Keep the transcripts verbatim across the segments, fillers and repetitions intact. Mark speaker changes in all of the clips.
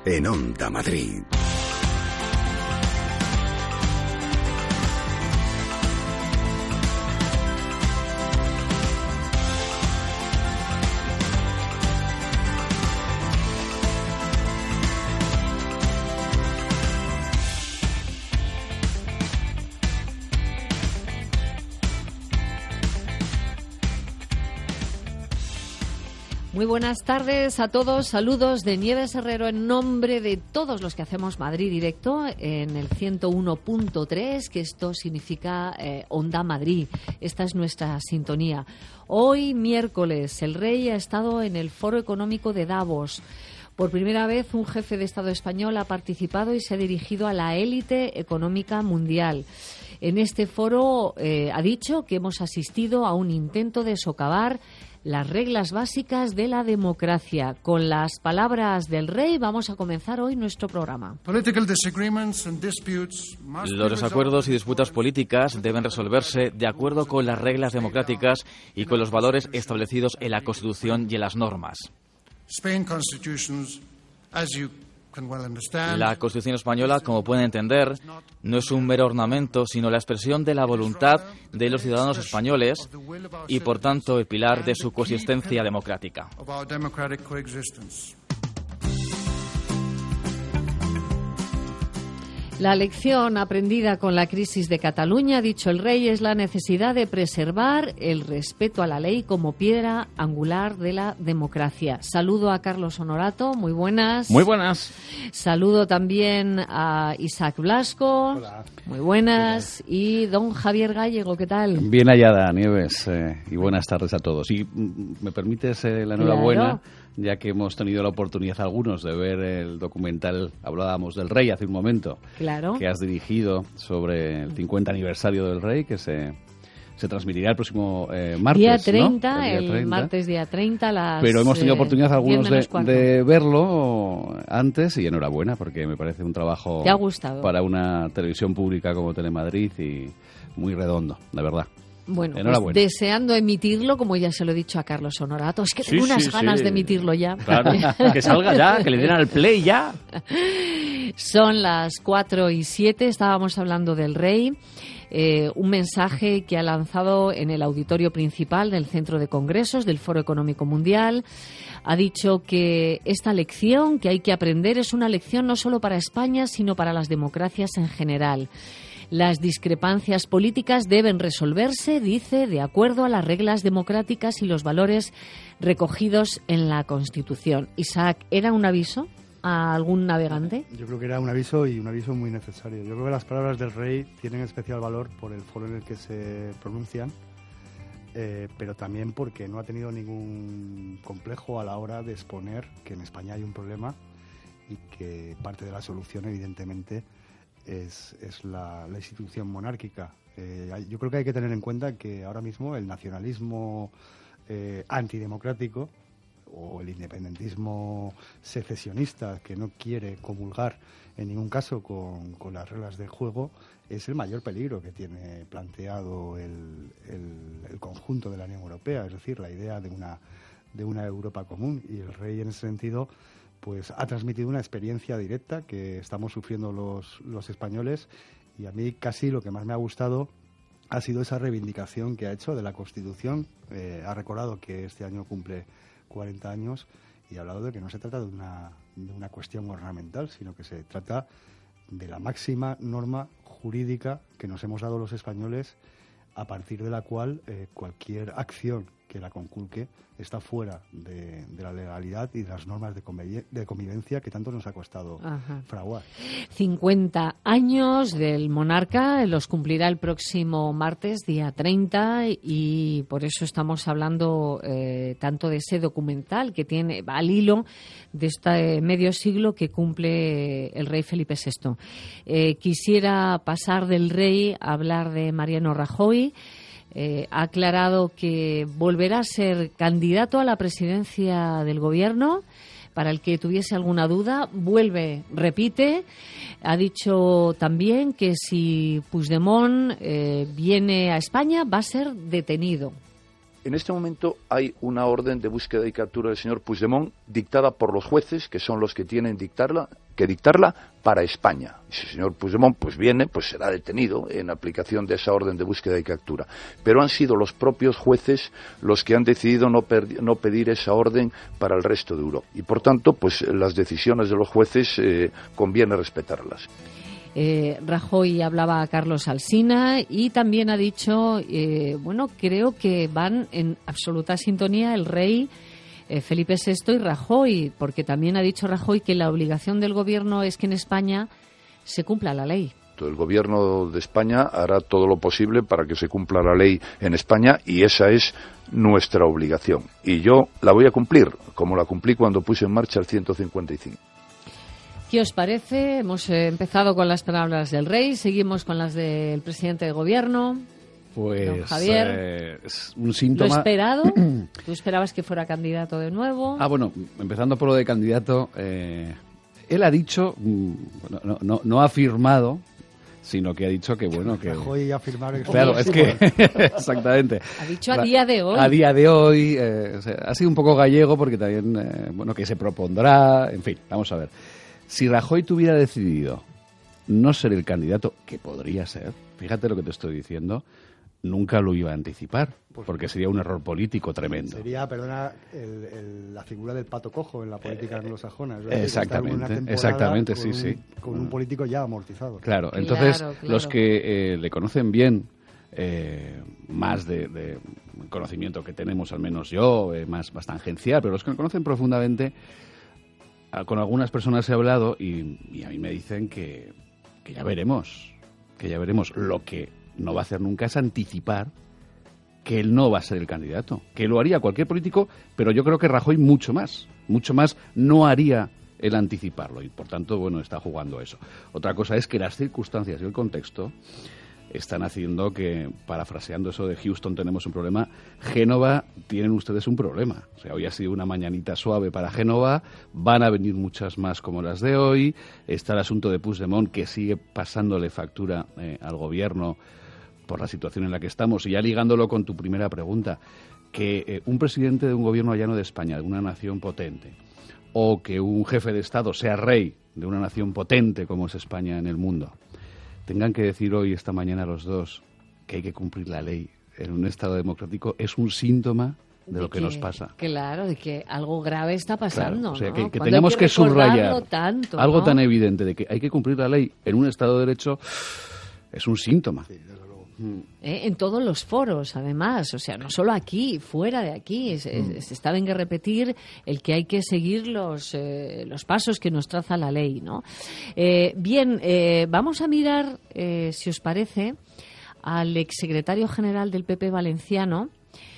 Speaker 1: en Onda Madrid.
Speaker 2: Muy buenas tardes a todos, saludos de Nieves Herrero en nombre de todos los que hacemos Madrid Directo en el ciento uno punto tres, que esto significa eh, Onda Madrid. Esta es nuestra sintonía. Hoy, miércoles, el rey ha estado en el Foro Económico de Davos. Por primera vez, un jefe de Estado español ha participado y se ha dirigido a la élite económica mundial. En este foro eh, ha dicho que hemos asistido a un intento de socavar las reglas básicas de la democracia. Con las palabras del rey vamos a comenzar hoy nuestro programa.
Speaker 3: Los desacuerdos y disputas políticas deben resolverse de acuerdo con las reglas democráticas y con los valores establecidos en la Constitución y en las normas. La Constitución española, como pueden entender, no es un mero ornamento, sino la expresión de la voluntad de los ciudadanos españoles y, por tanto, el pilar de su coexistencia democrática.
Speaker 2: La lección aprendida con la crisis de Cataluña, ha dicho el rey, es la necesidad de preservar el respeto a la ley como piedra angular de la democracia. Saludo a Carlos Honorato, muy buenas.
Speaker 4: Muy buenas.
Speaker 2: Saludo también a Isaac Blasco.
Speaker 5: Hola.
Speaker 2: Muy buenas. Y don Javier Gallego, ¿qué tal?
Speaker 5: Bien hallada, Nieves, eh, y buenas tardes a todos. Y mm, me permites eh, la enhorabuena, claro, ya que hemos tenido la oportunidad algunos de ver el documental, hablábamos del rey hace un momento,
Speaker 2: claro,
Speaker 5: que has dirigido sobre el cincuenta aniversario del rey, que se, se transmitirá el próximo eh, martes,
Speaker 2: día treinta,
Speaker 5: ¿no? El, día
Speaker 2: el martes día treinta, las
Speaker 5: Pero hemos tenido oportunidad algunos
Speaker 2: de,
Speaker 5: de verlo antes, y enhorabuena, porque me parece un trabajo
Speaker 2: ¿Te ha gustado? Para
Speaker 5: una televisión pública como Telemadrid y muy redondo, de verdad.
Speaker 2: Bueno, pues deseando emitirlo, como ya se lo he dicho a Carlos Honorato. Es que tengo
Speaker 4: sí,
Speaker 2: unas
Speaker 4: sí,
Speaker 2: ganas
Speaker 4: sí.
Speaker 2: de emitirlo ya.
Speaker 4: Claro, que salga ya, que le den al play ya.
Speaker 2: Son las cuatro y siete, estábamos hablando del rey. Eh, un mensaje que ha lanzado en el auditorio principal del Centro de Congresos del Foro Económico Mundial. Ha dicho que esta lección que hay que aprender es una lección no solo para España, sino para las democracias en general. Las discrepancias políticas deben resolverse, dice, de acuerdo a las reglas democráticas y los valores recogidos en la Constitución. Isaac, ¿era un aviso a algún navegante?
Speaker 6: Yo creo que era un aviso, y un aviso muy necesario. Yo creo que las palabras del rey tienen especial valor por el foro en el que se pronuncian, eh, pero también porque no ha tenido ningún complejo a la hora de exponer que en España hay un problema y que parte de la solución, evidentemente, es, es la, la institución monárquica. Eh, yo creo que hay que tener en cuenta que ahora mismo el nacionalismo eh, antidemocrático o el independentismo secesionista, que no quiere comulgar en ningún caso con, con las reglas del juego, es el mayor peligro que tiene planteado el, el, el conjunto de la Unión Europea, es decir, la idea de una, de una Europa común. Y el rey, en ese sentido, pues ha transmitido una experiencia directa que estamos sufriendo los, los españoles, y a mí casi lo que más me ha gustado ha sido esa reivindicación que ha hecho de la Constitución. Eh, ha recordado que este año cumple cuarenta años y ha hablado de que no se trata de una, de una cuestión ornamental, sino que se trata de la máxima norma jurídica que nos hemos dado los españoles, a partir de la cual eh, cualquier acción que la conculque está fuera de, de la legalidad y de las normas de, conviv- de convivencia que tanto nos ha costado Ajá. fraguar.
Speaker 2: cincuenta años del monarca, los cumplirá el próximo martes, día treinta, y por eso estamos hablando eh, tanto de ese documental que tiene al hilo de este medio siglo que cumple el rey Felipe sexto. Eh, quisiera pasar del rey a hablar de Mariano Rajoy. Eh, ha aclarado que volverá a ser candidato a la presidencia del gobierno. Para el que tuviese alguna duda, vuelve, repite. Ha dicho también que si Puigdemont eh, viene a España, va a ser detenido.
Speaker 1: En este momento hay una orden de búsqueda y captura del señor Puigdemont dictada por los jueces, que son los que tienen dictarla, que dictarla para España. Y si el señor Puigdemont pues viene, pues será detenido en aplicación de esa orden de búsqueda y captura. Pero han sido los propios jueces los que han decidido no, per- no pedir esa orden para el resto de Europa. Y por tanto, pues las decisiones de los jueces eh, conviene respetarlas.
Speaker 2: Eh, Rajoy hablaba a Carlos Alsina y también ha dicho, eh, bueno, creo que van en absoluta sintonía el rey eh, Felipe sexto y Rajoy, porque también ha dicho Rajoy que la obligación del gobierno es que en España se cumpla la ley.
Speaker 1: El gobierno de España hará todo lo posible para que se cumpla la ley en España y esa es nuestra obligación. Y yo la voy a cumplir, como la cumplí cuando puse en marcha el ciento cincuenta y cinco.
Speaker 2: ¿Qué os parece? Hemos eh, empezado con las palabras del rey, seguimos con las del presidente de gobierno.
Speaker 5: Pues,
Speaker 2: don Javier,
Speaker 5: eh, es un síntoma...
Speaker 2: ¿lo esperado? ¿Tú esperabas que fuera candidato de nuevo?
Speaker 5: Ah, bueno, empezando por lo de candidato, eh, él ha dicho, mm, no, no, no ha afirmado, sino que ha dicho que, bueno, que...
Speaker 6: Rajoy afirmar...
Speaker 5: Claro, es que... Exactamente.
Speaker 2: Ha dicho a día de hoy.
Speaker 5: A día de hoy, eh, o sea, ha sido un poco gallego porque también, eh, bueno, que se propondrá, en fin, vamos a ver. Si Rajoy tuviera decidido no ser el candidato, que podría ser, fíjate lo que te estoy diciendo, nunca lo iba a anticipar, porque sería un error político tremendo.
Speaker 6: Sería, perdona, el, el, la figura del pato cojo en la política anglosajona.
Speaker 5: Eh, exactamente, exactamente, sí,
Speaker 6: un,
Speaker 5: sí.
Speaker 6: Con un político ya amortizado.
Speaker 5: Claro, entonces
Speaker 2: claro, claro.
Speaker 5: los que eh, le conocen bien, eh, más de, de conocimiento que tenemos, al menos yo, eh, más, más tangencial, pero los que le conocen profundamente, con algunas personas he hablado y, y a mí me dicen que, que ya veremos, que ya veremos. Lo que no va a hacer nunca es anticipar que él no va a ser el candidato, que lo haría cualquier político, pero yo creo que Rajoy mucho más, mucho más no haría el anticiparlo y por tanto, bueno, está jugando eso. Otra cosa es que las circunstancias y el contexto están haciendo que, parafraseando eso de Houston tenemos un problema, Génova tienen ustedes un problema. O sea, hoy ha sido una mañanita suave para Génova, van a venir muchas más como las de hoy, está el asunto de Puigdemont que sigue pasándole factura eh, al gobierno por la situación en la que estamos, y ya ligándolo con tu primera pregunta, que eh, un presidente de un gobierno llano de España, de una nación potente, o que un jefe de Estado sea rey de una nación potente como es España en el mundo, tengan que decir hoy, esta mañana, los dos, que hay que cumplir la ley en un Estado democrático, es un síntoma de, de lo que, que nos pasa.
Speaker 2: Claro, de que algo grave está pasando.
Speaker 5: Claro, o sea,
Speaker 2: ¿no?
Speaker 5: que, que
Speaker 2: Cuando
Speaker 5: tengamos
Speaker 2: hay que,
Speaker 5: que subrayar
Speaker 2: tanto,
Speaker 5: algo
Speaker 2: ¿no?
Speaker 5: tan evidente de que hay que cumplir la ley en un Estado de Derecho, es un síntoma.
Speaker 6: Sí, desde luego.
Speaker 2: ¿Eh? En todos los foros, además, o sea, no solo aquí, fuera de aquí, se, mm. se está bien que repetir el que hay que seguir los, eh, los pasos que nos traza la ley, ¿no? Eh, bien, eh, vamos a mirar, eh, si os parece, al exsecretario general del P P valenciano,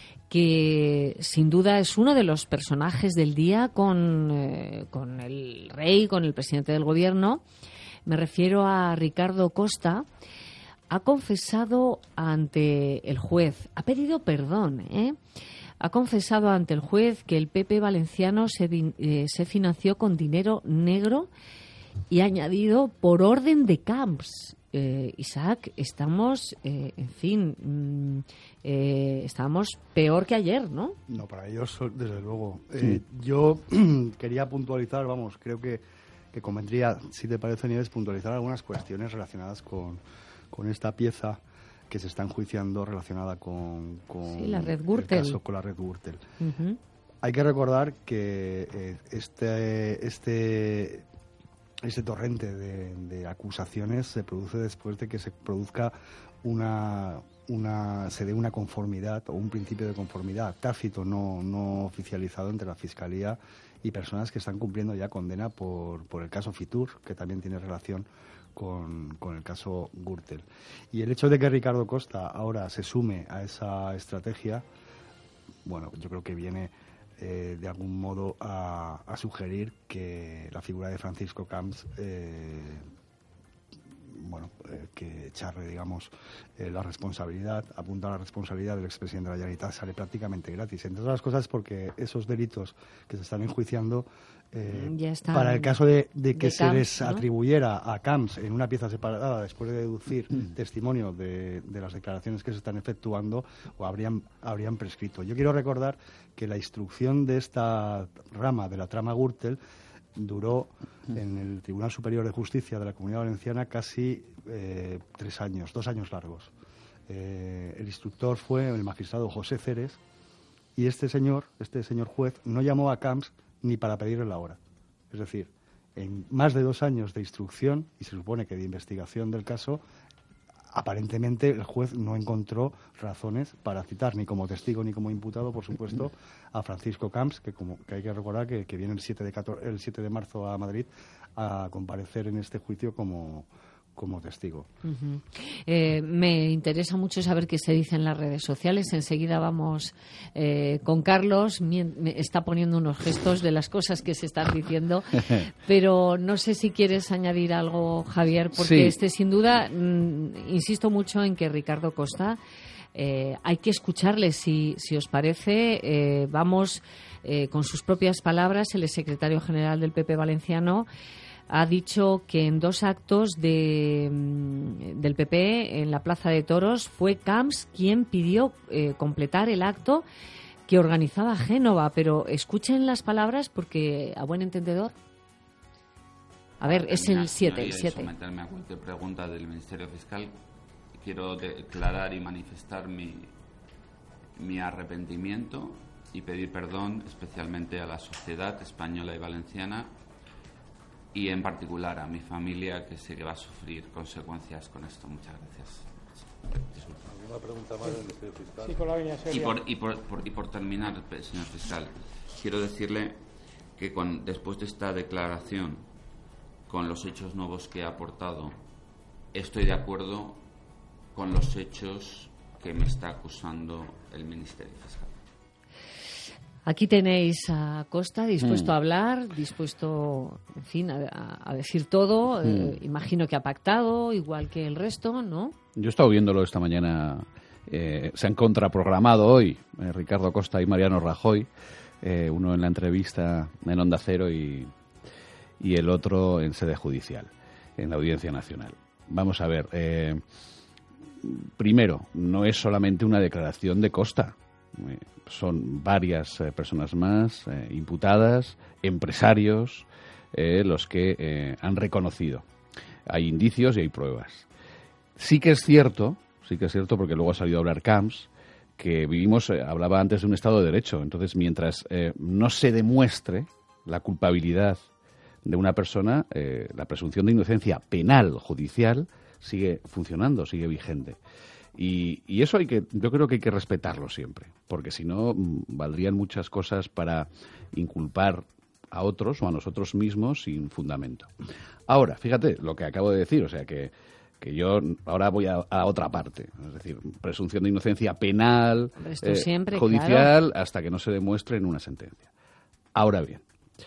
Speaker 2: que sin duda es uno de los personajes del día con, eh, con el rey, con el presidente del gobierno. Me refiero a Ricardo Costa. Ha confesado ante el juez, ha pedido perdón, ¿eh? Ha confesado ante el juez que el P P valenciano se, eh, se financió con dinero negro y ha añadido por orden de Camps. Eh, Isaac, estamos, eh, en fin, mm, eh, estamos peor que ayer, ¿no?
Speaker 6: No, para ellos, desde luego.
Speaker 5: Sí.
Speaker 6: Eh, yo quería puntualizar, vamos, creo que, que convendría, si te parece, Nieves, puntualizar algunas cuestiones relacionadas con... con esta pieza que se está enjuiciando relacionada con, con
Speaker 2: sí, la red Gürtel.
Speaker 6: El caso con la red Gürtel.
Speaker 2: Uh-huh.
Speaker 6: Hay que recordar que eh, este, este, este torrente de, de acusaciones se produce después de que se produzca una, una se dé una conformidad o un principio de conformidad tácito, no, no oficializado, entre la Fiscalía y personas que están cumpliendo ya condena por, por el caso Fitur, que también tiene relación Con, con el caso Gürtel. Y el hecho de que Ricardo Costa ahora se sume a esa estrategia, bueno, yo creo que viene eh, de algún modo a, a sugerir que la figura de Francisco Camps eh, bueno, eh, que echarle, digamos, eh, la responsabilidad, apuntar a la responsabilidad del expresidente de la Generalitat sale prácticamente gratis. Entre otras cosas porque esos delitos que se están enjuiciando, eh, para el caso de, de que de se Camps, les atribuyera, ¿no?, a Camps en una pieza separada, después de deducir mm. testimonio de, de las declaraciones que se están efectuando, o habrían, habrían prescrito. Yo quiero recordar que la instrucción de esta rama de la trama Gürtel duró en el Tribunal Superior de Justicia de la Comunidad Valenciana casi eh, tres años, dos años largos. Eh, el instructor fue el magistrado José Ceres, y este señor, este señor juez, no llamó a Camps ni para pedirle la hora. Es decir, en más de dos años de instrucción, y se supone que de investigación del caso, aparentemente el juez no encontró razones para citar ni como testigo ni como imputado, por supuesto, a Francisco Camps, que como que hay que recordar que, que viene el siete de marzo a Madrid a comparecer en este juicio como, como testigo.
Speaker 2: Uh-huh. Eh, me interesa mucho saber qué se dice en las redes sociales. Enseguida vamos eh, con Carlos. Me está poniendo unos gestos de las cosas que se están diciendo, pero no sé si quieres añadir algo, Javier, porque sí. este sin duda, mm, insisto mucho en que Ricardo Costa, eh, hay que escucharle, si, si os parece. Eh, vamos eh, con sus propias palabras. El secretario general del P P valenciano ha dicho que en dos actos de, del P P en la Plaza de Toros fue Camps quien pidió eh, completar el acto que organizaba Génova. Pero escuchen las palabras porque, a buen entendedor... A ver, es el siete. El siete.
Speaker 7: Someterme a cualquier pregunta del Ministerio Fiscal. Quiero declarar y manifestar mi, mi arrepentimiento y pedir perdón especialmente a la sociedad española y valenciana, y en particular a mi familia, que sé que va a sufrir consecuencias con esto. Muchas gracias.
Speaker 1: ¿Alguna pregunta más del Ministerio Fiscal?
Speaker 8: Sí, con la línea seria.
Speaker 7: Y por, y, por, por, y por terminar, señor fiscal, quiero decirle que con, después de esta declaración, con los hechos nuevos que ha aportado, estoy de acuerdo con los hechos que me está acusando el Ministerio Fiscal.
Speaker 2: Aquí tenéis a Costa dispuesto mm. a hablar, dispuesto, en fin, a, a decir todo. Mm. Eh, imagino que ha pactado, igual que el resto, ¿no?
Speaker 5: Yo he estado viéndolo esta mañana. Eh, se han contraprogramado hoy eh, Ricardo Costa y Mariano Rajoy, eh, uno en la entrevista en Onda Cero y, y el otro en sede judicial, en la Audiencia Nacional. Vamos a ver. Eh, primero, no es solamente una declaración de Costa. Eh, son varias eh, personas más eh, imputadas, empresarios, eh, los que eh, han reconocido. Hay indicios y hay pruebas. Sí que es cierto, sí que es cierto, porque luego ha salido a hablar Camps, que vivimos, eh, hablaba antes de un Estado de Derecho. Entonces, mientras eh, no se demuestre la culpabilidad de una persona, eh, la presunción de inocencia penal judicial sigue funcionando, sigue vigente. Y, y eso hay que, yo creo que hay que respetarlo siempre, porque si no, valdrían muchas cosas para inculpar a otros o a nosotros mismos sin fundamento. Ahora, fíjate lo que acabo de decir, o sea que, que yo ahora voy a, a otra parte, es decir, presunción de inocencia penal,
Speaker 2: eh, siempre,
Speaker 5: judicial,
Speaker 2: claro,
Speaker 5: hasta que no se demuestre en una sentencia. Ahora bien,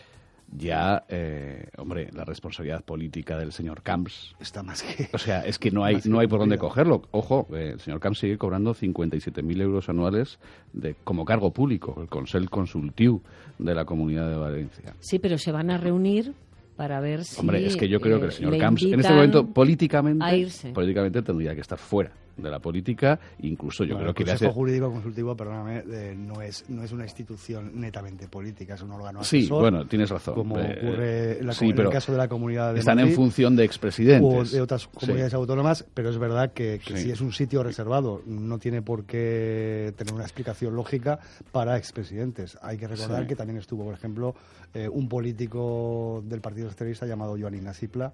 Speaker 5: ya, eh, hombre, la responsabilidad política del señor Camps
Speaker 6: está más que...
Speaker 5: O sea, es que no hay no hay por dónde cogerlo. Ojo, eh, el señor Camps sigue cobrando cincuenta y siete mil euros anuales de, como cargo público, el Consell Consultiu de la Comunidad de Valencia.
Speaker 2: Sí, pero se van a reunir para ver si...
Speaker 5: Hombre, es que yo creo que el señor Camps, en este momento, políticamente, políticamente tendría que estar fuera de la política, incluso yo
Speaker 6: bueno,
Speaker 5: creo que...
Speaker 6: El Consejo
Speaker 5: hace...
Speaker 6: Jurídico Consultivo, perdóname, eh, no es no es una institución netamente política, es un órgano asesor.
Speaker 5: Sí, bueno, tienes razón.
Speaker 6: Como
Speaker 5: eh,
Speaker 6: ocurre en, la,
Speaker 5: sí,
Speaker 6: en el caso de la Comunidad de
Speaker 5: están
Speaker 6: Madrid,
Speaker 5: en función de expresidentes.
Speaker 6: O de otras comunidades sí. autónomas, pero es verdad que, que
Speaker 5: sí.
Speaker 6: si es un sitio reservado, no tiene por qué tener una explicación lógica para expresidentes. Hay que recordar sí. que también estuvo, por ejemplo, eh, un político del Partido Socialista llamado Joan Ignasi Pla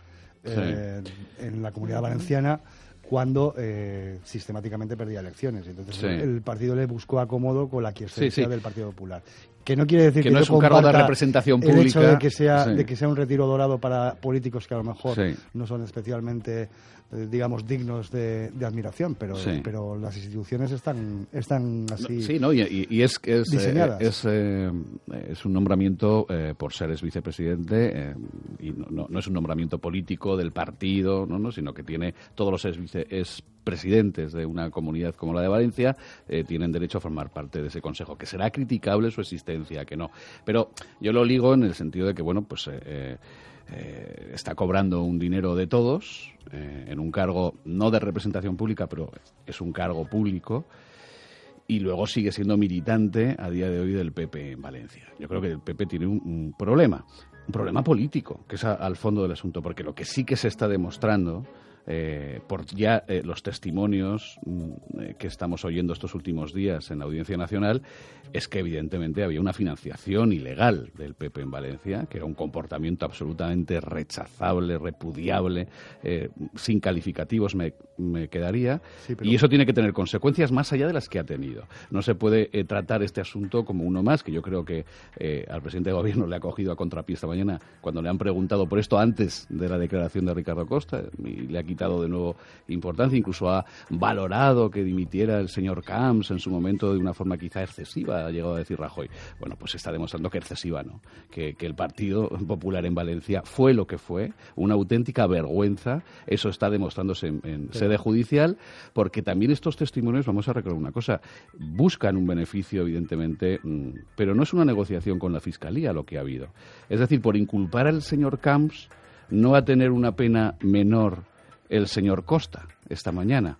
Speaker 6: eh, sí. en la Comunidad Valenciana, cuando eh, sistemáticamente perdía elecciones. Entonces sí. el partido le buscó acomodo con la quiescencia sí, sí. del Partido Popular. Que no quiere decir
Speaker 5: que,
Speaker 6: que
Speaker 5: no
Speaker 6: yo
Speaker 5: es un cargo de
Speaker 6: comparta
Speaker 5: representación
Speaker 6: el hecho
Speaker 5: pública.
Speaker 6: de que sea
Speaker 5: Sí.
Speaker 6: de que sea un retiro dorado para políticos que a lo mejor
Speaker 5: Sí.
Speaker 6: no son especialmente, eh, digamos, dignos de, de admiración, pero
Speaker 5: Sí.
Speaker 6: pero las instituciones están están así.
Speaker 5: Sí, ¿no? Y, y- y es que es,
Speaker 6: diseñadas.
Speaker 5: eh, es, eh, es un nombramiento eh, por ser es vicepresidente eh, y no, no, no es un nombramiento político del partido, no, no, sino que tiene todos los ex vice- ex presidentes de una comunidad como la de Valencia eh, tienen derecho a formar parte de ese consejo, que será criticable su existencia, que no. Pero yo lo ligo en el sentido de que, bueno, pues eh, eh, eh, está cobrando un dinero de todos eh, en un cargo no de representación pública, pero es un cargo público. Y luego sigue siendo militante a día de hoy del P P en Valencia. Yo creo que el P P tiene un, un problema, un problema político, que es a, al fondo del asunto, porque lo que sí que se está demostrando, eh, por ya eh, los testimonios mm, eh, que estamos oyendo estos últimos días en la Audiencia Nacional, es que evidentemente había una financiación ilegal del P P en Valencia, que era un comportamiento absolutamente rechazable, repudiable, eh, sin calificativos me, me quedaría,
Speaker 6: Sí, pero-
Speaker 5: y eso tiene que tener consecuencias más allá de las que ha tenido. No se puede eh, tratar este asunto como uno más, que yo creo que eh, al presidente de gobierno le ha cogido a contrapié esta mañana cuando le han preguntado por esto antes de la declaración de Ricardo Costa, y le ha quitado de nuevo importancia, incluso ha valorado que dimitiera el señor Camps en su momento de una forma quizá excesiva, ha llegado a decir Rajoy. Bueno, pues está demostrando que excesiva no, que, que el Partido Popular en Valencia fue lo que fue, una auténtica vergüenza. Eso está demostrándose en, en sede judicial, porque también estos testimonios, vamos a recordar una cosa, buscan un beneficio, evidentemente, mmm, pero no es una negociación con la Fiscalía lo que ha habido. Es decir, por inculpar al señor Camps, no va a tener una pena menor el señor Costa esta mañana.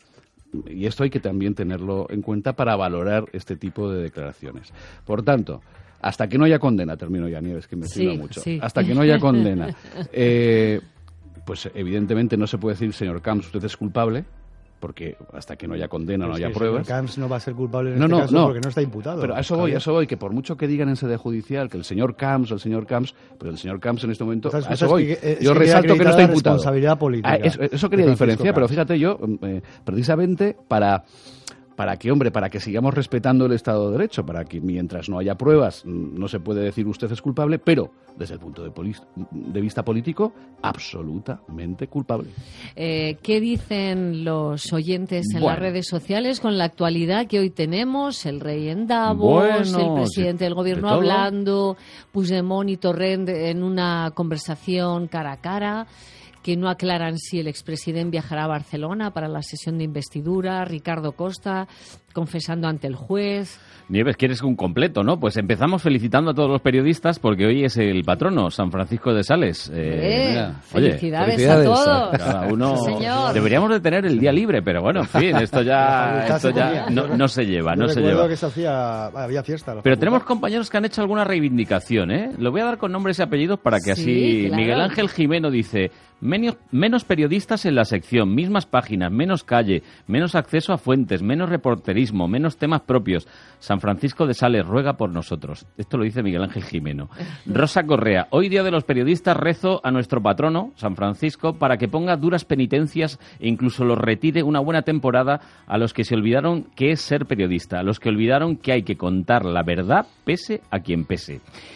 Speaker 5: Y esto hay que también tenerlo en cuenta para valorar este tipo de declaraciones. Por tanto, hasta que no haya condena, termino ya, Nieves, que me
Speaker 2: Sí,
Speaker 5: extiendo mucho,
Speaker 2: sí.
Speaker 5: hasta que no haya condena, eh, pues evidentemente no se puede decir, señor Camps, usted es culpable, porque hasta que no haya condena, no
Speaker 6: Es
Speaker 5: haya
Speaker 6: que el
Speaker 5: pruebas.
Speaker 6: señor Camps no va a ser culpable en
Speaker 5: No,
Speaker 6: este
Speaker 5: no,
Speaker 6: caso
Speaker 5: no.
Speaker 6: porque no está imputado.
Speaker 5: Pero a eso voy,
Speaker 6: Javier.
Speaker 5: a eso voy, que por mucho que digan en sede judicial que el señor Camps o el señor Camps, pero el señor Camps en este momento,
Speaker 6: Otras
Speaker 5: a eso
Speaker 6: cosas
Speaker 5: voy.
Speaker 6: que- eh,
Speaker 5: Yo
Speaker 6: que
Speaker 5: resalto que no
Speaker 6: acreditar
Speaker 5: está
Speaker 6: la
Speaker 5: imputado.
Speaker 6: responsabilidad política
Speaker 5: Ah, eso, eso quería
Speaker 6: de
Speaker 5: diferenciar,
Speaker 6: Francisco
Speaker 5: pero
Speaker 6: Camps.
Speaker 5: fíjate yo, eh, precisamente para... Para que, hombre, para que sigamos respetando el Estado de Derecho, para que mientras no haya pruebas no se puede decir usted es culpable, pero desde el punto de, polis- de vista político, absolutamente culpable.
Speaker 2: Eh, ¿Qué dicen los oyentes en
Speaker 3: Bueno.
Speaker 2: las redes sociales con la actualidad que hoy tenemos? El rey en Davos,
Speaker 3: Bueno,
Speaker 2: el presidente
Speaker 3: sí,
Speaker 2: del gobierno
Speaker 3: de todo.
Speaker 2: hablando, Puigdemont y Torrent en una conversación cara a cara, que no aclaran si el expresidente viajará a Barcelona para la sesión de investidura, Ricardo Costa confesando ante el juez.
Speaker 4: Nieves, quieres un completo, ¿no? Pues empezamos felicitando a todos los periodistas porque hoy es el patrono, San Francisco de Sales.
Speaker 2: Eh,
Speaker 4: mira, oye,
Speaker 2: felicidades,
Speaker 5: felicidades.
Speaker 2: a todos.
Speaker 4: cada uno
Speaker 2: Sí, señor.
Speaker 4: deberíamos de tener el día libre, pero bueno, en fin, esto ya,
Speaker 6: La facultad
Speaker 4: esto
Speaker 6: se
Speaker 4: ya
Speaker 6: tenía.
Speaker 4: no, no se lleva,
Speaker 6: Yo
Speaker 4: no se
Speaker 6: recuerdo
Speaker 4: lleva.
Speaker 6: que se hacía, había fiesta. en la
Speaker 4: Pero
Speaker 6: facultad.
Speaker 4: tenemos compañeros que han hecho alguna reivindicación, ¿eh? Lo voy a dar con nombres y apellidos para que
Speaker 2: Sí,
Speaker 4: así...
Speaker 2: claro.
Speaker 4: Miguel Ángel Jimeno dice, menos, menos periodistas en la sección, mismas páginas, menos calle, menos acceso a fuentes, menos reporterismo, menos temas propios. San Francisco de Sales ruega por nosotros. Esto lo dice Miguel Ángel Jimeno. Rosa Correa, hoy día de los periodistas rezo a nuestro patrono, San Francisco, para que ponga duras penitencias e incluso los retire una buena temporada a los que se olvidaron que es ser periodista, a los que olvidaron que hay que contar la verdad pese a quien pese.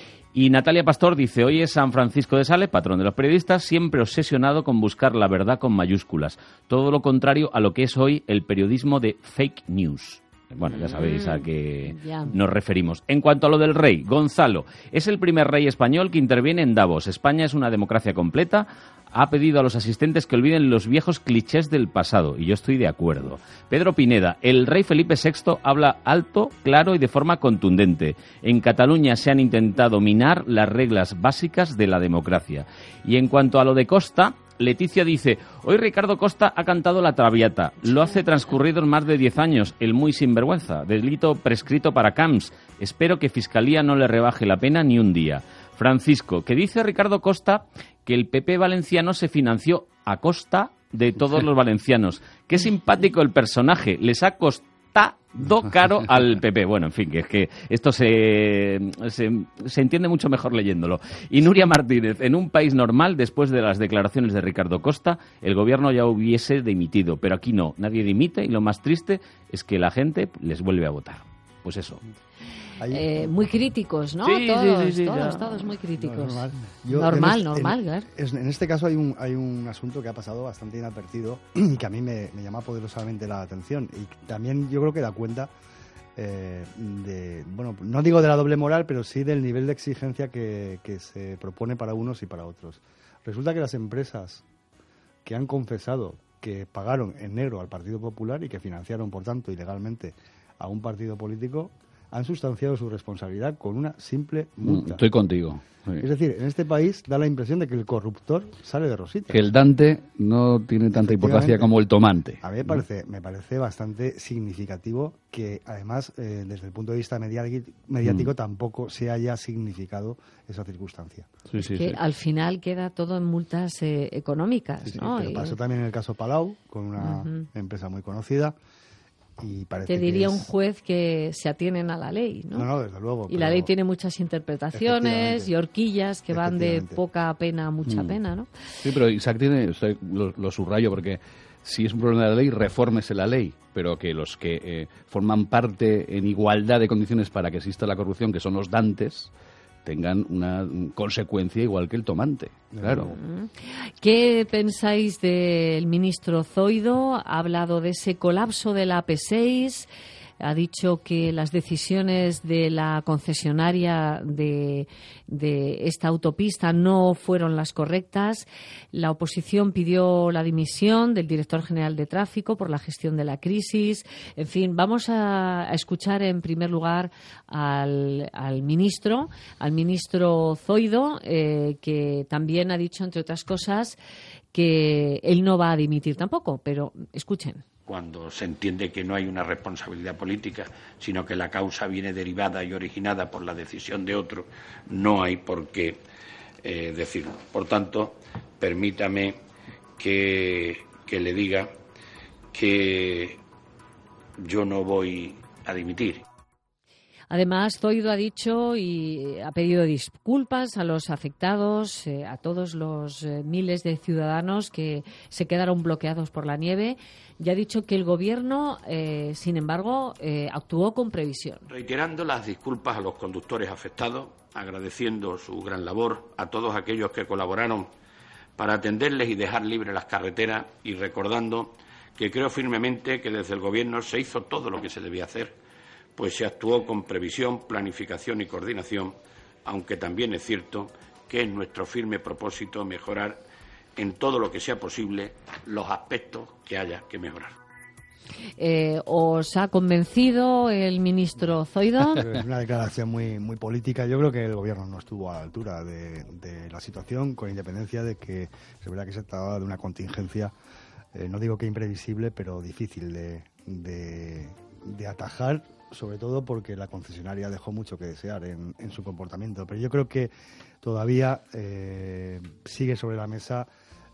Speaker 4: Y Natalia Pastor dice, hoy es San Francisco de Sales, patrón de los periodistas, siempre obsesionado con buscar la verdad con mayúsculas. Todo lo contrario a lo que es hoy el periodismo de fake news. Bueno, ya sabéis a qué
Speaker 2: ya.
Speaker 4: nos referimos. En cuanto a lo del rey, Gonzalo es el primer rey español que interviene en Davos. España es una democracia completa. Ha pedido a los asistentes que olviden los viejos clichés del pasado, y yo estoy de acuerdo. Pedro Pineda, el rey Felipe sexto habla alto, claro y de forma contundente. En Cataluña se han intentado minar las reglas básicas de la democracia. Y en cuanto a lo de Costa, Leticia dice, hoy Ricardo Costa ha cantado la Traviata. Lo hace transcurridos más de diez años, el muy sinvergüenza. Delito prescrito para Camps. Espero que Fiscalía no le rebaje la pena ni un día. Francisco, que dice Ricardo Costa que el P P valenciano se financió a costa de todos los valencianos. Qué simpático el personaje. Les ha costado caro al P P. Bueno, en fin, que es que esto se, se, se entiende mucho mejor leyéndolo. Y Nuria Martínez, en un país normal, después de las declaraciones de Ricardo Costa, el gobierno ya hubiese dimitido. Pero aquí no, nadie dimite y lo más triste es que la gente les vuelve a votar. Pues eso.
Speaker 2: eh, muy críticos, ¿no?
Speaker 5: Sí,
Speaker 2: todos,
Speaker 5: sí, sí, sí,
Speaker 2: todos,
Speaker 5: ya.
Speaker 2: todos muy críticos.
Speaker 6: No, es normal. Yo,
Speaker 2: normal,
Speaker 6: en este,
Speaker 2: normal,
Speaker 6: en,
Speaker 2: claro.
Speaker 6: es- en este caso hay un, hay un asunto que ha pasado bastante inadvertido y que a mí me, me llama poderosamente la atención. Y también yo creo que da cuenta eh, de, bueno, no digo de la doble moral, pero sí del nivel de exigencia que, que se propone para unos y para otros. Resulta que las empresas que han confesado que pagaron en negro al Partido Popular y que financiaron, por tanto, ilegalmente a un partido político, han sustanciado su responsabilidad con una simple multa.
Speaker 5: Estoy contigo. Sí.
Speaker 6: Es decir, en este país da la impresión de que el corruptor sale de rositas.
Speaker 5: Que el Dante no tiene tanta importancia
Speaker 6: Efectivamente.
Speaker 5: como el tomante.
Speaker 6: A mí me parece, me parece bastante significativo que, además, eh, desde el punto de vista mediático, mediático
Speaker 5: Mm.
Speaker 6: tampoco se haya significado esa circunstancia.
Speaker 5: Sí, sí,
Speaker 2: que
Speaker 5: sí.
Speaker 2: al final queda todo en multas eh, económicas,
Speaker 6: Sí, sí,
Speaker 2: ¿no?
Speaker 6: pero
Speaker 2: Y
Speaker 6: pasó también en el caso Palau, con una
Speaker 2: Ujú.
Speaker 6: empresa muy conocida. Y parece
Speaker 2: te diría
Speaker 6: que
Speaker 2: un
Speaker 6: es-
Speaker 2: juez que se atienen a la ley, ¿no?
Speaker 6: No, no, desde luego.
Speaker 2: Y la
Speaker 6: pero-
Speaker 2: ley tiene muchas interpretaciones
Speaker 6: Efectivamente.
Speaker 2: y horquillas que van de
Speaker 6: Efectivamente.
Speaker 2: poca pena a mucha
Speaker 5: Mm.
Speaker 2: pena, ¿no?
Speaker 5: Sí, pero Isaac tiene, estoy- lo, lo subrayo porque si es un problema de la ley, refórmese la ley, pero que los que eh, forman parte en igualdad de condiciones para que exista la corrupción, que son los dantes, tengan una mm, consecuencia igual que el tomante. Claro.
Speaker 2: ¿Qué pensáis del ministro Zoido? Ha hablado de ese colapso de la A P seis, ha dicho que las decisiones de la concesionaria de, de esta autopista no fueron las correctas. La oposición pidió la dimisión del director general de tráfico por la gestión de la crisis. En fin, vamos a, a escuchar en primer lugar al, al ministro, al ministro Zoido, eh, que también ha dicho, entre otras cosas, que él no va a dimitir tampoco, pero escuchen.
Speaker 8: Cuando se entiende que no hay una responsabilidad política, sino que la causa viene derivada y originada por la decisión de otro, no hay por qué eh, decirlo. Por tanto, permítame que, que le diga que yo no voy a dimitir.
Speaker 2: Además, Zoido ha dicho y ha pedido disculpas a los afectados, eh, a todos los eh, miles de ciudadanos que se quedaron bloqueados por la nieve, y ha dicho que el Gobierno, eh, sin embargo, eh, actuó con previsión.
Speaker 8: Reiterando las disculpas a los conductores afectados, agradeciendo su gran labor a todos aquellos que colaboraron para atenderles y dejar libres las carreteras, y recordando que creo firmemente que desde el Gobierno se hizo todo lo que se debía hacer, pues se actuó con previsión, planificación y coordinación, aunque también es cierto que es nuestro firme propósito mejorar en todo lo que sea posible los aspectos que haya que mejorar.
Speaker 2: Eh, ¿Os ha convencido el ministro Zoido?
Speaker 6: Es una declaración muy, muy política. Yo creo que el gobierno no estuvo a la altura de, de la situación, con independencia de que es verdad que se trataba de una contingencia, eh, no digo que imprevisible, pero difícil de, de, de atajar, sobre todo porque la concesionaria dejó mucho que desear en, en su comportamiento. Pero yo creo que todavía eh, sigue sobre la mesa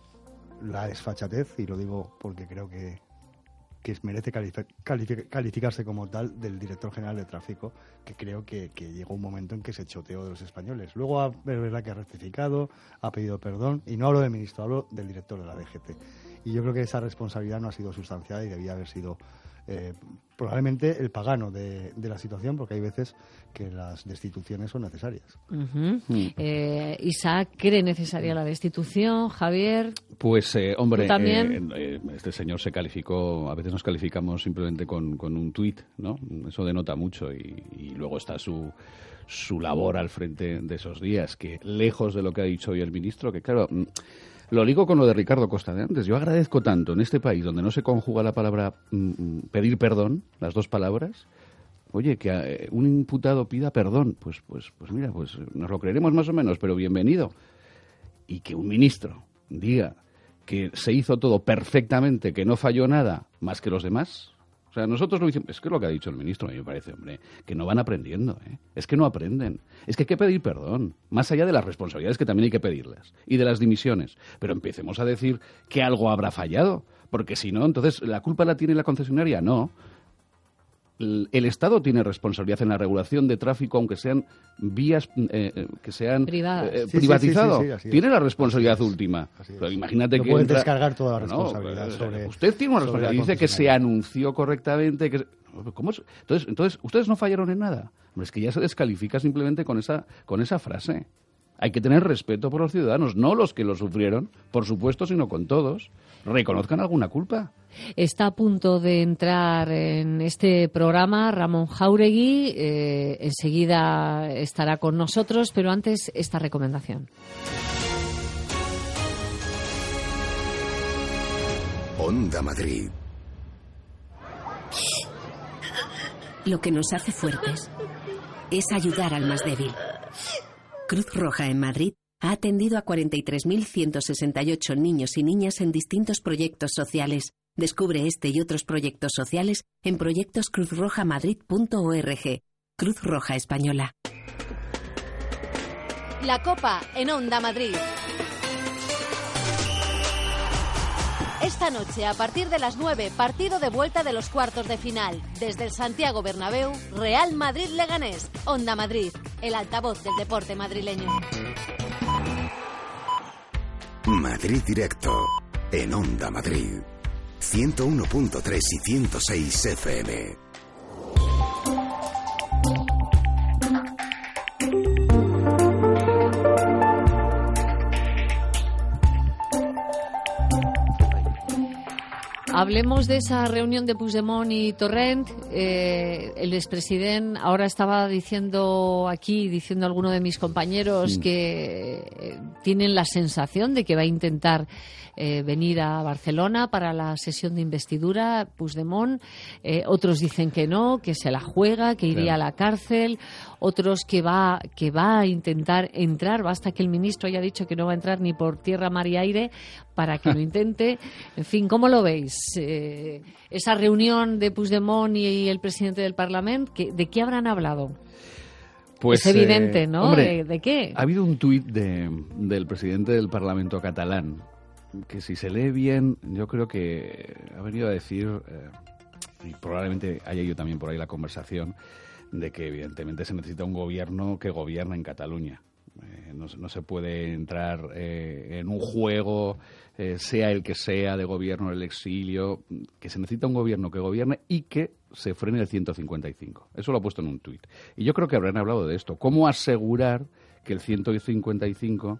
Speaker 6: la desfachatez, y lo digo porque creo que que merece calific- calific- calificarse como tal, del director general de tráfico, que creo que, que llegó un momento en que se choteó de los españoles. Luego ha- es verdad que ha rectificado, ha pedido perdón, y no hablo del ministro, hablo del director de la D G T. Y yo creo que esa responsabilidad no ha sido sustanciada y debía haber sido eh, probablemente el pagano de, de la situación, porque hay veces que las destituciones son necesarias.
Speaker 2: Uh-huh. eh, Isaac, ¿cree necesaria la destitución? Javier.
Speaker 5: Pues, eh, hombre,
Speaker 2: ¿Tú también?
Speaker 5: eh, eh, este señor se calificó, a veces nos calificamos simplemente con, con un tuit, ¿no? Eso denota mucho, y, y luego está su, su labor al frente de esos días, que lejos de lo que ha dicho hoy el ministro, que claro, mm, lo ligo con lo de Ricardo Costa de antes. Yo agradezco tanto en este país, donde no se conjuga la palabra mm, pedir perdón, las dos palabras. Oye, que eh, un imputado pida perdón, pues, pues, pues mira, pues nos lo creeremos más o menos, pero bienvenido. Y que un ministro diga que se hizo todo perfectamente, que no falló nada más que los demás. O sea, nosotros lo hicimos. Es que es lo que ha dicho el ministro, a mí me parece, hombre, que no van aprendiendo, ¿eh? Es que no aprenden. Es que hay que pedir perdón, más allá de las responsabilidades, que también hay que pedirlas, y de las dimisiones. Pero empecemos a decir que algo habrá fallado, porque si no, entonces, ¿la culpa la tiene la concesionaria? No. el, el Estado tiene responsabilidad en la regulación de tráfico, aunque sean vías eh, que sean eh,
Speaker 6: sí,
Speaker 5: privatizado.
Speaker 6: Sí, sí, sí, sí,
Speaker 5: tiene la responsabilidad última. Pero imagínate
Speaker 6: no
Speaker 5: que
Speaker 6: puedes
Speaker 5: entra...
Speaker 6: descargar toda la
Speaker 5: no,
Speaker 6: responsabilidad.
Speaker 5: No,
Speaker 6: sobre,
Speaker 5: usted tiene una responsabilidad. Dice que se anunció correctamente. Que... ¿Cómo es? Entonces, entonces, ustedes no fallaron en nada. Hombre, es que ya se descalifica simplemente con esa, con esa frase. Hay que tener respeto por los ciudadanos, no los que lo sufrieron, por supuesto, sino con todos. Reconozcan alguna culpa.
Speaker 2: Está a punto de entrar en este programa Ramón Jáuregui. Eh, enseguida estará con nosotros, pero antes esta recomendación.
Speaker 9: Onda Madrid.
Speaker 10: Lo que nos hace fuertes es ayudar al más débil. Cruz Roja en Madrid ha atendido a cuarenta y tres mil ciento sesenta y ocho niños y niñas en distintos proyectos sociales. Descubre este y otros proyectos sociales en proyectos cruz roja madrid punto org. Cruz Roja Española.
Speaker 11: La Copa en Onda Madrid. Esta noche, a partir de las nueve, partido de vuelta de los cuartos de final. Desde el Santiago Bernabéu, Real Madrid-Leganés. Onda Madrid, el altavoz del deporte madrileño.
Speaker 9: Madrid Directo, en Onda Madrid. ciento uno punto tres y ciento seis F M.
Speaker 2: Hablemos de esa reunión de Puigdemont y Torrent. Eh, el expresidente ahora estaba diciendo aquí, diciendo a alguno de mis compañeros, mm. que eh, tienen la sensación de que va a intentar eh, venir a Barcelona para la sesión de investidura Puigdemont. Eh, otros dicen que no, que se la juega, que iría claro. a la cárcel. Otros que va, que va a intentar entrar. Basta que el ministro haya dicho que no va a entrar ni por tierra, mar y aire para que lo intente. En fin, ¿cómo lo veis? Eh, esa reunión de Puigdemont y el presidente del Parlamento, ¿de, de qué habrán hablado?
Speaker 5: Pues,
Speaker 2: es evidente,
Speaker 5: eh,
Speaker 2: ¿no?
Speaker 5: Hombre,
Speaker 2: ¿De, ¿De qué?
Speaker 5: Ha habido un tuit de, del presidente del Parlamento catalán que, si se lee bien, yo creo que ha venido a decir, eh, y probablemente haya ido también por ahí la conversación, de que evidentemente se necesita un gobierno que gobierne en Cataluña. Eh, no, no se puede entrar eh, en un juego, eh, sea el que sea, de gobierno en el exilio, que se necesita un gobierno que gobierne y que se frene el ciento cincuenta y cinco. Eso lo ha puesto en un tuit. Y yo creo que habrán hablado de esto. ¿Cómo asegurar que el ciento cincuenta y cinco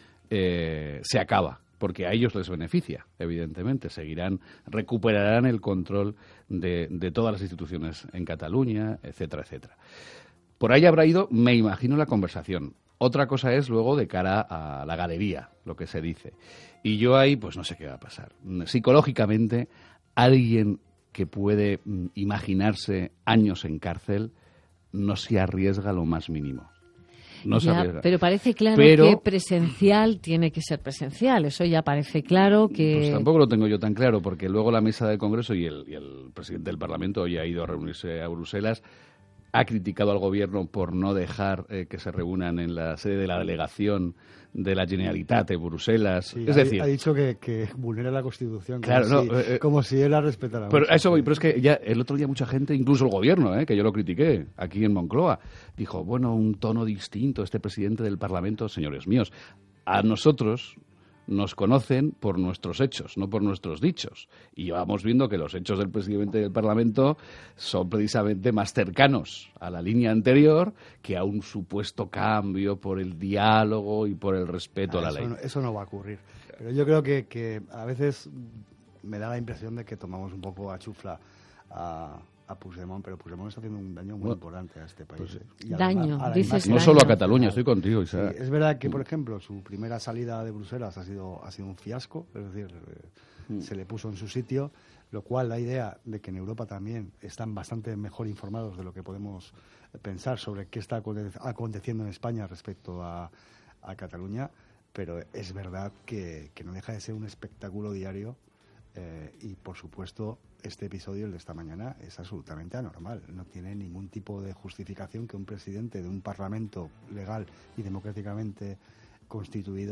Speaker 5: eh, se acaba? Porque a ellos les beneficia, evidentemente. Seguirán, recuperarán el control de, de todas las instituciones en Cataluña, etcétera, etcétera. Por ahí habrá ido, me imagino, la conversación. Otra cosa es luego de cara a la galería, lo que se dice. Y yo ahí, pues no sé qué va a pasar. Psicológicamente, alguien que puede mm, imaginarse años en cárcel no se arriesga lo más mínimo. No
Speaker 2: ya,
Speaker 5: se arriesga.
Speaker 2: Pero parece claro
Speaker 5: pero,
Speaker 2: que presencial tiene que ser presencial. Eso ya parece claro que...
Speaker 5: Pues tampoco lo tengo yo tan claro, porque luego la mesa del Congreso y el, y el presidente del Parlamento hoy ha ido a reunirse a Bruselas. Ha criticado al gobierno por no dejar eh, que se reúnan en la sede de la delegación de la Generalitat de Bruselas.
Speaker 6: Sí,
Speaker 5: es
Speaker 6: ha,
Speaker 5: decir,
Speaker 6: ha dicho que, que vulnera la Constitución,
Speaker 5: claro,
Speaker 6: como,
Speaker 5: no,
Speaker 6: si,
Speaker 5: eh,
Speaker 6: como si él la respetara.
Speaker 5: Pero a eso voy, pero es que ya el otro día mucha gente, incluso el gobierno, eh, que yo lo critiqué aquí en Moncloa, dijo, bueno, un tono distinto este presidente del Parlamento, señores míos. A nosotros nos conocen por nuestros hechos, no por nuestros dichos. Y vamos viendo que los hechos del presidente del Parlamento son precisamente más cercanos a la línea anterior que a un supuesto cambio por el diálogo y por el respeto ah, a la
Speaker 6: eso
Speaker 5: ley.
Speaker 6: No, eso no va a ocurrir. Pero yo creo que, que a veces me da la impresión de que tomamos un poco a chufla a... a Puigdemont, pero Puigdemont está haciendo un daño muy bueno, importante a este país.
Speaker 2: Pues,
Speaker 6: ¿eh? Y
Speaker 2: daño,
Speaker 6: la,
Speaker 2: dices
Speaker 5: No
Speaker 2: daño.
Speaker 5: solo a Cataluña, estoy contigo, Isaac.
Speaker 6: Sí, es verdad que, por ejemplo, su primera salida de Bruselas ha sido, ha sido un fiasco, es decir, eh, mm. se le puso en su sitio, lo cual la idea de que en Europa también están bastante mejor informados de lo que podemos pensar sobre qué está aconteciendo en España respecto a, a Cataluña, pero es verdad que, que no deja de ser un espectáculo diario. Eh, y por supuesto este episodio, el de esta mañana, es absolutamente anormal. No tiene ningún tipo de justificación que un presidente de un parlamento legal y democráticamente constituido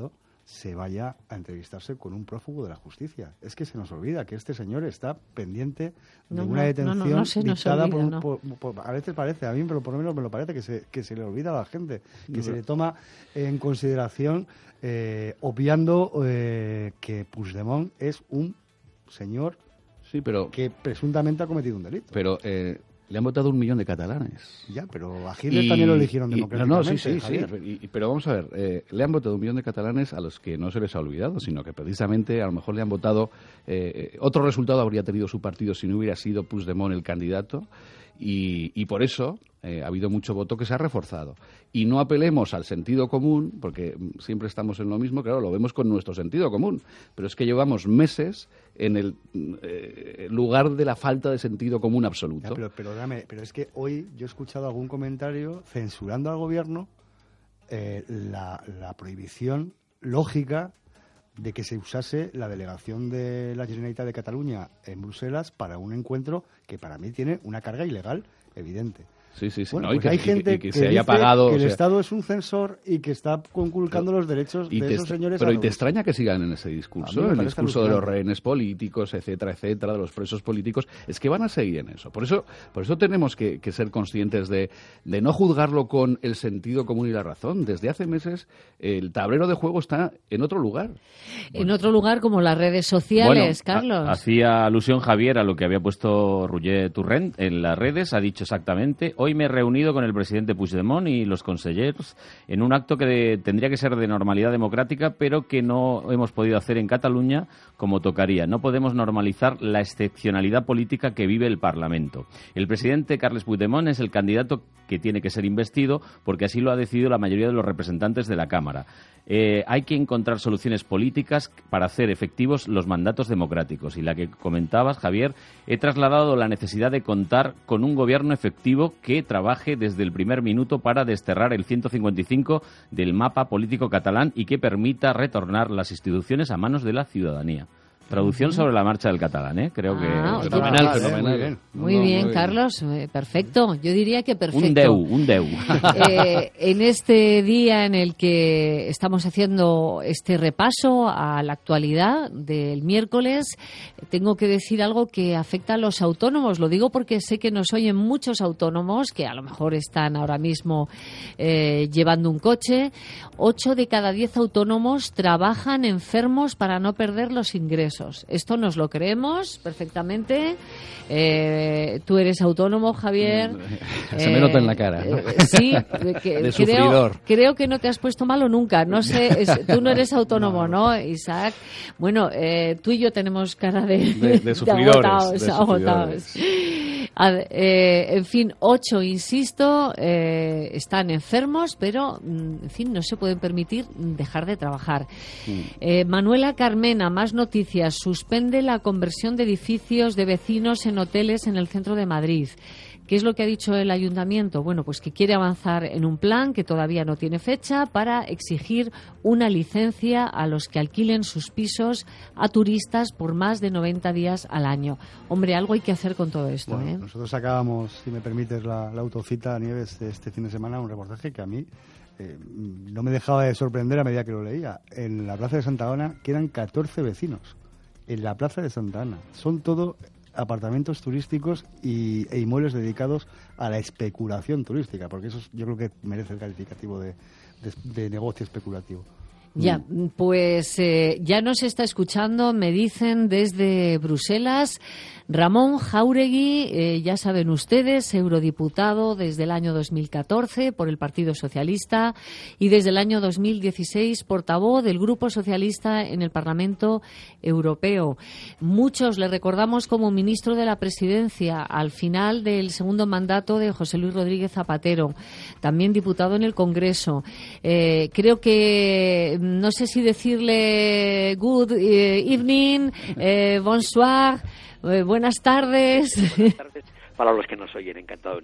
Speaker 6: se vaya a entrevistarse con un prófugo de la justicia. Es que se nos olvida que este señor está pendiente
Speaker 2: no,
Speaker 6: de una
Speaker 2: no,
Speaker 6: detención
Speaker 2: no, no, no se nos
Speaker 6: dictada
Speaker 2: olvida,
Speaker 6: por, un,
Speaker 2: no.
Speaker 6: por, por, a veces parece, a mí pero por lo menos me lo parece, que se, que se le olvida a la gente, que no, se le toma en consideración eh, obviando eh, que Puigdemont es un señor
Speaker 5: sí, pero,
Speaker 6: que presuntamente ha cometido un delito.
Speaker 5: Pero... Eh... Le han votado un millón de catalanes.
Speaker 6: Ya, pero a Hitler y, también lo eligieron democráticamente.
Speaker 5: No, no, sí, sí, sí. Y, pero vamos a ver, eh, le han votado un millón de catalanes a los que no se les ha olvidado, sino que precisamente a lo mejor le han votado... Eh, otro resultado habría tenido su partido si no hubiera sido Puigdemont el candidato. Y, y por eso eh, ha habido mucho voto que se ha reforzado. Y no apelemos al sentido común, porque siempre estamos en lo mismo, claro, lo vemos con nuestro sentido común, pero es que llevamos meses en el eh, lugar de la falta de sentido común absoluto.
Speaker 6: Ya, pero, pero, dame, pero es que hoy yo he escuchado algún comentario censurando al gobierno eh, la, la prohibición lógica de que se usase la delegación de la Generalitat de Cataluña en Bruselas para un encuentro que para mí tiene una carga ilegal evidente.
Speaker 5: Sí, sí, sí.
Speaker 6: Bueno,
Speaker 5: no,
Speaker 6: pues
Speaker 5: y que,
Speaker 6: hay gente
Speaker 5: y que,
Speaker 6: que,
Speaker 5: que se haya
Speaker 6: dice
Speaker 5: pagado,
Speaker 6: que el
Speaker 5: o sea,
Speaker 6: Estado es un censor y que está conculcando los derechos de esos señores.
Speaker 5: Pero ¿y te extraña que sigan en ese discurso? En el discurso de los rehenes políticos, etcétera, etcétera, de los presos políticos. Es que van a seguir en eso. Por eso, por eso tenemos que, que ser conscientes de, de no juzgarlo con el sentido común y la razón. Desde hace meses el tablero de juego está en otro lugar.
Speaker 2: En bueno. otro lugar como las redes sociales, bueno, Carlos.
Speaker 4: Ha, hacía alusión Javier a lo que había puesto Roger Torrent en las redes. Ha dicho exactamente: hoy me he reunido con el presidente Puigdemont y los consejeros en un acto que de, tendría que ser de normalidad democrática, pero que no hemos podido hacer en Cataluña como tocaría. No podemos normalizar la excepcionalidad política que vive el Parlamento. El presidente Carles Puigdemont es el candidato que tiene que ser investido porque así lo ha decidido la mayoría de los representantes de la Cámara. Eh, hay que encontrar soluciones políticas para hacer efectivos los mandatos democráticos. Y la que comentabas, Javier, he trasladado la necesidad de contar con un gobierno efectivo que trabaje desde el primer minuto para desterrar el ciento cincuenta y cinco del mapa político catalán y que permita retornar las instituciones a manos de la ciudadanía. Traducción sobre la marcha del catalán, ¿eh? Creo
Speaker 2: ah,
Speaker 4: que...
Speaker 5: Fenomenal,
Speaker 2: vale,
Speaker 5: fenomenal.
Speaker 2: Muy bien, muy no, bien muy Carlos. Bien. Perfecto. Yo diría que perfecto.
Speaker 4: Un deu, un deu.
Speaker 2: Eh, en este día en el que estamos haciendo este repaso a la actualidad del miércoles, tengo que decir algo que afecta a los autónomos. Lo digo porque sé que nos oyen muchos autónomos que a lo mejor están ahora mismo eh, llevando un coche. Ocho de cada diez autónomos trabajan enfermos para no perder los ingresos. Esto nos lo creemos perfectamente. Eh, tú eres autónomo, Javier.
Speaker 5: Se eh, me nota en la cara, ¿no?
Speaker 2: Eh, sí, que,
Speaker 5: de
Speaker 2: creo, creo que no te has puesto malo nunca. No sé, es, tú no eres autónomo, ¿no, no Isaac? Bueno, eh, tú y yo tenemos cara de,
Speaker 5: de, de sufridores.
Speaker 2: De agotados,
Speaker 5: de
Speaker 2: agotados. A, eh, en fin, ocho, insisto, eh, están enfermos, pero, en fin, no se pueden permitir dejar de trabajar. Mm. Eh, Manuela Carmena, más noticias. Suspende la conversión de edificios de vecinos en hoteles en el centro de Madrid. ¿Qué es lo que ha dicho el ayuntamiento? Bueno, pues que quiere avanzar en un plan que todavía no tiene fecha para exigir una licencia a los que alquilen sus pisos a turistas por más de noventa días al año. Hombre, algo hay que hacer con todo esto,
Speaker 6: bueno,
Speaker 2: ¿eh?
Speaker 6: Nosotros sacábamos, si me permites, la, la autocita, Nieves, de este fin de semana, un reportaje que a mí eh, no me dejaba de sorprender a medida que lo leía. En la Plaza de Santa Ana quedan catorce vecinos. En la Plaza de Santa Ana. Son todo apartamentos turísticos y, e inmuebles dedicados a la especulación turística, porque eso yo creo que merece el calificativo de, de, de negocio especulativo.
Speaker 2: Ya, pues eh, ya nos está escuchando, me dicen desde Bruselas, Ramón Jáuregui, eh, ya saben ustedes, eurodiputado desde el año dos mil catorce por el Partido Socialista y desde el año dos mil dieciséis portavoz del Grupo Socialista en el Parlamento Europeo. Muchos le recordamos como ministro de la Presidencia al final del segundo mandato de José Luis Rodríguez Zapatero, también diputado en el Congreso. Eh, creo que no sé si decirle good evening, eh, bonsoir, eh, buenas tardes.
Speaker 12: Buenas tardes para los que nos oyen, encantado.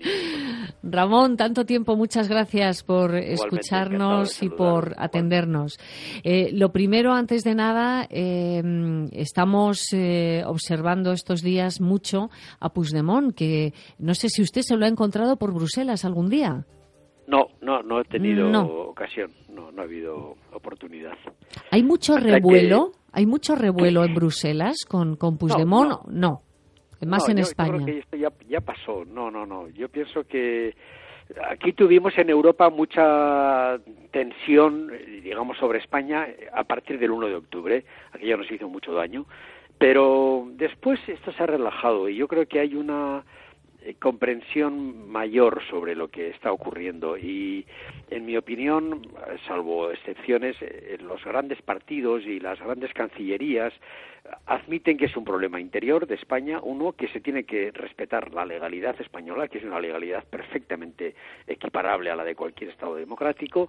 Speaker 2: Ramón, tanto tiempo, muchas gracias por Igualmente, escucharnos y por atendernos. Eh, lo primero, antes de nada, eh, estamos eh, observando estos días mucho a Puigdemont, que no sé si usted se lo ha encontrado por Bruselas algún día.
Speaker 12: No, no, no he tenido
Speaker 2: no.
Speaker 12: ocasión, no, no ha habido oportunidad.
Speaker 2: ¿Hay mucho
Speaker 12: Hasta
Speaker 2: revuelo?
Speaker 12: que...
Speaker 2: ¿Hay mucho revuelo en Bruselas con, con Puigdemont? No, no. no. Más
Speaker 12: no,
Speaker 2: en
Speaker 12: yo,
Speaker 2: España.
Speaker 12: Yo creo que esto ya, ya pasó. No, no, no. Yo pienso que aquí tuvimos en Europa mucha tensión, digamos, sobre España a partir del uno de octubre. Aquello nos hizo mucho daño. Pero después esto se ha relajado y yo creo que hay una comprensión mayor sobre lo que está ocurriendo y, en mi opinión, salvo excepciones, los grandes partidos y las grandes cancillerías admiten que es un problema interior de España, uno, que se tiene que respetar la legalidad española, que es una legalidad perfectamente equiparable a la de cualquier Estado democrático.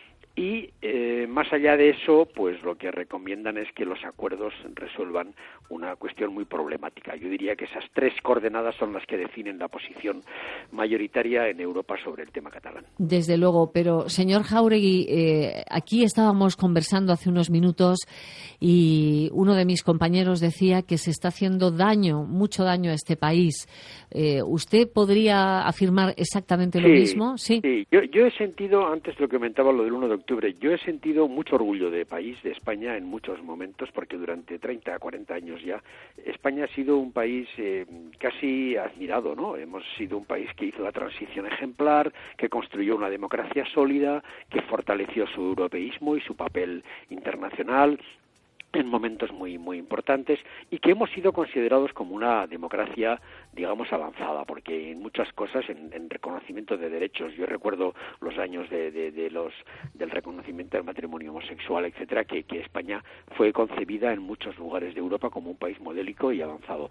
Speaker 12: Y eh, más allá de eso, pues lo que recomiendan es que los acuerdos resuelvan una cuestión muy problemática. Yo diría que esas tres coordenadas son las que definen la posición mayoritaria en Europa sobre el tema catalán.
Speaker 2: Desde luego, pero señor Jáuregui, eh, aquí estábamos conversando hace unos minutos y uno de mis compañeros decía que se está haciendo daño, mucho daño a este país. Eh, ¿Usted podría afirmar exactamente lo
Speaker 12: sí,
Speaker 2: mismo? Sí,
Speaker 12: sí. Yo, yo he sentido, antes lo que comentaba lo del uno de octubre, yo he sentido mucho orgullo de país, de España, en muchos momentos, porque durante treinta, cuarenta años ya, España ha sido un país eh, casi admirado, ¿no? Hemos sido un país que hizo la transición ejemplar, que construyó una democracia sólida, que fortaleció su europeísmo y su papel internacional en momentos muy muy importantes y que hemos sido considerados como una democracia, digamos, avanzada, porque en muchas cosas, en, en reconocimiento de derechos, yo recuerdo los años de, de, de los del reconocimiento del matrimonio homosexual, etcétera, que, que España fue concebida en muchos lugares de Europa como un país modélico y avanzado.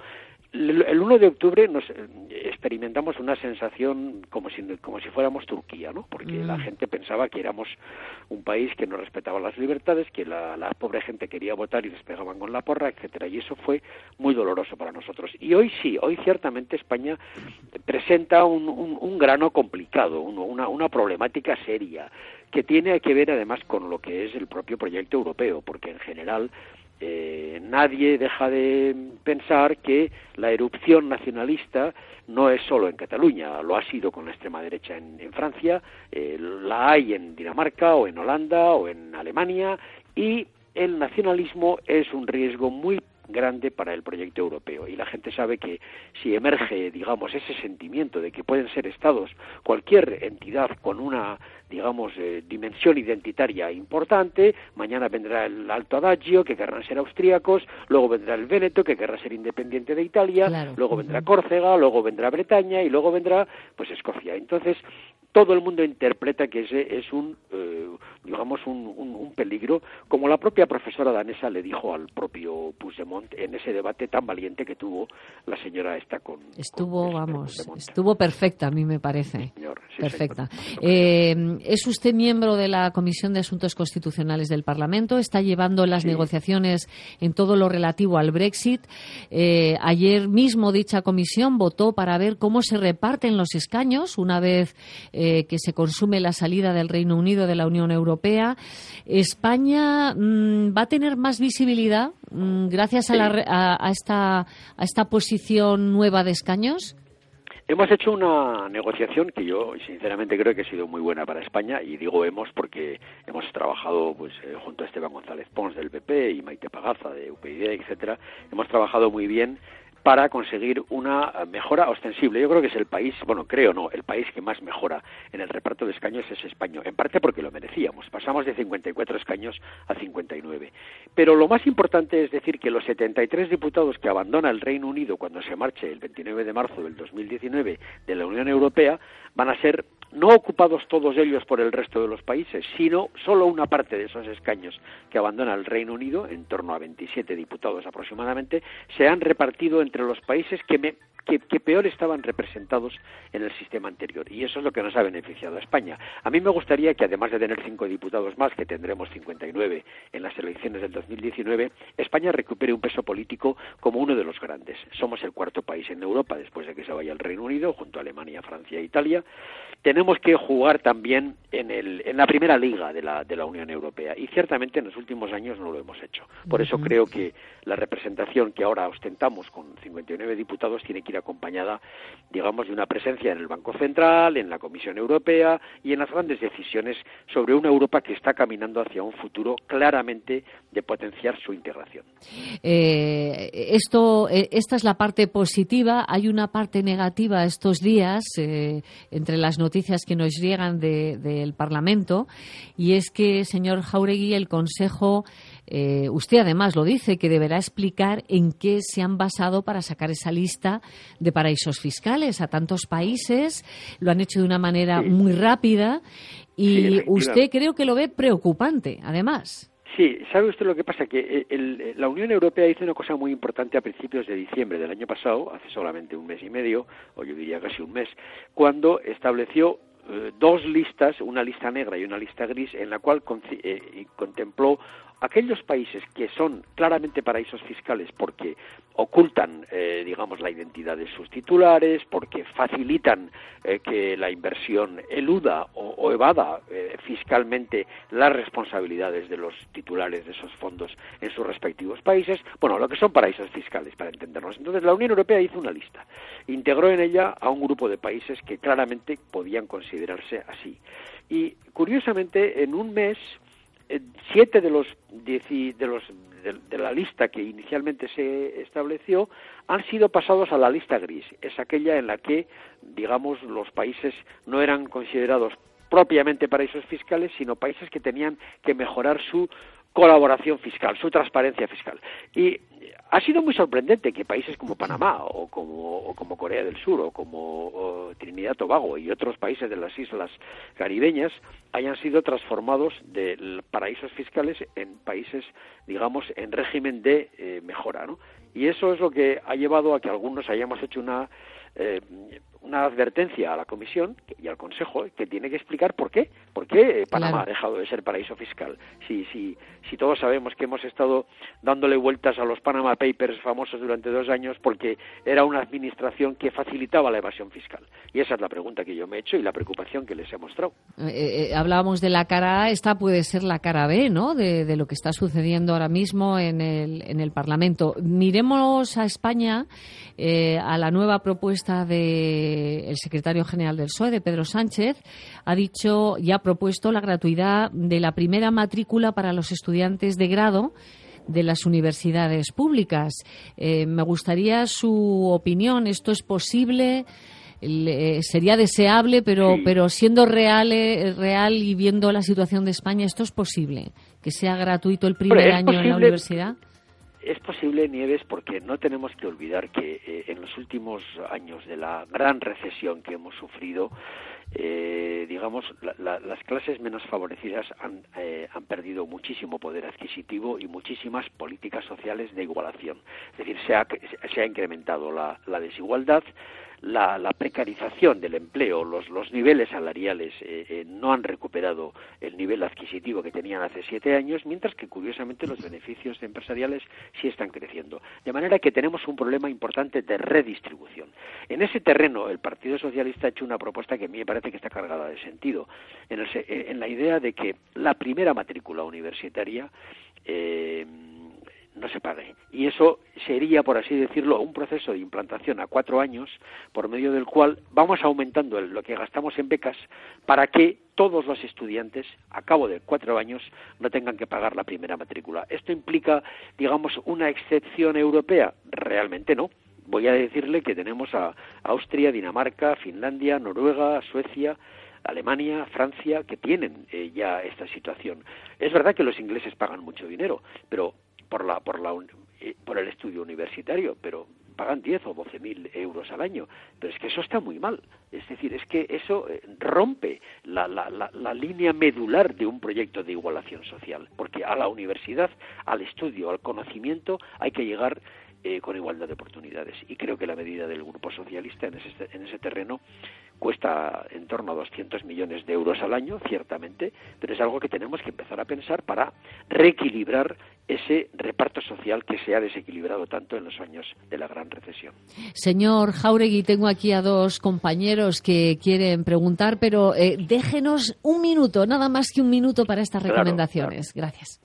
Speaker 12: El uno de octubre nos experimentamos una sensación como si como si fuéramos Turquía, ¿no? Porque mm. la gente pensaba que éramos un país que no respetaba las libertades, que la, la pobre gente quería votar y les pegaban con la porra, etcétera, y eso fue muy doloroso para nosotros. Y hoy sí, hoy ciertamente España presenta un, un, un grano complicado, un, una, una problemática seria, que tiene que ver además con lo que es el propio proyecto europeo, porque en general Eh, nadie deja de pensar que la erupción nacionalista no es solo en Cataluña, lo ha sido con la extrema derecha en, en Francia, eh, la hay en Dinamarca o en Holanda o en Alemania, y el nacionalismo es un riesgo muy grande para el proyecto europeo, y la gente sabe que si emerge, digamos, ese sentimiento de que pueden ser estados, cualquier entidad con una, digamos, eh, dimensión identitaria importante, mañana vendrá el Alto Adagio, que querrán ser austríacos, luego vendrá el Véneto, que querrá ser independiente de Italia, claro. luego vendrá Córcega, luego vendrá Bretaña, y luego vendrá, pues, Escocia. Entonces, todo el mundo interpreta que ese es un, eh, digamos, un, un, un peligro, como la propia profesora danesa le dijo al propio Puigdemont en ese debate tan valiente que tuvo la señora esta con...
Speaker 2: Estuvo,
Speaker 12: con
Speaker 2: vamos,
Speaker 12: Puigdemont.
Speaker 2: Estuvo perfecta, a mí me parece.
Speaker 12: Sí, señor, sí,
Speaker 2: perfecta.
Speaker 12: señor.
Speaker 2: Eh, es usted miembro de la Comisión de Asuntos Constitucionales del Parlamento, está llevando las sí. negociaciones en todo lo relativo al Brexit. Eh, ayer mismo dicha comisión votó para ver cómo se reparten los escaños una vez eh, que se consume la salida del Reino Unido de la Unión Europea. España mmm, va a tener más visibilidad mmm, gracias a, la, a, a, esta, a esta posición nueva de escaños.
Speaker 12: Hemos hecho una negociación que yo sinceramente creo que ha sido muy buena para España, y digo hemos porque hemos trabajado pues eh, junto a Esteban González Pons del P P y Maite Pagaza de U P y D, etcétera. Hemos trabajado muy bien para conseguir una mejora ostensible. Yo creo que es el país, bueno, creo no, el país que más mejora en el reparto de escaños es España, en parte porque lo merecíamos. Pasamos de cincuenta y cuatro escaños a cincuenta y nueve. Pero lo más importante es decir que los setenta y tres diputados que abandona el Reino Unido cuando se marche el veintinueve de marzo del dos mil diecinueve de la Unión Europea van a ser no ocupados todos ellos por el resto de los países, sino solo una parte de esos escaños que abandona el Reino Unido, en torno a veintisiete diputados aproximadamente, se han repartido entre los países que, me, que, que peor estaban representados en el sistema anterior, y eso es lo que nos ha beneficiado a España. A mí me gustaría que, además de tener cinco diputados más, que tendremos cincuenta y nueve en las elecciones del dos mil diecinueve, España recupere un peso político como uno de los grandes. Somos el cuarto país en Europa después de que se vaya el Reino Unido, junto a Alemania, Francia e Italia. Tenemos que jugar también en, el, en la primera liga de la, de la Unión Europea, y ciertamente en los últimos años no lo hemos hecho. Por eso creo que la representación que ahora ostentamos con cincuenta y nueve diputados tiene que que ir acompañada, digamos, de una presencia en el Banco Central, en la Comisión Europea y en las grandes decisiones sobre una Europa que está caminando hacia un futuro claramente de potenciar su integración.
Speaker 2: Eh, esto, eh, esta es la parte positiva. Hay una parte negativa estos días eh, entre las noticias que nos llegan de, del Parlamento, y es que, señor Jáuregui, el Consejo, eh, usted además lo dice, que deberá explicar en qué se han basado para sacar esa lista de paraísos fiscales a tantos países. Lo han hecho de una manera sí. muy rápida y sí, usted creo que lo ve preocupante, además.
Speaker 12: Sí, ¿sabe usted lo que pasa? Que el, la Unión Europea hizo una cosa muy importante a principios de diciembre del año pasado, hace solamente un mes y medio, o yo diría casi un mes, cuando estableció eh, dos listas, una lista negra y una lista gris, en la cual con, eh, contempló aquellos países que son claramente paraísos fiscales porque ocultan, eh, digamos, la identidad de sus titulares, porque facilitan eh, que la inversión eluda o, o evada eh, fiscalmente las responsabilidades de los titulares de esos fondos en sus respectivos países, bueno, lo que son paraísos fiscales, para entendernos. Entonces, la Unión Europea hizo una lista, integró en ella a un grupo de países que claramente podían considerarse así. Y, curiosamente, en un mes, siete de los dieci, de los de, de la lista que inicialmente se estableció han sido pasados a la lista gris. Es aquella en la que, digamos, los países no eran considerados propiamente paraísos fiscales, sino países que tenían que mejorar su colaboración fiscal, su transparencia fiscal. Y ha sido muy sorprendente que países como Panamá o como, o como Corea del Sur o como o Trinidad y Tobago y otros países de las islas caribeñas hayan sido transformados de paraísos fiscales en países, digamos, en régimen de eh, mejora, ¿no? Y eso es lo que ha llevado a que algunos hayamos hecho una eh, una advertencia a la Comisión y al Consejo que tiene que explicar por qué, por qué Panamá claro. ha dejado de ser paraíso fiscal. Si, si, si todos sabemos que hemos estado dándole vueltas a los Panama Papers famosos durante dos años porque era una administración que facilitaba la evasión fiscal. Y esa es la pregunta que yo me he hecho y la preocupación que les he mostrado.
Speaker 2: Eh, eh, hablábamos de la cara A, esta puede ser la cara B, ¿no?, de, de lo que está sucediendo ahora mismo en el, en el Parlamento. Miremos a España, eh, a la nueva propuesta de el secretario general del P S O E, de Pedro Sánchez, ha dicho y ha propuesto la gratuidad de la primera matrícula para los estudiantes de grado de las universidades públicas. Eh, me gustaría su opinión. ¿Esto es posible? Eh, sería deseable, pero sí. pero siendo real, eh, real y viendo la situación de España, ¿esto es posible? ¿Que sea gratuito el primer año posible. en la universidad?
Speaker 12: Es posible, Nieves, porque no tenemos que olvidar que eh, en los últimos años de la gran recesión que hemos sufrido, eh, digamos, la, la, las clases menos favorecidas han, eh, han perdido muchísimo poder adquisitivo y muchísimas políticas sociales de igualación. Es decir, se ha, se ha incrementado la, la desigualdad, la, la precarización del empleo, los, los niveles salariales eh, eh, no han recuperado el nivel adquisitivo que tenían hace siete años, mientras que, curiosamente, los beneficios empresariales sí están creciendo. De manera que tenemos un problema importante de redistribución. En ese terreno, el Partido Socialista ha hecho una propuesta que a mí me parece que está cargada de sentido, en, el, en la idea de que la primera matrícula universitaria eh, no se pague. Y eso sería, por así decirlo, un proceso de implantación a cuatro años, por medio del cual vamos aumentando el, lo que gastamos en becas para que todos los estudiantes, a cabo de cuatro años, no tengan que pagar la primera matrícula. ¿Esto implica, digamos, una excepción europea? Realmente no. Voy a decirle que tenemos a Austria, Dinamarca, Finlandia, Noruega, Suecia, Alemania, Francia, que tienen eh, ya esta situación. Es verdad que los ingleses pagan mucho dinero, pero por la por la eh, por el estudio universitario, pero pagan diez o doce mil euros al año. Pero es que eso está muy mal. Es decir, es que eso eh, rompe la, la, la, la línea medular de un proyecto de igualación social, porque a la universidad, al estudio, al conocimiento, hay que llegar eh, con igualdad de oportunidades. Y creo que la medida del Grupo Socialista en ese, en ese terreno cuesta en torno a doscientos millones de euros al año, ciertamente, pero es algo que tenemos que empezar a pensar para reequilibrar ese reparto social que se ha desequilibrado tanto en los años de la gran recesión.
Speaker 2: Señor Jáuregui, tengo aquí a dos compañeros que quieren preguntar, pero eh, déjenos un minuto, nada más que un minuto para estas
Speaker 12: Claro,
Speaker 2: recomendaciones.
Speaker 12: claro.
Speaker 2: Gracias.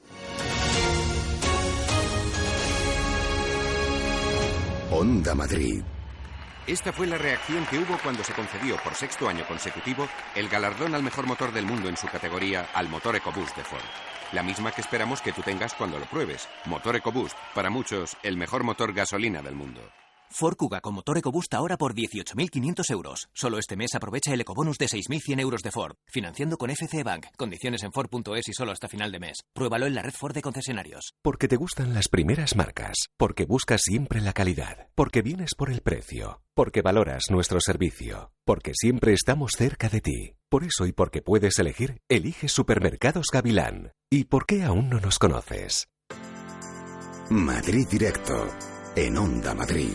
Speaker 9: Onda Madrid.
Speaker 13: Esta fue la reacción que hubo cuando se concedió por sexto año consecutivo el galardón al mejor motor del mundo en su categoría al motor EcoBoost de Ford. La misma que esperamos que tú tengas cuando lo pruebes. Motor EcoBoost, para muchos, el mejor motor gasolina del mundo.
Speaker 14: Ford Kuga con motor EcoBoost ahora por dieciocho mil quinientos euros. Solo este mes aprovecha el ecobonus de seis mil cien euros de Ford. Financiando con F C Bank. Condiciones en Ford punto es y solo hasta final de mes. Pruébalo en la red Ford de concesionarios.
Speaker 15: Porque te gustan las primeras marcas. Porque buscas siempre la calidad. Porque vienes por el precio. Porque valoras nuestro servicio. Porque siempre estamos cerca de ti. Por eso y porque puedes elegir, eliges Supermercados Gavilán. ¿Y por qué aún no nos conoces?
Speaker 9: Madrid Directo. En Onda Madrid.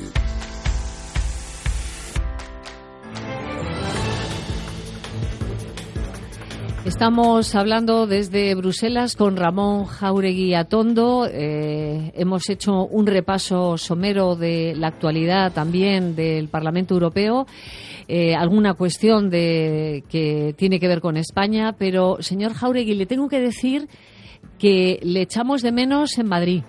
Speaker 2: Estamos hablando desde Bruselas con Ramón Jáuregui Atondo. Eh, hemos hecho un repaso somero de la actualidad también del Parlamento Europeo. Eh, alguna cuestión de que tiene que ver con España. Pero, señor Jáuregui, le tengo que decir que le echamos de menos en Madrid.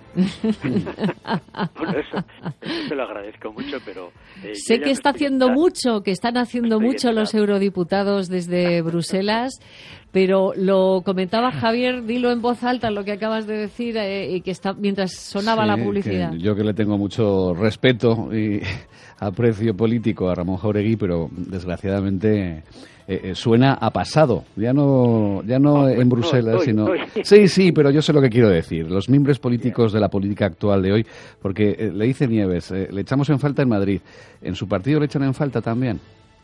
Speaker 12: Bueno, eso, eso se lo agradezco mucho, pero... Eh,
Speaker 2: sé que está haciendo estar... mucho, que están haciendo estoy mucho los eurodiputados desde Bruselas, pero lo comentaba Javier, dilo en voz alta lo que acabas de decir, eh, y que está mientras sonaba
Speaker 5: sí,
Speaker 2: la publicidad.
Speaker 5: Que yo que le tengo mucho respeto y aprecio político a Ramón Jáuregui, pero desgraciadamente... Eh, eh, suena a pasado, ya no ya no, no en Bruselas, no, estoy, sino... Estoy. Sí, sí, pero yo sé lo que quiero decir. Los mimbres políticos yeah. de la política actual de hoy, porque eh, le dice Nieves, eh, le echamos en falta en Madrid. ¿En su partido le echan en falta también?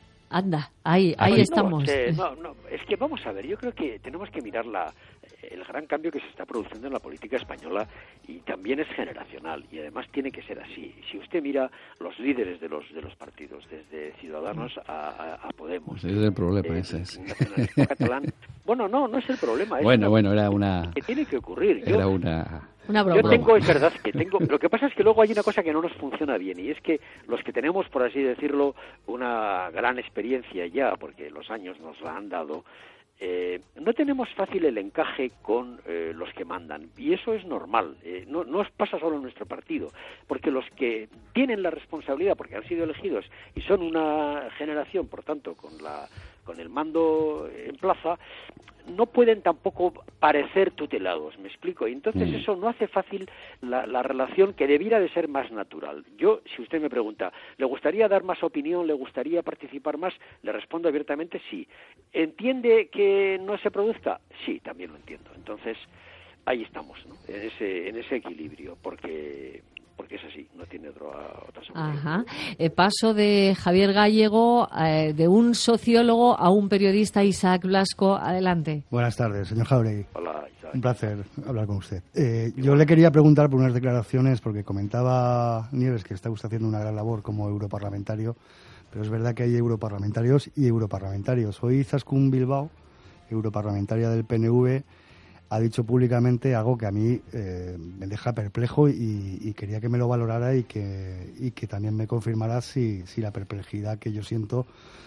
Speaker 2: Anda, ahí, ahí no, estamos.
Speaker 12: No, eh, no, no, es que vamos a ver, yo creo que tenemos que mirar la, el gran cambio que se está produciendo en la política española y también es generacional y además tiene que ser así. Si usted mira los líderes de los de los partidos, desde Ciudadanos a, a, a Podemos...
Speaker 5: Pues ese es el problema, eh, ese es.
Speaker 12: Catalán. Bueno, no, no es el problema. Es
Speaker 5: bueno,
Speaker 12: una,
Speaker 5: bueno, era una...
Speaker 12: que tiene que ocurrir.
Speaker 5: Era
Speaker 12: yo,
Speaker 5: una...
Speaker 2: Una broma.
Speaker 12: Yo tengo, es verdad, que tengo... Lo que pasa es que luego hay una cosa que no nos funciona bien y es que los que tenemos, por así decirlo, una gran experiencia ya, porque los años nos la han dado, eh, no tenemos fácil el encaje con eh, los que mandan. Y eso es normal. Eh, no, no pasa solo en nuestro partido, porque los que tienen la responsabilidad, porque han sido elegidos y son una generación, por tanto, con la... con el mando en plaza, no pueden tampoco parecer tutelados, ¿me explico? Y entonces mm. eso no hace fácil la, la relación que debiera de ser más natural. Yo, si usted me pregunta, ¿le gustaría dar más opinión, le gustaría participar más? Le respondo abiertamente sí. ¿Entiende que no se produzca? Sí, también lo entiendo. Entonces, ahí estamos, ¿no? En ese, en ese equilibrio, porque... porque es así, no tiene otra, otra solución.
Speaker 2: Ajá. Eh, paso de Javier Gallego, eh, de un sociólogo a un periodista, Isaac Blasco. Adelante.
Speaker 6: Buenas tardes, señor Jáuregui.
Speaker 12: Hola, Isaac.
Speaker 6: Un placer hablar con usted. Eh, yo le quería preguntar por unas declaraciones, porque comentaba Nieves que está usted haciendo una gran labor como europarlamentario, pero es verdad que hay europarlamentarios y europarlamentarios. Hoy Izaskun Bilbao, europarlamentaria del P N V, ha dicho públicamente algo que a mí eh, me deja perplejo y, y quería que me lo valorara y que, y que también me confirmara si, si la perplejidad que yo siento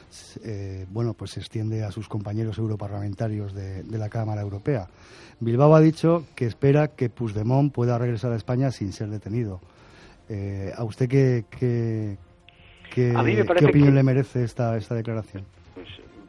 Speaker 6: eh, bueno, pues se extiende a sus compañeros europarlamentarios de, de la Cámara Europea. Bilbao ha dicho que espera que Puigdemont pueda regresar a España sin ser detenido. Eh, ¿A usted qué, qué, qué, qué opinión
Speaker 12: que...
Speaker 6: le merece esta, esta declaración?
Speaker 12: Pues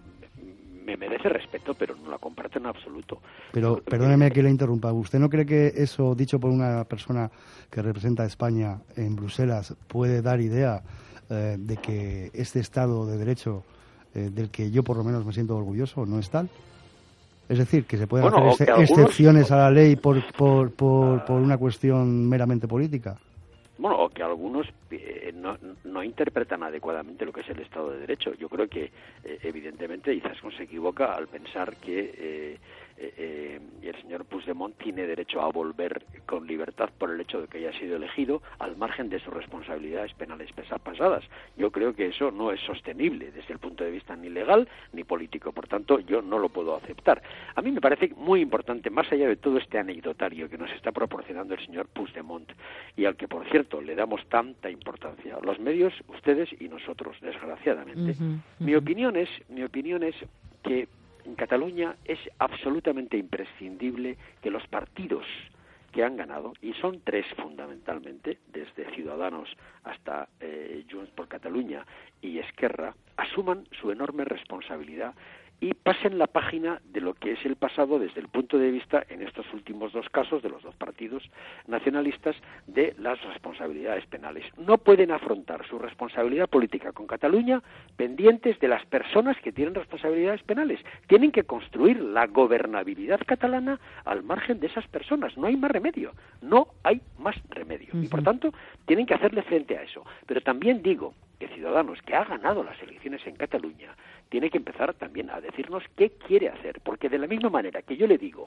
Speaker 12: me merece respeto, pero no la comparto en absoluto.
Speaker 6: Pero perdóneme que le interrumpa. ¿Usted no cree que eso, dicho por una persona que representa a España en Bruselas, puede dar idea eh, de que este Estado de Derecho, eh, del que yo por lo menos me siento orgulloso, no es tal? Es decir, que se pueden
Speaker 12: bueno,
Speaker 6: hacer ex- algunos... excepciones a la ley por, por, por, por una cuestión meramente política.
Speaker 12: Bueno, o que algunos eh, no, no interpretan adecuadamente lo que es el Estado de Derecho. Yo creo que, eh, evidentemente, Izaskun se equivoca al pensar que eh, eh, el señor Puigdemont tiene derecho a volver con libertad por el hecho de que haya sido elegido al margen de sus responsabilidades penales pasadas. Yo creo que eso no es sostenible desde el punto de vista ni legal ni político. Por tanto, yo no lo puedo aceptar. A mí me parece muy importante, más allá de todo este anecdotario que nos está proporcionando el señor Puigdemont y al que, por cierto, le damos tanta importancia, los medios, ustedes y nosotros, desgraciadamente. Uh-huh, uh-huh. Mi opinión es, mi opinión es que en Cataluña es absolutamente imprescindible que los partidos que han ganado, y son tres fundamentalmente, desde Ciudadanos hasta eh, Junts por Catalunya y Esquerra, asuman su enorme responsabilidad y pasen la página de lo que es el pasado desde el punto de vista, en estos últimos dos casos de los dos partidos nacionalistas, de las responsabilidades penales. No pueden afrontar su responsabilidad política con Cataluña pendientes de las personas que tienen responsabilidades penales. Tienen que construir la gobernabilidad catalana al margen de esas personas. No hay más remedio. No hay más remedio. Uh-huh. Y por tanto, tienen que hacerle frente a eso. Pero también digo que Ciudadanos, que ha ganado las elecciones en Cataluña, tiene que empezar también a decirnos qué quiere hacer, porque de la misma manera que yo le digo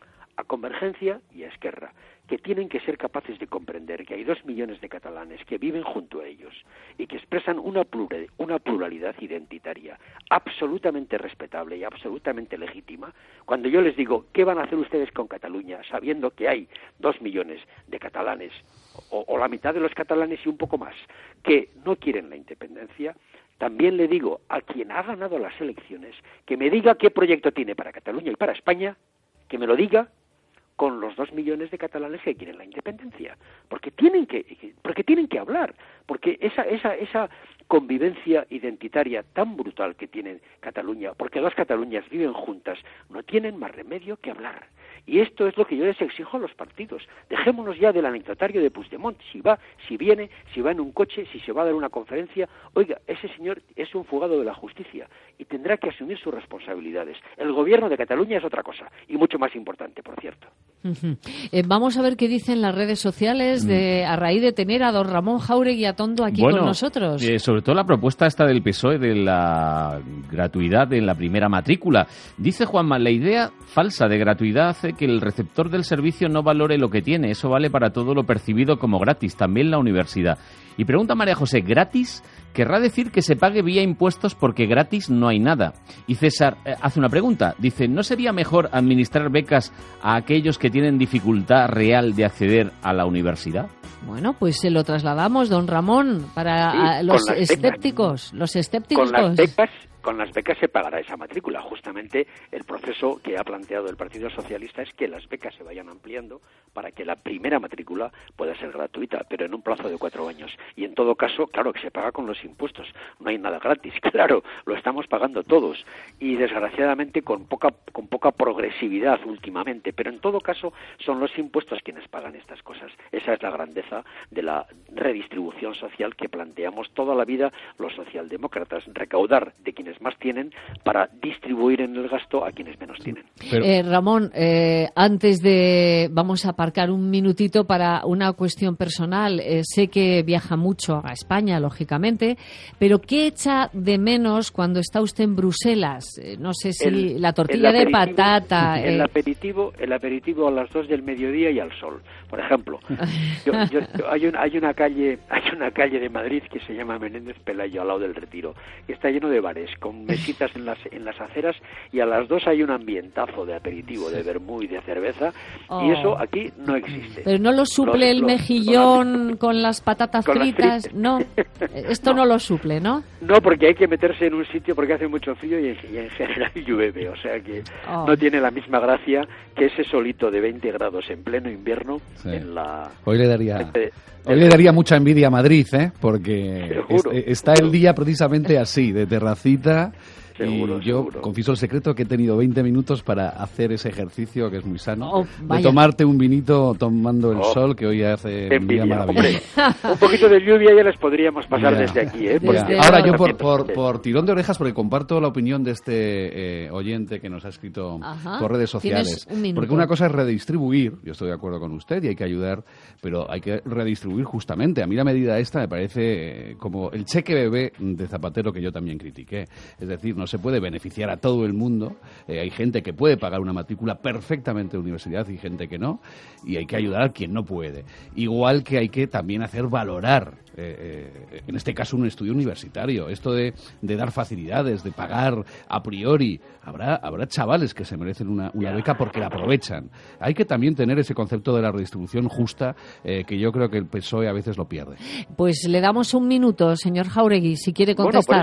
Speaker 12: a Convergencia y a Esquerra que tienen que ser capaces de comprender que hay dos millones de catalanes que viven junto a ellos y que expresan una plural, una pluralidad identitaria absolutamente respetable y absolutamente legítima, cuando yo les digo ¿qué van a hacer ustedes con Cataluña sabiendo que hay dos millones de catalanes o, o la mitad de los catalanes y un poco más que no quieren la independencia? También le digo a quien ha ganado las elecciones que me diga qué proyecto tiene para Cataluña y para España, que me lo diga con los dos millones de catalanes que quieren la independencia, porque tienen que, porque tienen que hablar, porque esa, esa, esa convivencia identitaria tan brutal que tiene Cataluña, porque dos Cataluñas viven juntas, no tienen más remedio que hablar. Y esto es lo que yo les exijo a los partidos. Dejémonos ya del anecdotario de Puigdemont, si va, si viene, si va en un coche, si se va a dar una conferencia. Oiga, ese señor es un fugado de la justicia y tendrá que asumir sus responsabilidades. El gobierno de Cataluña es otra cosa, y mucho más importante, por cierto.
Speaker 2: Uh-huh. Eh, vamos a ver qué dicen las redes sociales de, a raíz de tener a don Ramón Jáuregui Atondo aquí
Speaker 4: bueno,
Speaker 2: con nosotros.
Speaker 4: Eh, sobre todo la propuesta esta del P S O E de la gratuidad en la primera matrícula. Dice Juanma, la idea falsa de gratuidad hace que el receptor del servicio no valore lo que tiene. Eso vale para todo lo percibido como gratis, también la universidad. Y pregunta María José, ¿gratis? Querrá decir que se pague vía impuestos porque gratis no hay nada. Y César eh, hace una pregunta. Dice, ¿no sería mejor administrar becas a aquellos que tienen dificultad real de acceder a la universidad?
Speaker 2: Bueno, pues se lo trasladamos, don Ramón, para
Speaker 12: sí,
Speaker 2: a, los
Speaker 12: las
Speaker 2: escépticos.
Speaker 12: Becas.
Speaker 2: Los escépticos.
Speaker 12: Con las becas, con las becas se pagará esa matrícula. Justamente el proceso que ha planteado el Partido Socialista es que las becas se vayan ampliando para que la primera matrícula pueda ser gratuita, pero en un plazo de cuatro años. Y en todo caso, claro que se paga con los impuestos. No hay nada gratis, claro, lo estamos pagando todos. Y desgraciadamente con poca, con poca progresividad últimamente. Pero en todo caso son los impuestos quienes pagan estas cosas. Esa es la grandeza de la redistribución social que planteamos toda la vida los socialdemócratas. Recaudar de quienes más tienen para distribuir en el gasto a quienes menos tienen.
Speaker 2: Pero... Eh, Ramón, eh, antes de... Vamos a aparcar un minutito para una cuestión personal. Eh, sé que viaja mucho a España, lógicamente, pero ¿qué echa de menos cuando está usted en Bruselas? Eh, no sé si el, la tortilla de patata...
Speaker 12: El
Speaker 2: eh...
Speaker 12: aperitivo el aperitivo a las dos del mediodía y al sol. Por ejemplo, yo, yo, yo, hay, un, hay, una calle, hay una calle de Madrid que se llama Menéndez Pelayo, al lado del Retiro, que está lleno de bares, con mesitas en las, en las aceras, y a las dos hay un ambientazo de aperitivo, de vermú y de cerveza, oh. y eso aquí no existe.
Speaker 2: Pero no lo suple los, el los, mejillón los, con las patatas con fritas, las no, esto no. no lo suple, ¿no?
Speaker 12: No, porque hay que meterse en un sitio porque hace mucho frío y en, y en general llueve, o sea que oh. no tiene la misma gracia que ese solito de veinte grados en pleno invierno sí. en la...
Speaker 5: Hoy le daría... Este, Hoy le daría mucha envidia a Madrid, ¿eh? Porque
Speaker 12: seguro,
Speaker 5: es, está
Speaker 12: seguro.
Speaker 5: el día precisamente así, de terracita.
Speaker 12: Seguro,
Speaker 5: y yo
Speaker 12: seguro.
Speaker 5: confieso el secreto que he tenido veinte minutos para hacer ese ejercicio que es muy sano,
Speaker 2: oh,
Speaker 5: de tomarte un vinito tomando el oh, sol, que hoy hace un día maravilloso.
Speaker 12: Un poquito de lluvia ya les podríamos pasar ya, desde aquí, ¿eh?
Speaker 2: Desde
Speaker 5: Ahora yo por, por, por tirón de orejas, porque comparto la opinión de este eh, oyente que nos ha escrito
Speaker 2: Ajá.
Speaker 5: por redes sociales.
Speaker 2: Un
Speaker 5: porque una cosa es redistribuir, yo estoy de acuerdo con usted y hay que ayudar, pero hay que redistribuir justamente. A mí la medida esta me parece eh, como el cheque bebé de Zapatero, que yo también critiqué. Es decir, no se puede beneficiar a todo el mundo. Eh, hay gente que puede pagar una matrícula perfectamente de universidad y gente que no, y hay que ayudar a quien no puede. Igual que hay que también hacer valorar, eh, eh, en este caso, un estudio universitario. Esto de, de dar facilidades, de pagar a priori. Habrá, habrá chavales que se merecen una, una beca porque la aprovechan. Hay que también tener ese concepto de la redistribución justa, eh, que yo creo que el P S O E a veces lo pierde.
Speaker 2: Pues le damos un minuto, señor Jáuregui, si quiere contestar.
Speaker 12: Bueno, por eso.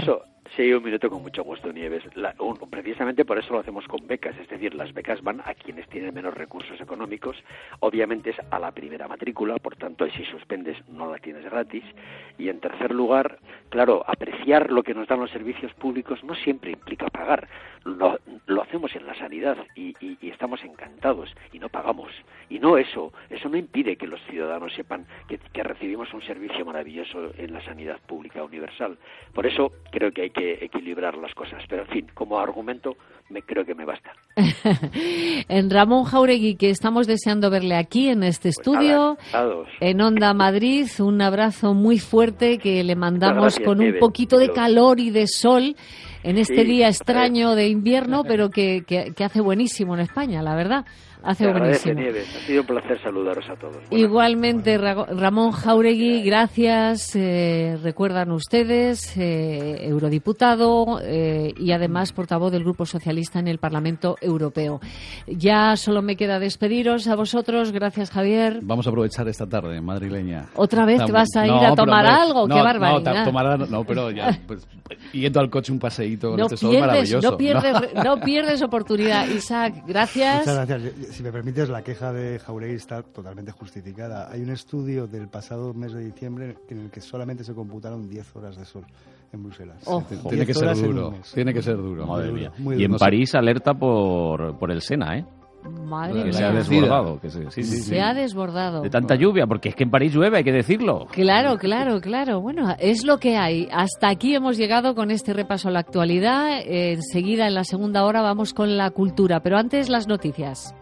Speaker 12: Sí, un minuto con mucho gusto, Nieves. La, un, precisamente por eso lo hacemos con becas, es decir, las becas van a quienes tienen menos recursos económicos, obviamente es a la primera matrícula, por tanto, si suspendes no la tienes gratis, y en tercer lugar, claro, apreciar lo que nos dan los servicios públicos no siempre implica pagar, lo, lo hacemos en la sanidad y, y, y estamos encantados y no pagamos, y no eso, eso no impide que los ciudadanos sepan que, que recibimos un servicio maravilloso en la sanidad pública universal. Por eso creo que hay que equilibrar las cosas, pero en fin, como argumento me creo que me basta.
Speaker 2: En Ramón Jáuregui, que estamos deseando verle aquí en este estudio,
Speaker 12: pues nada,
Speaker 2: en Onda Madrid, un abrazo muy fuerte que le mandamos
Speaker 12: gracias,
Speaker 2: con un
Speaker 12: Nieves,
Speaker 2: poquito de
Speaker 12: Dios.
Speaker 2: calor y de sol en este
Speaker 12: Sí,
Speaker 2: día extraño de invierno, pero que, que, que hace buenísimo en España, la verdad. Hace
Speaker 12: Te agradece,
Speaker 2: buenísimo.
Speaker 12: Nieves. Ha sido un placer saludaros a todos. Buenas
Speaker 2: Igualmente, Ra- Ramón Jáuregui, gracias. Eh, recuerdan ustedes, eh, eurodiputado eh, y además portavoz del Grupo Socialista en el Parlamento Europeo. Ya solo me queda despediros a vosotros. Gracias, Javier.
Speaker 5: Vamos a aprovechar esta tarde, madrileña.
Speaker 2: ¿Otra vez te vas a ir
Speaker 5: No,
Speaker 2: a
Speaker 5: pero,
Speaker 2: tomar
Speaker 5: hombre,
Speaker 2: algo?
Speaker 5: No,
Speaker 2: ¡Qué
Speaker 5: no,
Speaker 2: barbaridad!
Speaker 5: ta- tomar, no, pero ya, pues, yendo al coche un paseíto con
Speaker 2: No
Speaker 5: este sol
Speaker 2: pierdes,
Speaker 5: maravilloso.
Speaker 2: no, pierdes, no pierdes oportunidad. Isaac, gracias.
Speaker 6: Muchas gracias. Si me permites, la queja de Jáuregui está totalmente justificada. Hay un estudio del pasado mes de diciembre en el que solamente se computaron diez horas de sol en Bruselas.
Speaker 2: Oh.
Speaker 5: Tiene que ser duro. Tiene que ser duro.
Speaker 4: Madre
Speaker 5: Muy
Speaker 4: mía.
Speaker 5: duro, muy
Speaker 4: Y en
Speaker 5: duro.
Speaker 4: París alerta por, por el Sena, ¿eh?
Speaker 2: Madre
Speaker 4: Que se ha
Speaker 2: mía.
Speaker 4: desbordado. Que se, sí, sí,
Speaker 2: Se
Speaker 4: sí.
Speaker 2: ha desbordado.
Speaker 4: De tanta lluvia, porque es que en París llueve, hay que decirlo.
Speaker 2: Claro, claro, claro. Bueno, es lo que hay. Hasta aquí hemos llegado con este repaso a la actualidad. Eh, enseguida, en la segunda hora, vamos con la cultura. Pero antes, las noticias.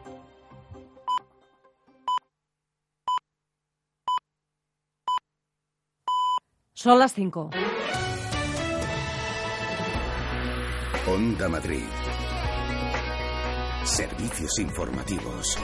Speaker 16: Son las cinco.
Speaker 9: Onda Madrid. Servicios informativos.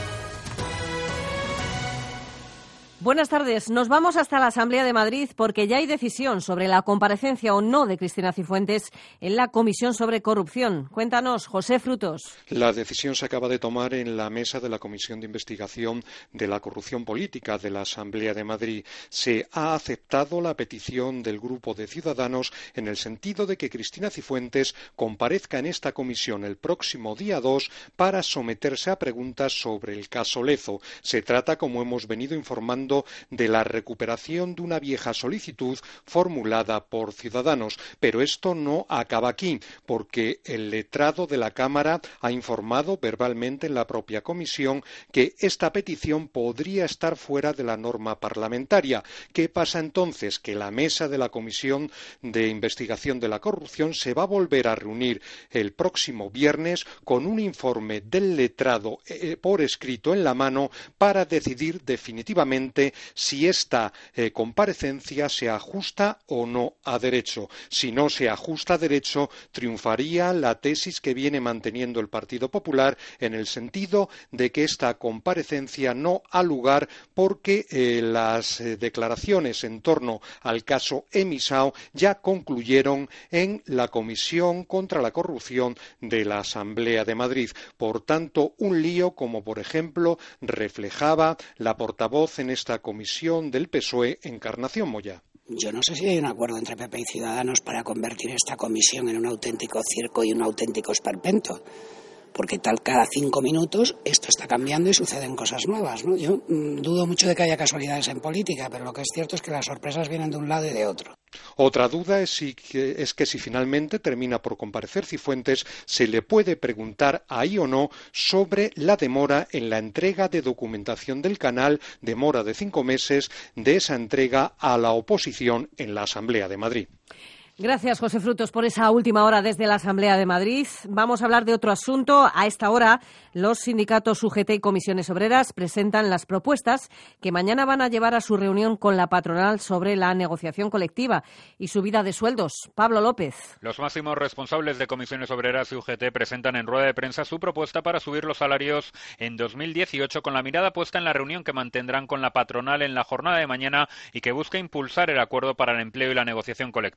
Speaker 16: Buenas tardes. Nos vamos hasta la Asamblea de Madrid porque ya hay decisión sobre la comparecencia o no de Cristina Cifuentes en la Comisión sobre Corrupción. Cuéntanos, José Frutos.
Speaker 17: La decisión se acaba de tomar en la mesa de la Comisión de Investigación de la Corrupción Política de la Asamblea de Madrid. Se ha aceptado la petición del Grupo de Ciudadanos en el sentido de que Cristina Cifuentes comparezca en esta comisión el próximo día dos para someterse a preguntas sobre el caso Lezo. Se trata, como hemos venido informando, de la recuperación de una vieja solicitud formulada por Ciudadanos. Pero esto no acaba aquí, porque el letrado de la Cámara ha informado verbalmente en la propia comisión que esta petición podría estar fuera de la norma parlamentaria. ¿Qué pasa entonces? Que la mesa de la Comisión de Investigación de la Corrupción se va a volver a reunir el próximo viernes con un informe del letrado eh, por escrito en la mano para decidir definitivamente si esta eh, comparecencia se ajusta o no a derecho. Si no se ajusta a derecho, triunfaría la tesis que viene manteniendo el Partido Popular en el sentido de que esta comparecencia no ha lugar porque eh, las eh, declaraciones en torno al caso Emisao ya concluyeron en la Comisión contra la Corrupción de la Asamblea de Madrid. Por tanto, un lío como, por ejemplo, reflejaba la portavoz en esta comisión del P S O E, Encarnación Moya.
Speaker 18: Yo no sé si hay un acuerdo entre P P y Ciudadanos para convertir esta comisión en un auténtico circo y un auténtico esperpento, porque tal cada cinco minutos esto está cambiando y suceden cosas nuevas, ¿no? Yo mmm, dudo mucho de que haya casualidades en política, pero lo que es cierto es que las sorpresas vienen de un lado y de otro.
Speaker 17: Otra duda es, si, que, es que si finalmente termina por comparecer Cifuentes, se le puede preguntar ahí o no sobre la demora en la entrega de documentación del canal, demora de cinco meses de esa entrega a la oposición en la Asamblea de Madrid.
Speaker 16: Gracias, José Frutos, por esa última hora desde la Asamblea de Madrid. Vamos a hablar de otro asunto. A esta hora, los sindicatos U G T y comisiones obreras presentan las propuestas que mañana van a llevar a su reunión con la patronal sobre la negociación colectiva y subida de sueldos. Pablo López.
Speaker 19: Los máximos responsables de comisiones obreras y U G T presentan en rueda de prensa su propuesta para subir los salarios en dos mil dieciocho, con la mirada puesta en la reunión que mantendrán con la patronal en la jornada de mañana y que busca impulsar el acuerdo para el empleo y la negociación colectiva. Fuentes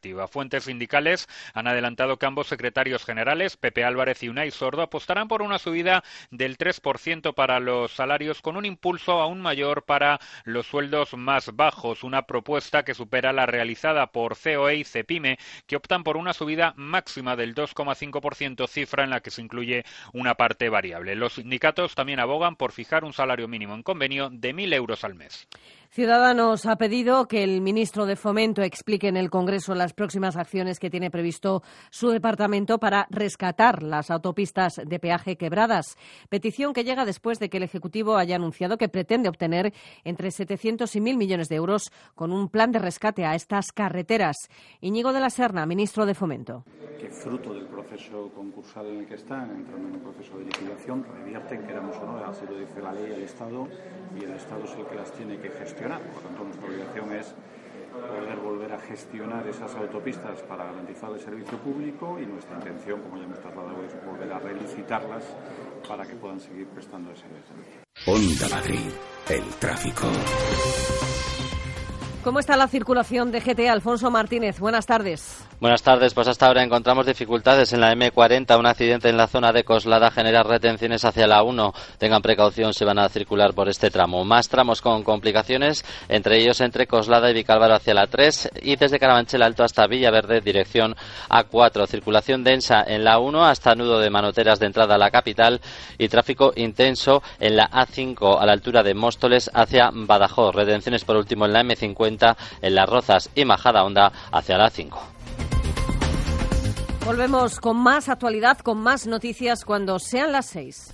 Speaker 19: Fuentes sindicales han adelantado que ambos secretarios generales, Pepe Álvarez y Unai Sordo, apostarán por una subida del tres por ciento para los salarios, con un impulso aún mayor para los sueldos más bajos, una propuesta que supera la realizada por C O E y Cepime, que optan por una subida máxima del dos coma cinco por ciento, cifra en la que se incluye una parte variable. Los sindicatos también abogan por fijar un salario mínimo en convenio de mil euros al mes.
Speaker 16: Ciudadanos ha pedido que el ministro de Fomento explique en el Congreso las próximas acciones que tiene previsto su departamento para rescatar las autopistas de peaje quebradas. Petición que llega después de que el Ejecutivo haya anunciado que pretende obtener entre setecientos y mil millones de euros con un plan de rescate a estas carreteras. Íñigo de la Serna, ministro de Fomento.
Speaker 20: Que fruto del proceso concursal en el que están, entrando en un proceso de liquidación, revierten, queramos o no, así lo dice la ley, al Estado, y el Estado es el que las tiene que gestionar. Por lo tanto, nuestra obligación es poder volver a gestionar esas autopistas para garantizar el servicio público, y nuestra intención, como ya hemos trasladado, es volver a relicitarlas para que puedan seguir prestando ese servicio.
Speaker 9: Onda Madrid, el tráfico.
Speaker 16: ¿Cómo está la circulación de G T? Alfonso Martínez, buenas tardes.
Speaker 21: Buenas tardes, pues hasta ahora encontramos dificultades en la eme cuarenta, un accidente en la zona de Coslada genera retenciones hacia la uno, tengan precaución si van a circular por este tramo. Más tramos con complicaciones, entre ellos entre Coslada y Vicálvaro hacia la tres y desde Carabanchel Alto hasta Villaverde, dirección A cuatro, circulación densa en la uno hasta Nudo de Manoteras de entrada a la capital y tráfico intenso en la A cinco a la altura de Móstoles hacia Badajoz, retenciones por último en la eme cincuenta en Las Rozas y Majadahonda hacia la A cinco.
Speaker 16: Volvemos con más actualidad, con más noticias cuando sean las seis.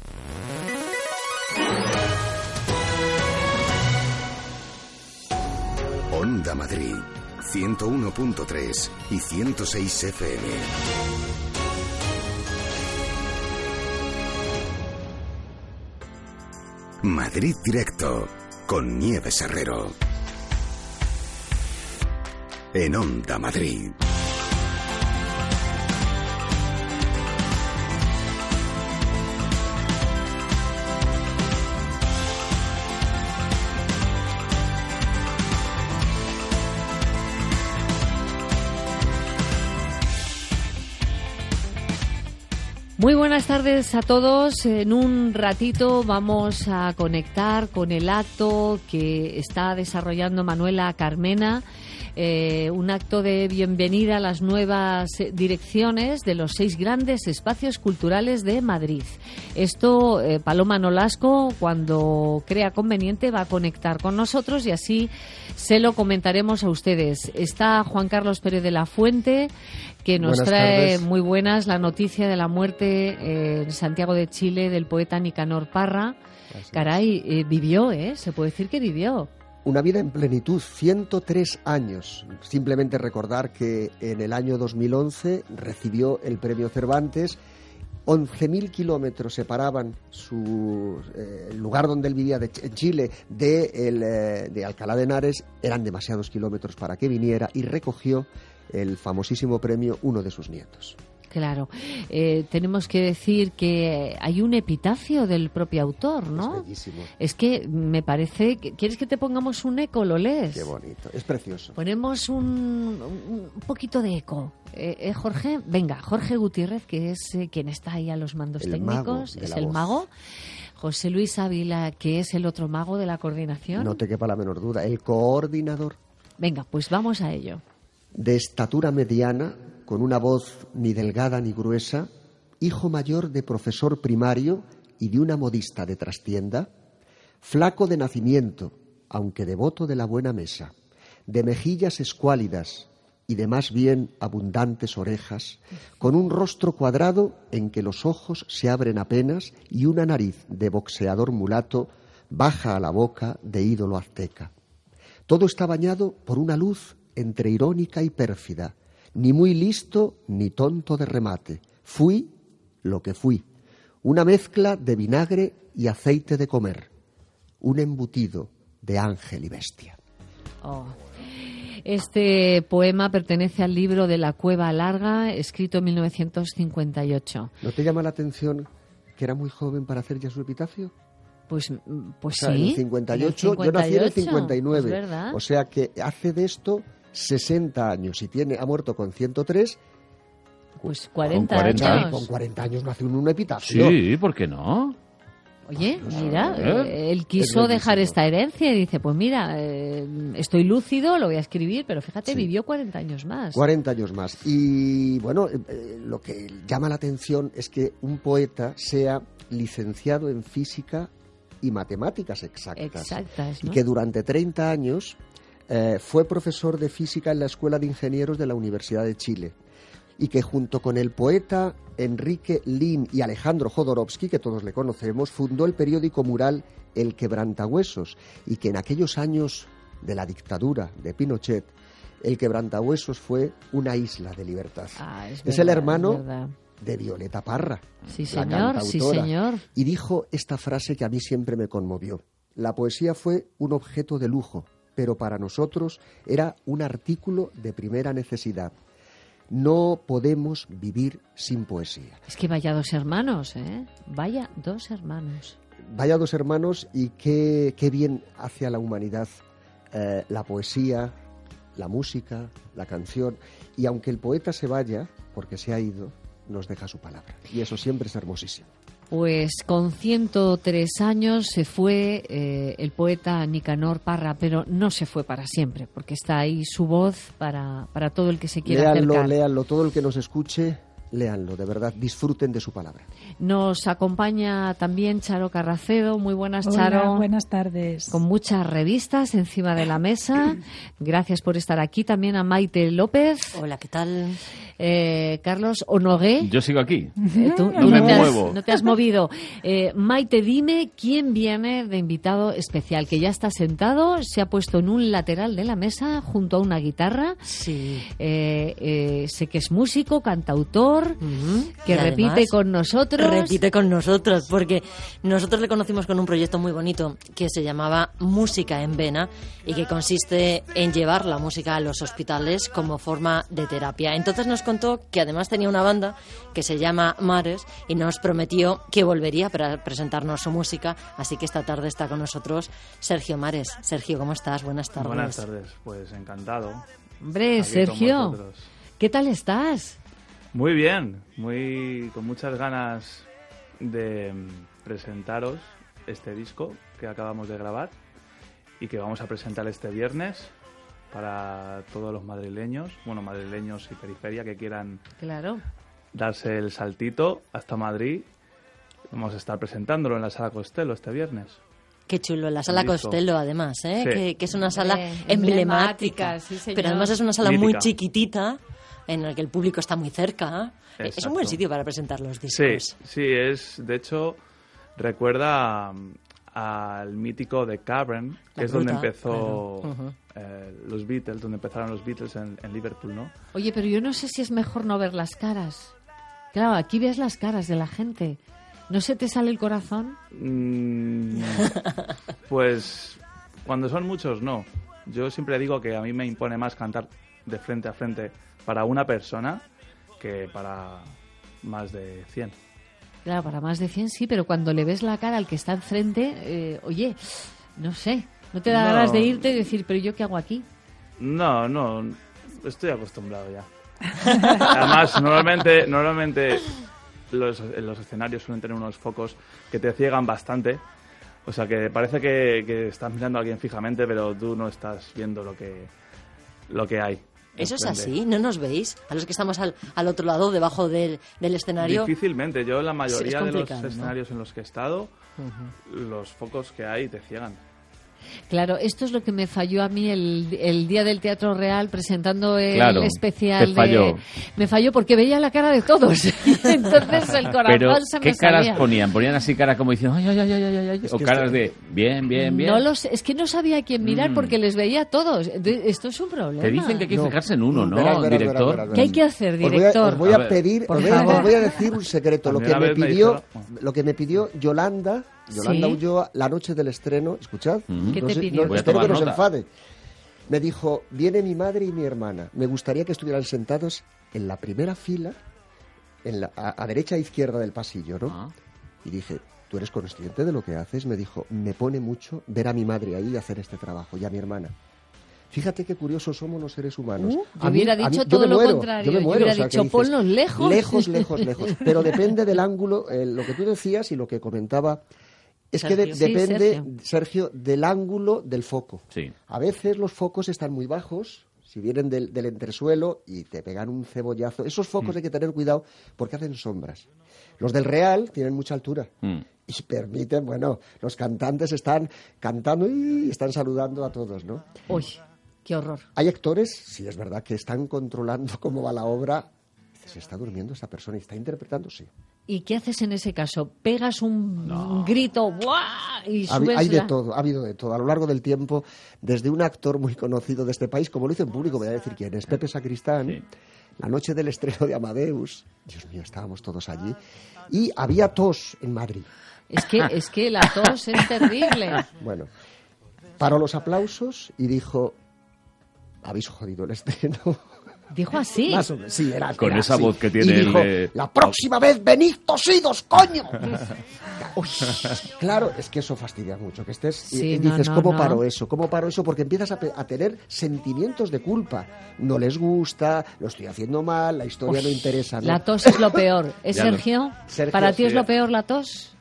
Speaker 9: Onda Madrid, ciento uno punto tres y ciento seis efe eme. Madrid Directo, con Nieves Herrero. En Onda Madrid.
Speaker 2: Muy buenas tardes a todos. En un ratito vamos a conectar con el acto que está desarrollando Manuela Carmena. Eh, un acto de bienvenida a las nuevas direcciones de los seis grandes espacios culturales de Madrid. Esto, eh, Paloma Nolasco, cuando crea conveniente, va a conectar con nosotros y así se lo comentaremos a ustedes. Está Juan Carlos Pérez de la Fuente, que nos
Speaker 22: buenas
Speaker 2: trae
Speaker 22: tardes.
Speaker 2: muy buenas la noticia de la muerte eh, en Santiago de Chile del poeta Nicanor Parra.
Speaker 22: Así
Speaker 2: Caray, eh, vivió, ¿eh? Se puede decir que vivió.
Speaker 22: Una vida en plenitud, ciento tres años. Simplemente recordar que en el año dos mil once recibió el premio Cervantes. once mil kilómetros separaban su eh, el lugar donde él vivía de Ch- en Chile de, el, eh, de Alcalá de Henares. Eran demasiados kilómetros para que viniera y recogió el famosísimo premio uno de sus nietos.
Speaker 2: Claro. Eh, tenemos que decir que hay un epitafio del propio autor, ¿no?
Speaker 22: Es bellísimo.
Speaker 2: Es que me parece... que- ¿Quieres que te pongamos un eco? ¿Lo lees?
Speaker 22: Qué bonito, es precioso.
Speaker 2: Ponemos un, un poquito de eco. Eh, eh, Jorge, venga, Jorge Gutiérrez, que es eh, quien está ahí a los mandos
Speaker 22: El mago
Speaker 2: técnicos,
Speaker 22: de
Speaker 2: es
Speaker 22: la
Speaker 2: el
Speaker 22: voz.
Speaker 2: mago. José Luis Ávila, que es el otro mago de la coordinación.
Speaker 22: No te quepa la menor duda, el coordinador.
Speaker 2: Venga, pues vamos a ello.
Speaker 22: De estatura mediana, con una voz ni delgada ni gruesa, hijo mayor de profesor primario y de una modista de trastienda, flaco de nacimiento, aunque devoto de la buena mesa, de mejillas escuálidas y de más bien abundantes orejas, con un rostro cuadrado en que los ojos se abren apenas y una nariz de boxeador mulato baja a la boca de ídolo azteca. Todo está bañado por una luz entre irónica y pérfida, ni muy listo ni tonto de remate. Fui lo que fui, una mezcla de vinagre y aceite de comer, un embutido de ángel y bestia.
Speaker 2: Oh. Este poema pertenece al libro de La Cueva Larga, escrito en mil novecientos cincuenta y ocho.
Speaker 22: ¿No te llama la atención que era muy joven para hacer ya su epitafio?
Speaker 2: Pues, pues
Speaker 22: O sea, en
Speaker 2: sí.
Speaker 22: el cincuenta y ocho,
Speaker 2: en el
Speaker 22: yo nací en el
Speaker 2: cincuenta y ocho,
Speaker 22: cincuenta y nueve.
Speaker 2: es verdad.
Speaker 22: O sea que hace de esto sesenta años y tiene, ha muerto con ciento tres.
Speaker 2: Pues cuarenta,
Speaker 4: Con cuarenta
Speaker 2: años.
Speaker 22: Con cuarenta años no hace un, un epitafio.
Speaker 4: Sí, ¿por qué no?
Speaker 2: Oye, mira,
Speaker 4: ver.
Speaker 2: eh, él
Speaker 22: Es
Speaker 2: quiso
Speaker 22: bellísimo.
Speaker 2: dejar esta herencia y dice, pues mira, eh, estoy lúcido, lo voy a escribir, pero fíjate,
Speaker 22: Sí.
Speaker 2: vivió cuarenta años más.
Speaker 22: cuarenta años más. Y bueno, eh, eh, lo que llama la atención es que un poeta sea licenciado en física y matemáticas exactas.
Speaker 2: Exactas,
Speaker 22: Y
Speaker 2: ¿no?
Speaker 22: que durante treinta años eh, fue profesor de física en la Escuela de Ingenieros de la Universidad de Chile. Y que junto con el poeta Enrique Lin y Alejandro Jodorowsky, que todos le conocemos, fundó el periódico mural El Quebrantahuesos, y que en aquellos años de la dictadura de Pinochet, el Quebrantahuesos fue una isla de libertad.
Speaker 2: Ah, es
Speaker 22: es
Speaker 2: verdad,
Speaker 22: el hermano
Speaker 2: es verdad.
Speaker 22: de Violeta Parra,
Speaker 2: Sí,
Speaker 22: la
Speaker 2: señor, sí,
Speaker 22: cantautora.
Speaker 2: señor.
Speaker 22: Y dijo esta frase que a mí siempre me conmovió. La poesía fue un objeto de lujo, pero para nosotros era un artículo de primera necesidad. No podemos vivir sin poesía.
Speaker 2: Es que vaya dos hermanos, ¿eh? Vaya dos hermanos.
Speaker 22: Vaya dos hermanos, y qué, qué bien hace a la humanidad eh, la poesía, la música, la canción. Y aunque el poeta se vaya, porque se ha ido, nos deja su palabra. Y eso siempre es hermosísimo.
Speaker 2: Pues con ciento tres años se fue eh, el poeta Nicanor Parra, pero no se fue para siempre, porque está ahí su voz para, para todo el que se quiera
Speaker 22: Léanlo,
Speaker 2: acercar.
Speaker 22: léanlo, todo el que nos escuche, léanlo, de verdad, disfruten de su palabra.
Speaker 2: Nos acompaña también Charo Carracedo. Muy buenas,
Speaker 1: Hola,
Speaker 2: Charo.
Speaker 1: buenas tardes.
Speaker 2: Con muchas revistas encima de la mesa. Gracias por estar aquí. También a Maite López.
Speaker 7: Hola, ¿qué tal?
Speaker 2: Eh, Carlos Onogué.
Speaker 4: Yo sigo aquí.
Speaker 2: Eh, tú,
Speaker 4: No
Speaker 2: tú
Speaker 4: me
Speaker 2: no, te has,
Speaker 4: muevo.
Speaker 2: no te has movido. Eh, Maite, dime quién viene de invitado especial, que ya está sentado, se ha puesto en un lateral de la mesa junto a una guitarra.
Speaker 7: Sí.
Speaker 2: Eh, eh, sé que es músico, cantautor,
Speaker 7: Uh-huh.
Speaker 2: que
Speaker 7: Y
Speaker 2: repite
Speaker 7: además,
Speaker 2: con nosotros.
Speaker 7: Repite con nosotros, porque nosotros le conocimos con un proyecto muy bonito que se llamaba Música en Vena y que consiste en llevar la música a los hospitales como forma de terapia. Entonces nos contó que además tenía una banda que se llama Mares y nos prometió que volvería para presentarnos su música, así que esta tarde está con nosotros Sergio Mares. Sergio, ¿cómo estás? Buenas tardes.
Speaker 23: Buenas tardes, pues encantado.
Speaker 2: Hombre,
Speaker 23: Aquí con
Speaker 2: Sergio,
Speaker 23: vosotros.
Speaker 2: ¿qué tal estás?
Speaker 23: Muy bien, muy con muchas ganas de mm, presentaros este disco que acabamos de grabar y que vamos a presentar este viernes para todos los madrileños, bueno, madrileños y periferia que quieran
Speaker 2: Claro.
Speaker 23: darse el saltito hasta Madrid. Vamos a estar presentándolo en la Sala Costello este viernes.
Speaker 7: Qué chulo, en la Sala
Speaker 23: El disco.
Speaker 7: Costello además, ¿eh?
Speaker 23: Sí.
Speaker 7: que, que es una sala
Speaker 2: Hombre,
Speaker 7: emblemática,
Speaker 2: emblemática, sí, señor.
Speaker 7: pero además es una sala muy
Speaker 23: Mítica.
Speaker 7: chiquitita en la que el público está muy cerca. Es un
Speaker 23: Exacto.
Speaker 7: buen sitio para presentar los
Speaker 23: Sí,
Speaker 7: discos.
Speaker 23: sí, es, de hecho, recuerda um, al mítico The Cavern, que
Speaker 7: La
Speaker 23: es donde
Speaker 7: gruta,
Speaker 23: empezó
Speaker 7: claro. Ujú.
Speaker 23: eh, los Beatles, donde empezaron los Beatles en, en Liverpool, ¿no?
Speaker 2: Oye, pero yo no sé si es mejor no ver las caras. Claro, aquí ves las caras de la gente. ¿No se te sale el corazón?
Speaker 23: Mm, pues cuando son muchos, no. Yo siempre digo que a mí me impone más cantar de frente a frente para una persona que para más de cien.
Speaker 2: Claro, para más de cien sí, pero cuando le ves la cara al que está enfrente, eh, oye, no sé, ¿no te da
Speaker 23: No.
Speaker 2: ganas de irte y decir, pero yo qué hago aquí?
Speaker 23: No, no, estoy acostumbrado ya. Además, normalmente, normalmente los, los escenarios suelen tener unos focos que te ciegan bastante. O sea, que parece que, que estás mirando a alguien fijamente, pero tú no estás viendo lo que, lo que hay.
Speaker 7: Eso es
Speaker 23: enfrente.
Speaker 7: así, ¿no nos veis? A los que estamos al, al otro lado, debajo del, del escenario.
Speaker 23: Difícilmente. Yo la
Speaker 7: Es
Speaker 23: mayoría de los
Speaker 7: complicado, ¿no?
Speaker 23: escenarios en los que he estado, los focos que hay te ciegan.
Speaker 2: Claro, esto es lo que me falló a mí el, el día del Teatro Real presentando el
Speaker 4: Claro,
Speaker 2: especial
Speaker 4: te falló.
Speaker 2: de... Me falló porque veía la cara de todos. Y entonces el corazón
Speaker 4: Pero,
Speaker 2: se
Speaker 4: ¿qué
Speaker 2: me
Speaker 4: caras
Speaker 2: salía.
Speaker 4: ponían? ¿Ponían así cara como diciendo ay, ay, ay, ay, ay, ay? ¿O
Speaker 22: que
Speaker 4: caras
Speaker 22: esto-
Speaker 4: de bien, bien, bien?
Speaker 2: No lo sé, es que no sabía a quién mirar
Speaker 4: Mm.
Speaker 2: porque les veía a todos. De- Esto es un problema.
Speaker 4: Te dicen que hay que
Speaker 22: No.
Speaker 4: fijarse en uno, ¿no,
Speaker 22: Verás, verás,
Speaker 4: director?
Speaker 22: verás, verás,
Speaker 2: ¿Qué hay que hacer,
Speaker 22: Os voy a-
Speaker 2: director?
Speaker 22: Os voy a,
Speaker 4: A ver,
Speaker 22: pedir,
Speaker 2: por
Speaker 22: os voy a,
Speaker 2: favor.
Speaker 22: os voy a decir un secreto. Lo que
Speaker 23: También
Speaker 22: me
Speaker 23: una vez me
Speaker 22: pidió,
Speaker 23: dijeron-
Speaker 22: lo que me pidió Yolanda, Yolanda
Speaker 2: Sí.
Speaker 22: Ulloa, la noche del estreno, escuchad.
Speaker 4: Mm.
Speaker 2: ¿Qué
Speaker 22: no
Speaker 2: te
Speaker 22: sé-
Speaker 2: pidió?
Speaker 22: no-
Speaker 4: Voy a
Speaker 22: espero
Speaker 4: tomar
Speaker 22: que no se
Speaker 4: nota.
Speaker 22: enfade. Me dijo, viene mi madre y mi hermana. Me gustaría que estuvieran sentados en la primera fila, en la, a, a derecha e izquierda del pasillo, ¿no?
Speaker 4: Ah.
Speaker 22: Y dije, ¿tú eres consciente de lo que haces? Me dijo, me pone mucho ver a mi madre ahí y hacer este trabajo, y a mi hermana. Fíjate qué curiosos somos los seres humanos.
Speaker 2: Uh, yo
Speaker 22: A mí-
Speaker 2: hubiera
Speaker 22: a mí-
Speaker 2: dicho
Speaker 22: yo
Speaker 2: todo
Speaker 22: me
Speaker 2: lo
Speaker 22: muero,
Speaker 2: contrario.
Speaker 22: Yo, me muero,
Speaker 2: hubiera
Speaker 22: o sea,
Speaker 2: dicho,
Speaker 22: que dices,
Speaker 2: ponlos lejos.
Speaker 22: Lejos, lejos, lejos. Pero depende del ángulo, eh, lo que tú decías y lo que comentaba. Es que de-
Speaker 2: Sergio. Sí,
Speaker 22: depende,
Speaker 2: Sergio.
Speaker 22: Sergio, del ángulo del foco.
Speaker 4: Sí.
Speaker 22: A veces los focos están muy bajos, si vienen del, del entresuelo y te pegan un cebollazo. Esos focos
Speaker 4: Mm.
Speaker 22: hay que tener cuidado porque hacen sombras. Los del Real tienen mucha altura
Speaker 4: Mm.
Speaker 22: y permiten, bueno, los cantantes están cantando y están saludando a todos, ¿no?
Speaker 2: Uy, qué horror.
Speaker 22: Hay actores, sí es verdad, que están controlando cómo va la obra. Se está durmiendo esta persona y está interpretando, sí.
Speaker 2: ¿Y qué haces en ese caso? ¿Pegas un un grito ¡buah! Y
Speaker 22: Ha,
Speaker 2: subes
Speaker 22: hay de
Speaker 2: la-
Speaker 22: todo, ha habido de todo. A lo largo del tiempo, desde un actor muy conocido de este país, como lo hizo en público, voy a decir quién es, Pepe Sacristán, la noche del estreno de Amadeus, Dios mío, estábamos todos allí, y había tos en Madrid.
Speaker 2: Es que, es que la tos es terrible.
Speaker 22: Bueno, paró los aplausos y dijo, habéis jodido el estreno.
Speaker 2: Dijo así.
Speaker 22: Más o menos, sí, era,
Speaker 4: Con
Speaker 22: era
Speaker 4: esa
Speaker 22: así.
Speaker 4: voz que tiene
Speaker 22: y
Speaker 4: el
Speaker 22: dijo,
Speaker 4: de-
Speaker 22: la próxima vez venid tosidos, coño. Uy, claro, es que eso fastidia mucho, que estés y-
Speaker 2: Sí,
Speaker 22: y
Speaker 2: no,
Speaker 22: dices,
Speaker 2: no,
Speaker 22: ¿cómo
Speaker 2: no.
Speaker 22: paro eso? ¿Cómo paro eso? Porque empiezas a, pe- a tener sentimientos de culpa. No les gusta, lo estoy haciendo mal, la historia no interesa. ¿no?
Speaker 2: La tos es lo peor. ¿Es
Speaker 22: Ya lo-
Speaker 2: Sergio?
Speaker 22: Sergio,
Speaker 2: ¿Para ti es
Speaker 22: sí.
Speaker 2: lo peor la tos?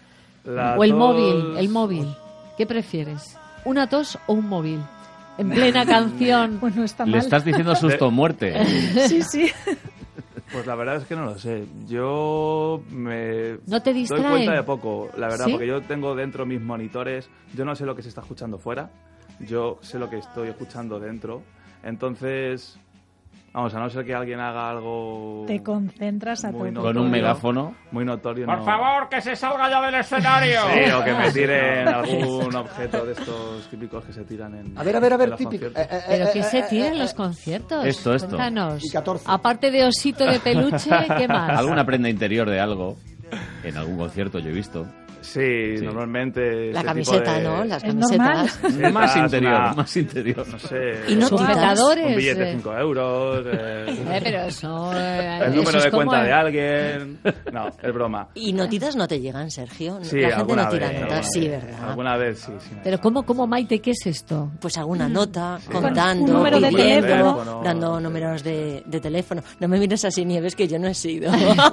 Speaker 23: La
Speaker 2: ¿O el
Speaker 23: tos-
Speaker 2: móvil? El móvil. ¿Qué prefieres? ¿Una tos o un móvil? En plena canción.
Speaker 1: Pues no está
Speaker 4: Le estás diciendo susto o muerte.
Speaker 1: Sí, sí.
Speaker 23: Pues la verdad es que no lo sé. Yo me
Speaker 2: ¿No te
Speaker 23: doy
Speaker 2: distraen?
Speaker 23: cuenta de poco, la verdad,
Speaker 2: ¿Sí?
Speaker 23: porque yo tengo dentro mis monitores. Yo no sé lo que se está escuchando fuera. Yo sé lo que estoy escuchando dentro. Entonces, vamos, a no ser que alguien haga algo
Speaker 1: Te concentras a
Speaker 23: muy
Speaker 1: tope.
Speaker 4: Con un megáfono.
Speaker 23: muy notorio.
Speaker 19: Por
Speaker 23: no.
Speaker 19: favor, que se salga ya del escenario.
Speaker 23: Sí, o que me tiren algún objeto de estos típicos que se tiran en
Speaker 22: A ver, a ver, a ver,
Speaker 23: en los
Speaker 22: típico.
Speaker 23: conciertos.
Speaker 22: Eh, eh,
Speaker 2: ¿Pero
Speaker 22: eh,
Speaker 2: qué
Speaker 22: eh,
Speaker 2: se
Speaker 22: eh,
Speaker 2: tira
Speaker 22: eh,
Speaker 2: en los conciertos?
Speaker 4: Esto, esto.
Speaker 2: Cuéntanos.
Speaker 22: Y catorce.
Speaker 2: Aparte de osito de peluche, ¿qué más?
Speaker 4: Alguna prenda interior de algo. En algún concierto yo he visto.
Speaker 23: Sí,
Speaker 4: Sí.
Speaker 23: normalmente.
Speaker 7: La
Speaker 23: ese
Speaker 7: camiseta,
Speaker 23: tipo de-
Speaker 7: ¿no? Las
Speaker 1: Es normal.
Speaker 7: camisetas.
Speaker 23: camisetas,
Speaker 4: Más interior,
Speaker 23: una-
Speaker 4: más interior.
Speaker 23: No sé.
Speaker 7: Y no
Speaker 23: un-
Speaker 2: Sujetadores,
Speaker 23: Un billete de
Speaker 2: eh.
Speaker 23: cinco euros. eh,
Speaker 2: Eh, pero eso... eh,
Speaker 23: el
Speaker 2: eso
Speaker 23: número
Speaker 2: es
Speaker 23: de
Speaker 2: como
Speaker 23: cuenta
Speaker 2: el-
Speaker 23: de alguien. No, es broma.
Speaker 7: ¿Y notitas no te llegan, Sergio?
Speaker 23: Sí,
Speaker 7: La gente
Speaker 23: alguna
Speaker 7: no tira
Speaker 23: vez,
Speaker 7: notas,
Speaker 23: alguna
Speaker 7: sí,
Speaker 23: vez.
Speaker 7: ¿verdad?
Speaker 23: Alguna vez sí, sí.
Speaker 2: Pero ¿cómo, cómo, Maite, qué es esto?
Speaker 7: Pues alguna nota,
Speaker 23: Sí.
Speaker 7: contando,
Speaker 1: Un número de
Speaker 7: pidiendo,
Speaker 23: teléfono.
Speaker 7: dando números de, de teléfono. No me mires así, Nieves, que yo no he sido.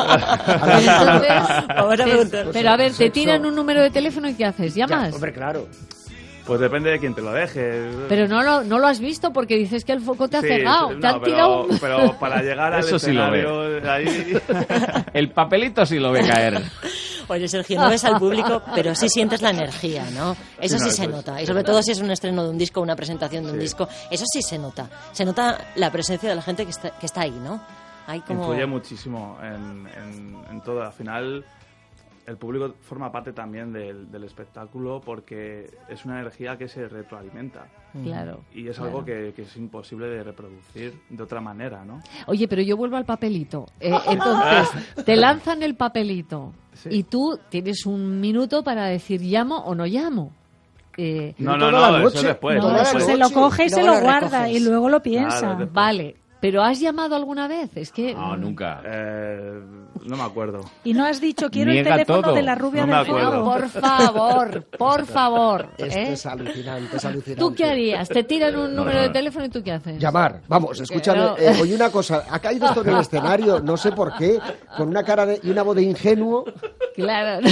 Speaker 2: Entonces,
Speaker 7: Vamos a
Speaker 2: te-
Speaker 7: preguntar.
Speaker 2: pero a ver, te tiran un número de teléfono y ¿qué haces?
Speaker 22: Ya,
Speaker 2: ¿Llamas?
Speaker 22: hombre, claro.
Speaker 23: Pues depende de quién te lo deje.
Speaker 2: Pero no lo, no lo has visto porque dices que el foco te ha
Speaker 23: Sí,
Speaker 2: cegado.
Speaker 23: sí,
Speaker 2: Te
Speaker 23: no,
Speaker 2: han
Speaker 23: pero,
Speaker 2: tirado un...
Speaker 23: pero para llegar al
Speaker 4: Eso sí lo ve.
Speaker 23: escenario, ahí...
Speaker 4: El papelito sí lo ve caer.
Speaker 7: Oye, Sergio, no ves al público, pero sí sientes la energía, ¿no? Eso
Speaker 23: Sí,
Speaker 7: sí
Speaker 23: no,
Speaker 7: se
Speaker 23: eso es-
Speaker 7: nota. Y sobre todo si es un estreno de un disco, una presentación de un
Speaker 23: Sí.
Speaker 7: disco, eso sí se nota. Se nota la presencia de la gente que está, que está ahí, ¿no? Hay como...
Speaker 23: Influye muchísimo en, en, en todo. Al final, el público forma parte también del, del espectáculo porque es una energía que se retroalimenta.
Speaker 2: Claro.
Speaker 23: Y es
Speaker 2: claro.
Speaker 23: algo que, que es imposible de reproducir de otra manera, ¿no?
Speaker 2: Oye, pero yo vuelvo al papelito. Eh, entonces, te lanzan el papelito
Speaker 23: Sí.
Speaker 2: y tú tienes un minuto para decir llamo o no llamo. Eh,
Speaker 23: No, no,
Speaker 22: Toda la
Speaker 23: no, eso
Speaker 22: noche.
Speaker 23: después.
Speaker 2: No,
Speaker 23: eso
Speaker 1: No,
Speaker 23: después.
Speaker 1: se lo coge y se
Speaker 7: luego
Speaker 1: lo
Speaker 7: lo
Speaker 1: guarda
Speaker 7: recoges.
Speaker 1: y luego lo piensa.
Speaker 23: Claro, después.
Speaker 2: Vale, pero ¿has llamado alguna vez? Es que...
Speaker 4: No, nunca.
Speaker 23: Eh, no me acuerdo.
Speaker 1: Y no has dicho, quiero
Speaker 4: Niega
Speaker 1: el teléfono
Speaker 4: todo.
Speaker 1: de la rubia
Speaker 23: No me
Speaker 1: del
Speaker 23: acuerdo.
Speaker 1: fondo.
Speaker 2: Por favor, por favor.
Speaker 22: Esto
Speaker 2: ¿eh?
Speaker 22: es alucinante, es alucinante.
Speaker 2: ¿Tú qué harías? Te tiran un número
Speaker 4: no,
Speaker 2: de
Speaker 4: no.
Speaker 2: teléfono y ¿tú qué haces?
Speaker 22: Llamar, vamos, escúchame.
Speaker 2: Pero-
Speaker 22: eh, oye, una cosa, ha caído esto en el escenario, no sé por qué, con una cara de, y una voz de ingenuo.
Speaker 2: Claro.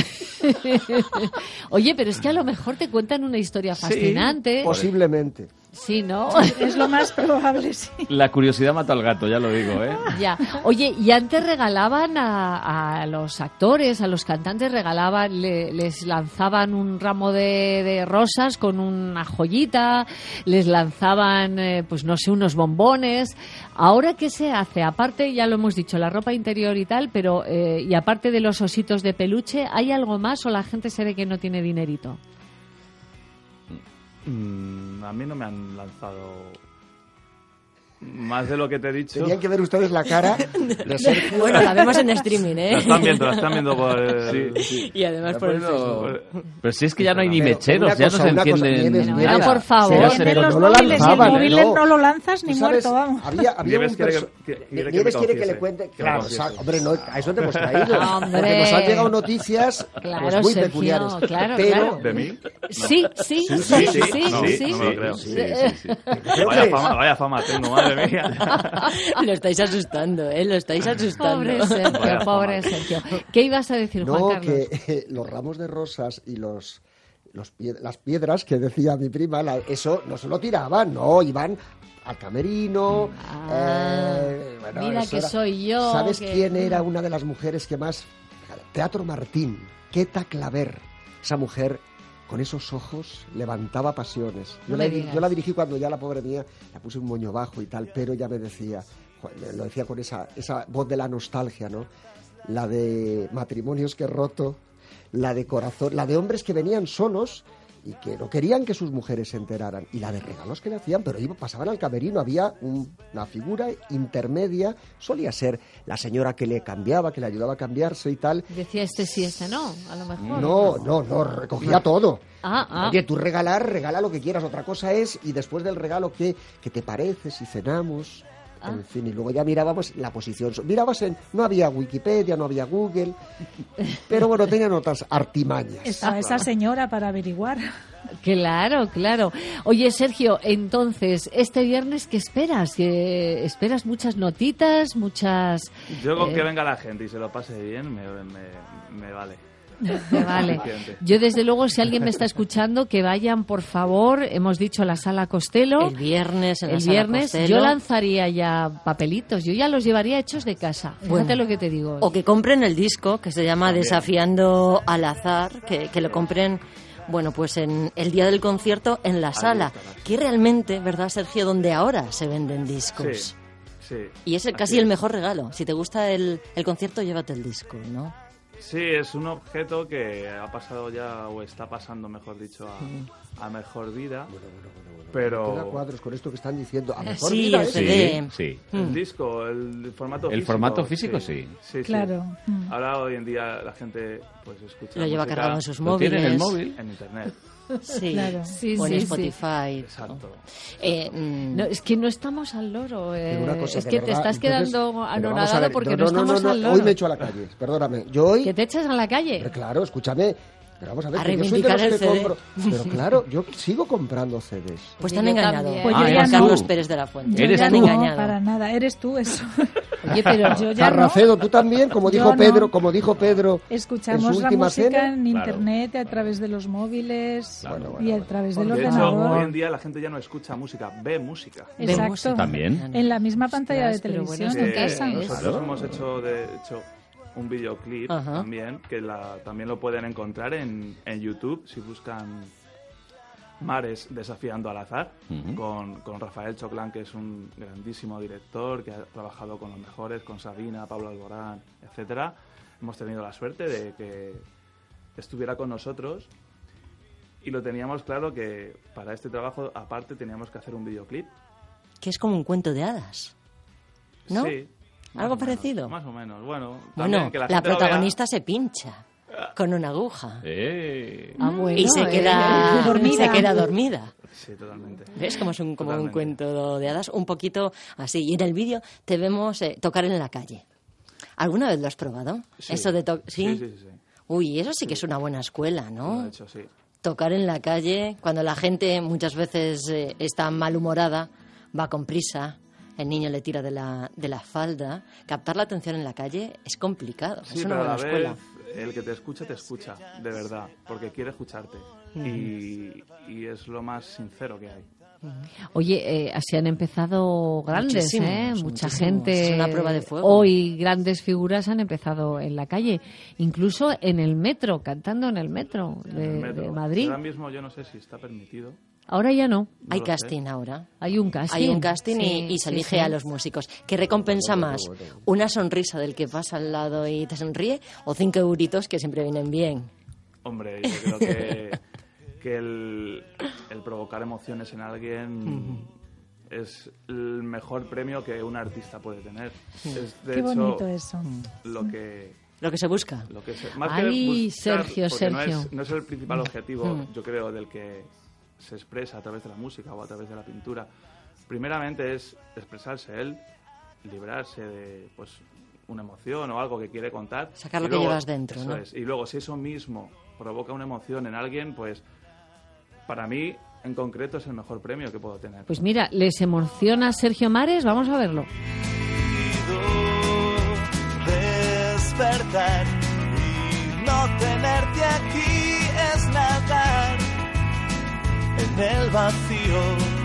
Speaker 2: Oye, pero es que a lo mejor te cuentan una historia fascinante.
Speaker 22: Posiblemente.
Speaker 2: Sí, ¿no?
Speaker 1: Es lo más probable, sí.
Speaker 4: La curiosidad mata al gato, ya lo digo, ¿eh?
Speaker 2: Ya. Oye, y antes regalaban a, a los actores, a los cantantes, regalaban, le- les lanzaban un ramo de, de rosas con una joyita, les lanzaban, eh, pues no sé, unos bombones. Ahora, ¿qué se hace? Aparte, ya lo hemos dicho, la ropa interior y tal, pero, eh, y aparte de los ositos de peluche, ¿hay algo más o la gente se ve que no tiene dinerito?
Speaker 23: Mm, a mí no me han lanzado más de lo que te he dicho.
Speaker 22: Tenían que ver ustedes la cara de Sergio.
Speaker 7: Bueno, la vemos en streaming, ¿eh?
Speaker 23: La están viendo, la están viendo por el...
Speaker 22: Sí, sí.
Speaker 7: Y además por el Facebook.
Speaker 4: Pero si es que ya no hay ni
Speaker 22: Pero,
Speaker 4: mecheros, ya no
Speaker 22: cosa,
Speaker 4: se
Speaker 22: una cosa,
Speaker 4: encienden
Speaker 22: Nieves,
Speaker 4: nada.
Speaker 22: Nieves,
Speaker 2: por favor.
Speaker 22: pero-
Speaker 1: Encienden
Speaker 22: pero
Speaker 1: los
Speaker 22: no lo
Speaker 1: móviles y el
Speaker 22: lanzaban,
Speaker 1: móvil
Speaker 22: no.
Speaker 1: no lo lanzas ni
Speaker 22: ¿Tú sabes?
Speaker 1: muerto, vamos.
Speaker 22: Había, había
Speaker 23: Nieves
Speaker 22: un
Speaker 23: quiere
Speaker 22: perso-
Speaker 23: que- que- quiere que
Speaker 22: Nieves
Speaker 23: me
Speaker 22: quiere que le
Speaker 23: confiese,
Speaker 22: cuente...
Speaker 23: que
Speaker 22: Claro,
Speaker 23: me confiese.
Speaker 22: sa- hombre, no, a eso te hemos traído.
Speaker 2: Hombre.
Speaker 22: Porque nos han llegado noticias
Speaker 2: Claro,
Speaker 22: pues, muy
Speaker 2: Sergio,
Speaker 22: peculiares.
Speaker 2: claro,
Speaker 22: pero,
Speaker 2: claro.
Speaker 23: ¿De mí?
Speaker 2: Sí, sí, sí,
Speaker 23: Sí,
Speaker 2: sí,
Speaker 23: sí, no,
Speaker 2: sí.
Speaker 23: no me lo creo.
Speaker 22: Sí,
Speaker 23: Sí, sí, sí.
Speaker 22: Creo
Speaker 23: Vaya
Speaker 22: que-
Speaker 23: fama, vaya fama tengo, madre mía.
Speaker 7: Lo estáis asustando, ¿eh? Lo estáis asustando.
Speaker 2: Pobre Sergio,
Speaker 23: Vaya
Speaker 2: pobre
Speaker 23: fama.
Speaker 2: Sergio. ¿Qué ibas a decir, Juan
Speaker 22: No,
Speaker 2: Carlos?
Speaker 22: que eh, los ramos de rosas y los, los pie- las piedras que decía mi prima, la- eso no se lo tiraban, no, iban al camerino.
Speaker 2: Ah,
Speaker 22: eh, bueno,
Speaker 2: mira
Speaker 22: eso
Speaker 2: que
Speaker 22: era-
Speaker 2: soy yo.
Speaker 22: ¿Sabes
Speaker 2: que-
Speaker 22: quién era una de las mujeres que más? Teatro Martín, Queta Claver, esa mujer con esos ojos levantaba pasiones. Yo,
Speaker 2: No
Speaker 22: la,
Speaker 2: me
Speaker 22: di-
Speaker 2: digas.
Speaker 22: yo la dirigí cuando ya la pobre mía, la puse un moño bajo y tal, pero ya me decía, jo, me lo decía con esa, esa voz de la nostalgia, ¿no? La de matrimonios que he roto, la de corazón, la de hombres que venían solos y que no querían que sus mujeres se enteraran, y la de regalos que le hacían, pero iba, pasaban al camerino, había un- una figura intermedia, solía ser la señora que le cambiaba, que le ayudaba a cambiarse y tal.
Speaker 2: Decía este sí, este no, a lo mejor.
Speaker 22: No, no, no, recogía todo.
Speaker 2: Ah, ah.
Speaker 22: Oye, tú regalar, regala lo que quieras, otra cosa es, y después del regalo, ¿qué, qué te parece si cenamos?
Speaker 2: Ah.
Speaker 22: En fin, y luego ya mirábamos la posición. Mirabas en... No había Wikipedia, no había Google, pero bueno, tenían otras artimañas.
Speaker 1: Estaba esa señora para averiguar.
Speaker 2: Claro, claro. Oye, Sergio, entonces, este viernes, ¿qué esperas? ¿Que ¿Esperas muchas notitas, muchas...?
Speaker 23: Yo con
Speaker 2: eh,
Speaker 23: que venga la gente y se lo pase bien, me, me, me vale.
Speaker 2: Me vale.
Speaker 23: Suficiente.
Speaker 2: Yo, desde luego, si alguien me está escuchando, que vayan, por favor. Hemos dicho la Sala Costello.
Speaker 7: El viernes en la
Speaker 2: El
Speaker 7: Sala
Speaker 2: viernes
Speaker 7: Costello.
Speaker 2: yo lanzaría ya papelitos. Yo ya los llevaría hechos de casa. Fíjate
Speaker 7: Bueno.
Speaker 2: lo que te digo.
Speaker 7: O que compren el disco que se llama
Speaker 23: También.
Speaker 7: Desafiando al Azar, que, que lo compren, bueno, pues en el día del concierto en la sala,
Speaker 23: estará.
Speaker 7: que realmente, ¿verdad, Sergio? Donde ahora se venden discos.
Speaker 23: Sí, sí.
Speaker 7: Y es el-
Speaker 23: Así
Speaker 7: casi el mejor regalo. Si te gusta el, el concierto, llévate el disco, ¿no?
Speaker 23: Sí, es un objeto que ha pasado ya, o está pasando, mejor dicho, a, a mejor vida. Pero...
Speaker 22: Queda cuadros con esto que están diciendo. A mejor
Speaker 7: Sí,
Speaker 22: vida,
Speaker 7: el
Speaker 22: ¿eh?
Speaker 7: C D.
Speaker 4: Sí, sí.
Speaker 23: El disco, el formato
Speaker 4: El
Speaker 23: físico.
Speaker 4: formato físico, sí.
Speaker 23: Sí, sí.
Speaker 1: Claro. Mm.
Speaker 23: Ahora, hoy en día, la gente pues escucha
Speaker 7: Lo lleva
Speaker 23: música
Speaker 7: cargado en sus
Speaker 4: Lo tiene en el
Speaker 7: móviles.
Speaker 4: móvil.
Speaker 23: en internet.
Speaker 7: Sí,
Speaker 1: Claro.
Speaker 2: Sí,
Speaker 7: o en
Speaker 2: sí, sí.
Speaker 7: Spotify.
Speaker 23: Exacto.
Speaker 7: Eh, mm,
Speaker 2: No, es que no estamos al loro. eh,
Speaker 22: Pero una cosa,
Speaker 2: es
Speaker 22: de
Speaker 2: que te
Speaker 22: verdad,
Speaker 2: estás
Speaker 22: entonces-
Speaker 2: quedando
Speaker 22: pero vamos a
Speaker 2: anonadado
Speaker 22: ver,
Speaker 2: porque no, estamos al loro.
Speaker 22: Hoy me echo a la calle, perdóname. Yo hoy...
Speaker 2: Que te echas a la calle.
Speaker 22: Pero claro, escúchame. Pero vamos a ver,
Speaker 7: A
Speaker 22: que yo soy de
Speaker 7: reivindicar
Speaker 22: los que
Speaker 7: el C D.
Speaker 22: compro. Pero claro, yo sigo comprando C Ds.
Speaker 7: Pues
Speaker 2: Oye,
Speaker 7: te han
Speaker 2: yo
Speaker 7: engañado.
Speaker 2: también.
Speaker 1: Pues
Speaker 22: yo
Speaker 7: Juan
Speaker 22: ya
Speaker 7: Juan
Speaker 22: no.
Speaker 7: Carlos Pérez de la Fuente.
Speaker 1: Yo
Speaker 4: Eres
Speaker 1: ya
Speaker 7: te han
Speaker 4: tú.
Speaker 1: no,
Speaker 7: engañado.
Speaker 1: para nada. Eres tú eso.
Speaker 2: Oye, pero
Speaker 1: Yo ya no.
Speaker 22: Carracedo, tú también, como
Speaker 1: Yo
Speaker 22: dijo
Speaker 1: no.
Speaker 22: Pedro, como dijo Pedro en
Speaker 1: Escuchamos
Speaker 22: su
Speaker 1: la
Speaker 22: última
Speaker 1: música
Speaker 22: cena.
Speaker 1: en
Speaker 4: Claro.
Speaker 1: internet, a través de los móviles
Speaker 22: Bueno,
Speaker 1: y a través del
Speaker 23: De hecho,
Speaker 1: ordenador.
Speaker 23: hoy en día la gente ya no escucha música, ve música.
Speaker 7: Ve
Speaker 1: Exacto.
Speaker 7: música.
Speaker 4: También.
Speaker 1: En la misma pantalla de
Speaker 2: Ostras, pero bueno,
Speaker 1: televisión,
Speaker 2: es
Speaker 1: en
Speaker 2: que
Speaker 1: casa.
Speaker 2: es-
Speaker 23: Nosotros
Speaker 4: Claro.
Speaker 23: hemos hecho, de hecho, un videoclip
Speaker 7: Ajá.
Speaker 23: también, que la, también lo pueden encontrar en, en YouTube si buscan Mares desafiando al azar,
Speaker 4: Ujú.
Speaker 23: con, con Rafael Choclán, que es un grandísimo director, que ha trabajado con los mejores, con Sabina, Pablo Alborán, etcétera. Hemos tenido la suerte de que estuviera con nosotros y lo teníamos claro que para este trabajo, aparte, teníamos que hacer un videoclip.
Speaker 7: Que es como un cuento de hadas. ¿No?
Speaker 23: Sí. más
Speaker 7: ¿Algo
Speaker 23: o menos,
Speaker 7: parecido?
Speaker 23: más o menos. Bueno,
Speaker 7: Bueno,
Speaker 23: también que la,
Speaker 7: la
Speaker 23: gente lo vea.
Speaker 7: protagonista se pincha con una aguja.
Speaker 4: Eh.
Speaker 2: Ah, bueno,
Speaker 7: Y se
Speaker 2: eh.
Speaker 7: queda
Speaker 1: Dormida.
Speaker 7: se queda dormida.
Speaker 23: Sí, totalmente.
Speaker 7: ¿Ves? Como es un, como un
Speaker 23: Totalmente.
Speaker 7: cuento de hadas, un poquito así. Y en el vídeo te vemos eh, tocar en la calle. ¿Alguna vez lo has probado?
Speaker 23: Sí.
Speaker 7: Eso de to- ¿Sí?
Speaker 23: Sí, sí, sí.
Speaker 7: Uy, eso sí que es una buena escuela,
Speaker 23: Lo
Speaker 7: ¿no?
Speaker 23: he hecho, sí.
Speaker 7: Tocar en la calle, cuando la gente muchas veces eh, está malhumorada, va con prisa, el niño le tira de la, de la falda. Captar la atención en la calle es complicado,
Speaker 23: Sí,
Speaker 7: es una
Speaker 23: pero a
Speaker 7: buena
Speaker 23: la
Speaker 7: escuela.
Speaker 23: vez el que te escucha, te escucha, de verdad, porque quiere escucharte. y, y es lo más sincero que hay.
Speaker 2: Oye, eh, así han empezado grandes,
Speaker 7: Muchísimos,
Speaker 2: ¿eh? Mucha
Speaker 7: muchísimos.
Speaker 2: gente.
Speaker 7: Es una prueba de fuego.
Speaker 2: Hoy grandes figuras han empezado en la calle, incluso en el metro, cantando en el metro de,
Speaker 23: En el metro.
Speaker 2: de Madrid.
Speaker 23: Ahora mismo yo no sé si está permitido.
Speaker 2: Ahora ya no.
Speaker 23: No
Speaker 7: Hay
Speaker 23: lo sé.
Speaker 7: casting ahora.
Speaker 2: Hay un casting.
Speaker 7: Hay un casting y,
Speaker 2: Sí,
Speaker 7: y se
Speaker 2: sí,
Speaker 7: elige
Speaker 2: sí.
Speaker 7: a los músicos. ¿Qué recompensa más? ¿Una sonrisa del que pasa al lado y te sonríe? ¿O cinco euritos que siempre vienen bien?
Speaker 23: Hombre, yo creo que, que el, el provocar emociones en alguien es el mejor premio que un artista puede tener.
Speaker 1: Sí.
Speaker 23: Es, de
Speaker 1: Qué
Speaker 23: hecho,
Speaker 1: bonito eso.
Speaker 23: Lo que...
Speaker 7: Lo que se busca.
Speaker 23: Lo que se, más
Speaker 2: Ay,
Speaker 23: que buscar,
Speaker 2: Sergio,
Speaker 23: porque
Speaker 2: Sergio.
Speaker 23: No es, no es el principal objetivo,
Speaker 2: Mm.
Speaker 23: yo creo, del que se expresa a través de la música o a través de la pintura. Primeramente es expresarse él, librarse de pues una emoción o algo que quiere contar.
Speaker 7: Sacar
Speaker 23: Y
Speaker 7: lo que
Speaker 23: luego,
Speaker 7: llevas dentro,
Speaker 23: eso
Speaker 7: ¿no?
Speaker 23: es. Y luego, si eso mismo provoca una emoción en alguien, pues para mí, en concreto, es el mejor premio que puedo tener.
Speaker 2: Pues mira, ¿les emociona Sergio Mares? Vamos a verlo.
Speaker 3: Despertar y no tenerte aquí es nadar en el vacío.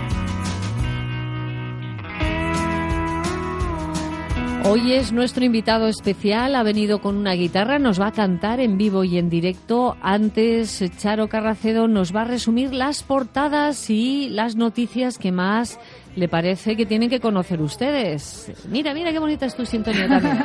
Speaker 2: Hoy es nuestro invitado especial, ha venido con una guitarra, nos va a cantar en vivo y en directo. Antes, Charo Carracedo nos va a resumir las portadas y las noticias que más le parece que tienen que conocer ustedes. Mira, mira qué bonita es tu sintonía también.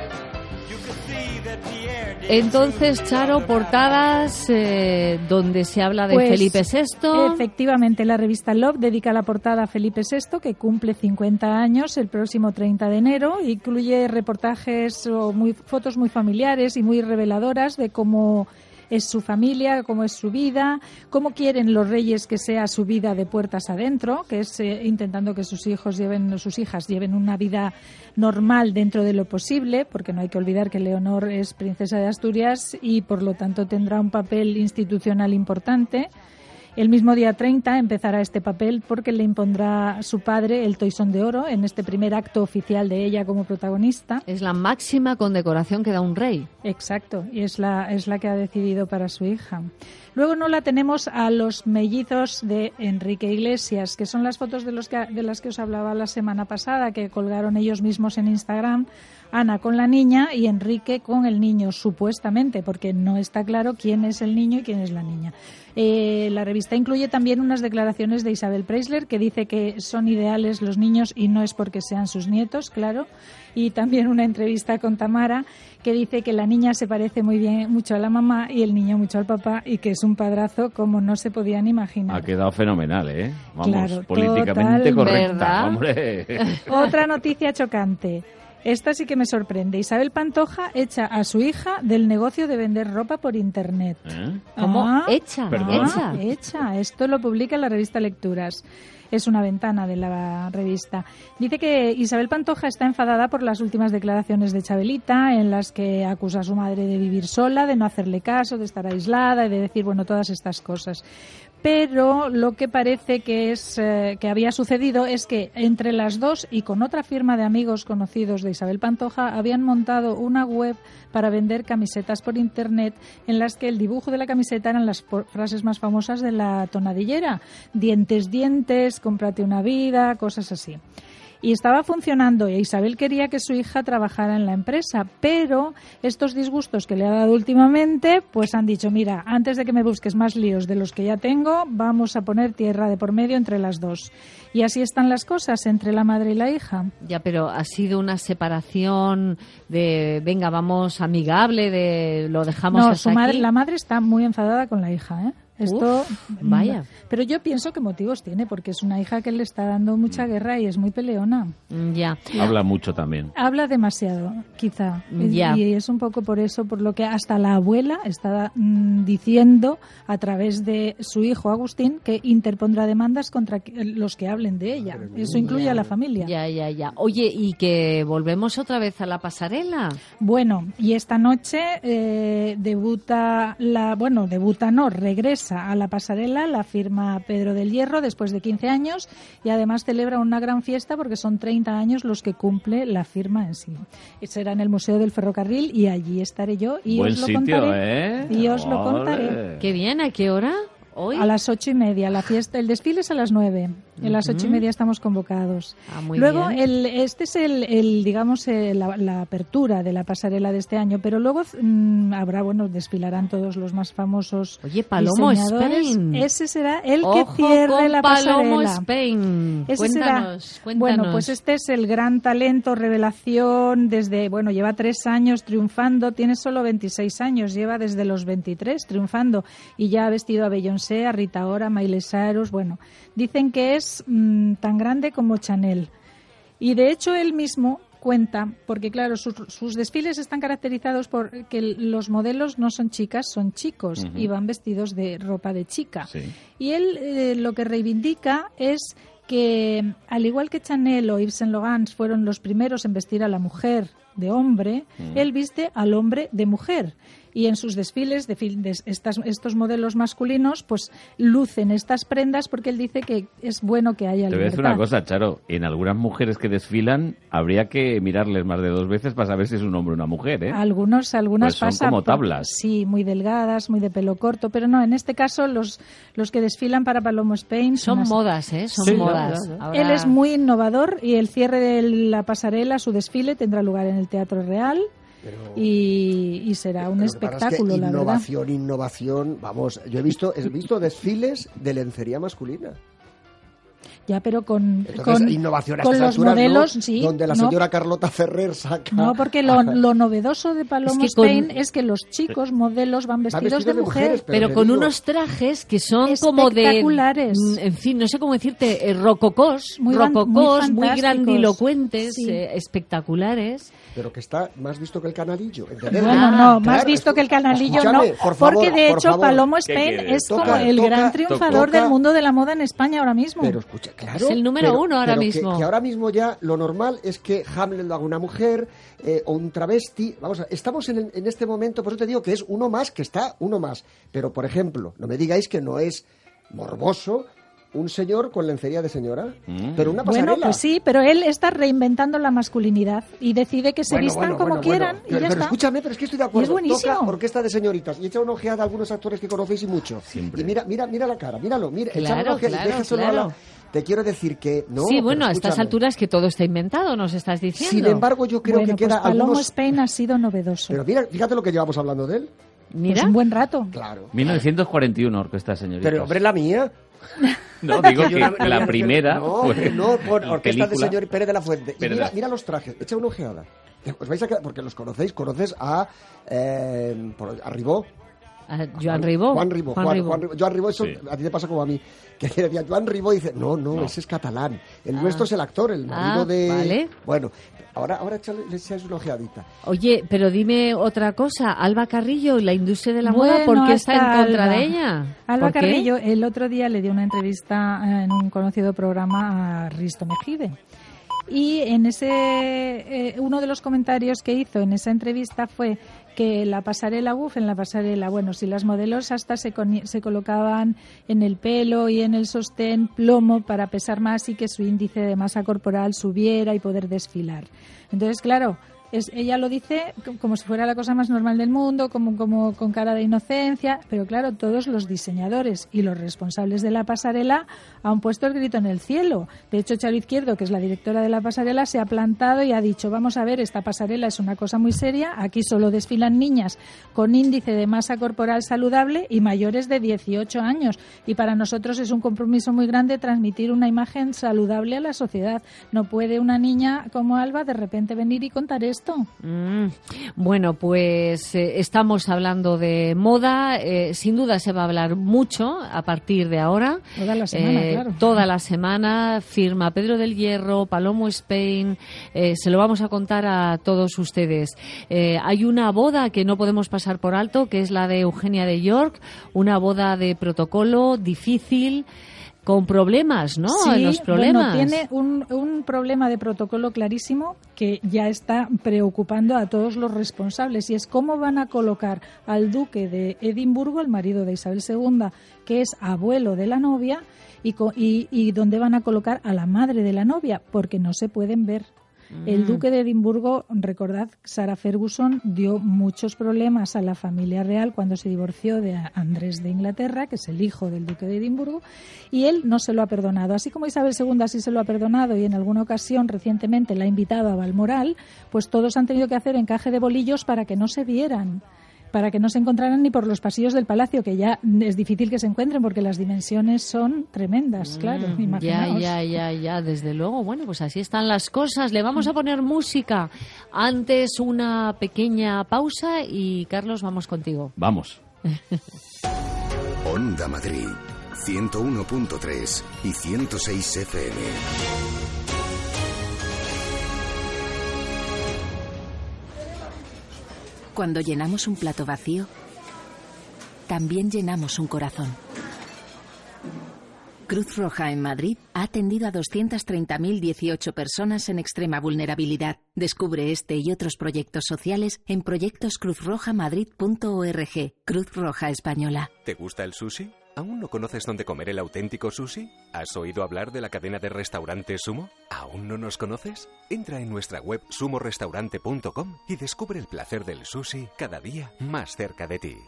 Speaker 2: Entonces, Charo, portadas eh, donde se habla de
Speaker 1: Pues,
Speaker 2: Felipe sexto.
Speaker 1: Efectivamente, la revista Love dedica la portada a Felipe sexto, que cumple cincuenta años el próximo treinta de enero. Incluye reportajes o muy, fotos muy familiares y muy reveladoras de cómo es su familia, cómo es su vida, cómo quieren los reyes que sea su vida de puertas adentro, que es eh, intentando que sus hijos lleven, sus hijas lleven una vida normal dentro de lo posible, porque no hay que olvidar que Leonor es princesa de Asturias y por lo tanto tendrá un papel institucional importante. El mismo día treinta empezará este papel porque le impondrá su padre el Toisón de Oro en este primer acto oficial de ella como protagonista.
Speaker 2: Es la máxima condecoración que da un rey.
Speaker 1: Exacto, y es la, es la que ha decidido para su hija. Luego no la tenemos a los mellizos de Enrique Iglesias, que son las fotos de, los que, de las que os hablaba la semana pasada, que colgaron ellos mismos en Instagram. Ana con la niña y Enrique con el niño, supuestamente, porque no está claro quién es el niño y quién es la niña. Eh, la revista incluye también unas declaraciones de Isabel Preisler, que dice que son ideales los niños y no es porque sean sus nietos, claro. Y también una entrevista con Tamara, que dice que la niña se parece muy bien, mucho a la mamá y el niño mucho al papá, y que es un padrazo como no se podían imaginar.
Speaker 4: Ha quedado fenomenal, ¿eh? Vamos,
Speaker 1: Claro,
Speaker 4: políticamente
Speaker 1: total,
Speaker 4: correcta,
Speaker 1: ¿verdad?
Speaker 4: hombre.
Speaker 1: Otra noticia chocante. Esta sí que me sorprende. Isabel Pantoja echa a su hija del negocio de vender ropa por internet.
Speaker 4: ¿Eh?
Speaker 2: ¿Cómo?
Speaker 1: Ah,
Speaker 2: Echa,
Speaker 1: ah,
Speaker 2: echa.
Speaker 1: Echa. Esto lo publica la revista Lecturas. Es una ventana de la revista. Dice que Isabel Pantoja está enfadada por las últimas declaraciones de Chabelita, en las que acusa a su madre de vivir sola, de no hacerle caso, de estar aislada y de decir, bueno, todas estas cosas. Pero lo que parece que es eh, que había sucedido es que entre las dos y con otra firma de amigos conocidos de Isabel Pantoja habían montado una web para vender camisetas por internet en las que el dibujo de la camiseta eran las frases más famosas de la tonadillera: dientes, dientes, cómprate una vida, cosas así. Y estaba funcionando, y Isabel quería que su hija trabajara en la empresa, pero estos disgustos que le ha dado últimamente, pues han dicho, mira, antes de que me busques más líos de los que ya tengo, vamos a poner tierra de por medio entre las dos. Y así están las cosas entre la madre y la hija.
Speaker 2: Ya, pero ha sido una separación de, venga, vamos, amigable, de lo dejamos
Speaker 1: No,
Speaker 2: hasta
Speaker 1: su madre,
Speaker 2: aquí.
Speaker 1: la madre está muy enfadada con la hija, ¿eh? Esto,
Speaker 2: Uf, vaya.
Speaker 1: Pero yo pienso que motivos tiene, porque es una hija que le está dando mucha guerra y es muy peleona.
Speaker 2: Ya.
Speaker 4: Habla mucho también.
Speaker 1: Habla demasiado, quizá.
Speaker 2: Ya.
Speaker 1: Y es un poco por eso, por lo que hasta la abuela está mm, diciendo a través de su hijo Agustín que interpondrá demandas contra que- los que hablen de ella. Eso incluye
Speaker 2: Ya.
Speaker 1: a la familia.
Speaker 2: Ya, ya, ya. Oye, y que volvemos otra vez a la pasarela.
Speaker 1: Bueno, y esta noche eh, debuta la, bueno, debuta no, regresa a la pasarela la firma Pedro del Hierro después de quince años y además celebra una gran fiesta porque son treinta años los que cumple la firma en sí. Será en el Museo del Ferrocarril y allí estaré yo y
Speaker 4: Buen
Speaker 1: os lo
Speaker 4: sitio,
Speaker 1: contaré.
Speaker 4: ¿eh?
Speaker 1: Y os lo
Speaker 4: Ole.
Speaker 1: contaré.
Speaker 2: Qué bien, ¿a qué hora? Hoy.
Speaker 1: A las ocho y media, la fiesta, el desfile es a las nueve. A las ocho y
Speaker 2: Ujú.
Speaker 1: media estamos convocados.
Speaker 2: Ah, muy
Speaker 1: luego,
Speaker 2: bien.
Speaker 1: el, este es el, el digamos, eh, la, la apertura de la pasarela de este año, pero luego mm, habrá, bueno, desfilarán todos los más famosos.
Speaker 2: Oye, Palomo
Speaker 1: diseñadores.
Speaker 2: Spain.
Speaker 1: Ese será el
Speaker 2: Ojo
Speaker 1: que cierre
Speaker 2: con
Speaker 1: la
Speaker 2: Palomo
Speaker 1: pasarela.
Speaker 2: Spain.
Speaker 1: Ese
Speaker 2: Cuéntanos,
Speaker 1: será,
Speaker 2: cuéntanos.
Speaker 1: Bueno, pues este es el gran talento, revelación, desde, bueno, lleva tres años triunfando, tiene solo veintiséis años, lleva desde los veintitrés triunfando y ya ha vestido a Beyoncé, José, a Rita Ora, Miley Cyrus, bueno, dicen que es mmm, tan grande como Chanel. Y de hecho él mismo cuenta, porque claro, sus, sus desfiles están caracterizados por que los modelos no son chicas, son chicos, uh-huh. y van vestidos de ropa de chica. Sí. Y él eh, lo que reivindica es que, al igual que Chanel o Yves Saint Laurent fueron los primeros en vestir a la mujer de hombre, uh-huh. él viste al hombre de mujer. Y en sus desfiles, de, de estas, estos modelos masculinos, pues lucen estas prendas porque él dice que es bueno que haya libertad.
Speaker 4: Te voy a decir una cosa, Charo. En algunas mujeres que desfilan habría que mirarles más de dos veces para saber si es un hombre o una mujer, ¿eh?
Speaker 1: Algunos, algunas
Speaker 4: pues son
Speaker 1: pasan
Speaker 4: como tablas.
Speaker 1: Por, sí, muy delgadas, muy de pelo corto. Pero no, en este caso los, los que desfilan para Palomo Spain
Speaker 2: son, son modas, ¿eh? Son sí, modas.
Speaker 1: Claro. Ahora... Él es muy innovador y el cierre de la pasarela, su desfile, tendrá lugar en el Teatro Real. Pero, y, y será un espectáculo,
Speaker 22: es que
Speaker 1: la
Speaker 22: innovación,
Speaker 1: verdad.
Speaker 22: Innovación, vamos, yo he visto, he visto desfiles de lencería masculina.
Speaker 1: Ya, pero con,
Speaker 22: Entonces,
Speaker 1: con,
Speaker 22: innovación a
Speaker 1: con
Speaker 22: estas
Speaker 1: los
Speaker 22: alturas,
Speaker 1: modelos,
Speaker 22: ¿no?
Speaker 1: sí.
Speaker 22: Donde la
Speaker 1: no,
Speaker 22: señora Carlota Ferrer saca...
Speaker 1: No, porque lo, lo novedoso de Palomo
Speaker 2: es que
Speaker 1: Spain
Speaker 2: con...
Speaker 1: es que los chicos modelos van vestidos,
Speaker 22: van vestidos
Speaker 1: de,
Speaker 22: de
Speaker 1: mujer.
Speaker 22: mujeres,
Speaker 2: pero, pero con
Speaker 22: digo...
Speaker 2: unos trajes que son como de...
Speaker 1: espectaculares.
Speaker 2: En fin, no sé cómo decirte, eh, rococós, muy, rococós, muy, muy grandilocuentes, sí. eh, espectaculares.
Speaker 22: Pero que está más visto que el canalillo.
Speaker 1: ¿Entendés? Bueno, ah, no, claro, más visto que el canalillo no, por favor, porque de hecho
Speaker 22: favor.
Speaker 1: Palomo Spain es toca, como el toca, gran triunfador toca, del mundo de la moda en España ahora mismo.
Speaker 22: Pero escucha, claro.
Speaker 2: Es el número
Speaker 22: pero,
Speaker 2: uno ahora
Speaker 22: pero
Speaker 2: mismo.
Speaker 22: Que, que ahora mismo ya lo normal es que Hamlet lo haga una mujer eh, o un travesti. Vamos a, estamos en, en este momento, por eso te digo que es uno más, que está uno más. Pero, por ejemplo, no me digáis que no es morboso un señor con lencería de señora, mm. pero una pasarela.
Speaker 1: Bueno, pues sí, pero él está reinventando la masculinidad y decide que se
Speaker 22: bueno,
Speaker 1: vistan
Speaker 22: bueno,
Speaker 1: como
Speaker 22: bueno,
Speaker 1: quieran
Speaker 22: bueno.
Speaker 1: y
Speaker 22: pero,
Speaker 1: ya
Speaker 22: pero
Speaker 1: está.
Speaker 22: Escúchame, pero es que estoy de acuerdo.
Speaker 1: Y es buenísimo.
Speaker 22: Toca orquesta de señoritas y echa una ojeada a algunos actores que conocéis y mucho.
Speaker 4: Siempre.
Speaker 22: Y mira, mira, mira la cara, míralo, mira,
Speaker 2: claro,
Speaker 22: echa una ojeada
Speaker 2: claro,
Speaker 22: y déjaselo
Speaker 2: claro.
Speaker 22: a la... Te quiero decir que no.
Speaker 2: Sí, bueno, a estas alturas que todo está inventado, nos estás diciendo.
Speaker 22: Sin embargo, yo creo
Speaker 1: bueno,
Speaker 22: que queda
Speaker 1: pues Palomo
Speaker 22: algunos...
Speaker 1: Spain ha sido novedoso.
Speaker 22: Pero mira, fíjate lo que llevamos hablando de él.
Speaker 1: Mira. Pues un buen rato.
Speaker 22: Claro.
Speaker 4: mil novecientos cuarenta y uno, Orquesta de Señoritas.
Speaker 22: Pero, hombre, la mía.
Speaker 4: No, digo que la, la primera
Speaker 22: no,
Speaker 4: fue
Speaker 22: no, por Orquesta
Speaker 4: película.
Speaker 22: de Señor Pérez de la Fuente. Y
Speaker 4: Pérez
Speaker 22: mira,
Speaker 4: de...
Speaker 22: mira los trajes, echa una ojeada. Os vais a quedar, porque los conocéis, conoces a eh, a Ribó.
Speaker 2: Uh, Joan Ribó.
Speaker 22: Juan Ribó.
Speaker 2: Juan
Speaker 22: Juan,
Speaker 2: Ribó.
Speaker 22: Juan Ribó. Joan Ribó, eso
Speaker 4: sí.
Speaker 22: a ti te pasa como a mí. Que decía Joan Ribó y dice, no, no, no, ese es catalán. El ah. nuestro es el actor, el marido
Speaker 2: ah,
Speaker 22: de...
Speaker 2: Vale.
Speaker 22: Bueno, ahora, ahora échale, le echáis una ojeadita.
Speaker 2: Oye, pero dime otra cosa. Alba Carrillo, la industria de la
Speaker 1: bueno,
Speaker 2: moda, ¿por qué está en contra
Speaker 1: Alba.
Speaker 2: de ella?
Speaker 1: Alba Carrillo el otro día le dio una entrevista en un conocido programa a Risto Mejide. Y en ese eh, uno de los comentarios que hizo en esa entrevista fue que la pasarela, uff, en la pasarela, bueno, si las modelos hasta se, con, se colocaban en el pelo y en el sostén plomo para pesar más y que su índice de masa corporal subiera y poder desfilar. Entonces, claro, es, ella lo dice como si fuera la cosa más normal del mundo, como, como con cara de inocencia, pero claro, todos los diseñadores y los responsables de la pasarela han puesto el grito en el cielo. De hecho, Charo Izquierdo, que es la directora de la pasarela, se ha plantado y ha dicho, vamos a ver, esta pasarela es una cosa muy seria, aquí solo desfilan niñas con índice de masa corporal saludable y mayores de dieciocho años, y para nosotros es un compromiso muy grande transmitir una imagen saludable a la sociedad. No puede una niña como Alba de repente venir y contar esto.
Speaker 2: Mm, bueno, pues eh, estamos hablando de moda. Eh, sin duda se va a hablar mucho a partir de ahora.
Speaker 1: Toda la semana,
Speaker 2: eh,
Speaker 1: claro.
Speaker 2: Toda la semana. Firma Pedro del Hierro, Palomo Spain. Eh, se lo vamos a contar a todos ustedes. Eh, hay una boda que no podemos pasar por alto, que es la de Eugenia de York. Una boda de protocolo difícil, con problemas, ¿no?
Speaker 1: Sí,
Speaker 2: los problemas.
Speaker 1: Bueno, tiene un, un problema de protocolo clarísimo que ya está preocupando a todos los responsables, y es cómo van a colocar al duque de Edimburgo, el marido de Isabel segunda, que es abuelo de la novia, y, y, y dónde van a colocar a la madre de la novia, porque no se pueden ver. El duque de Edimburgo, recordad, Sarah Ferguson dio muchos problemas a la familia real cuando se divorció de Andrés de Inglaterra, que es el hijo del duque de Edimburgo, y él no se lo ha perdonado. Así como Isabel segunda sí se lo ha perdonado y en alguna ocasión recientemente la ha invitado a Balmoral, pues todos han tenido que hacer encaje de bolillos para que no se vieran, para que no se encontraran ni por los pasillos del palacio, que ya es difícil que se encuentren porque las dimensiones son tremendas, claro,
Speaker 2: mm,
Speaker 1: imaginaos.
Speaker 2: Ya, ya, ya, ya, desde luego. Bueno, pues así están las cosas. Le vamos a poner música. Antes una pequeña pausa y, Carlos, vamos contigo.
Speaker 4: Vamos.
Speaker 9: Onda Madrid, ciento uno punto tres y ciento seis F M.
Speaker 8: Cuando llenamos un plato vacío, también llenamos un corazón. Cruz Roja en Madrid ha atendido a doscientas treinta mil dieciocho personas en extrema vulnerabilidad. Descubre este y otros proyectos sociales en proyectos cruz roja madrid punto org. Cruz Roja Española.
Speaker 15: ¿Te gusta el sushi? ¿Aún no conoces dónde comer el auténtico sushi? ¿Has oído hablar de la cadena de restaurantes Sumo? ¿Aún no nos conoces? Entra en nuestra web sumo restaurante punto com y descubre el placer del sushi cada día más cerca de ti.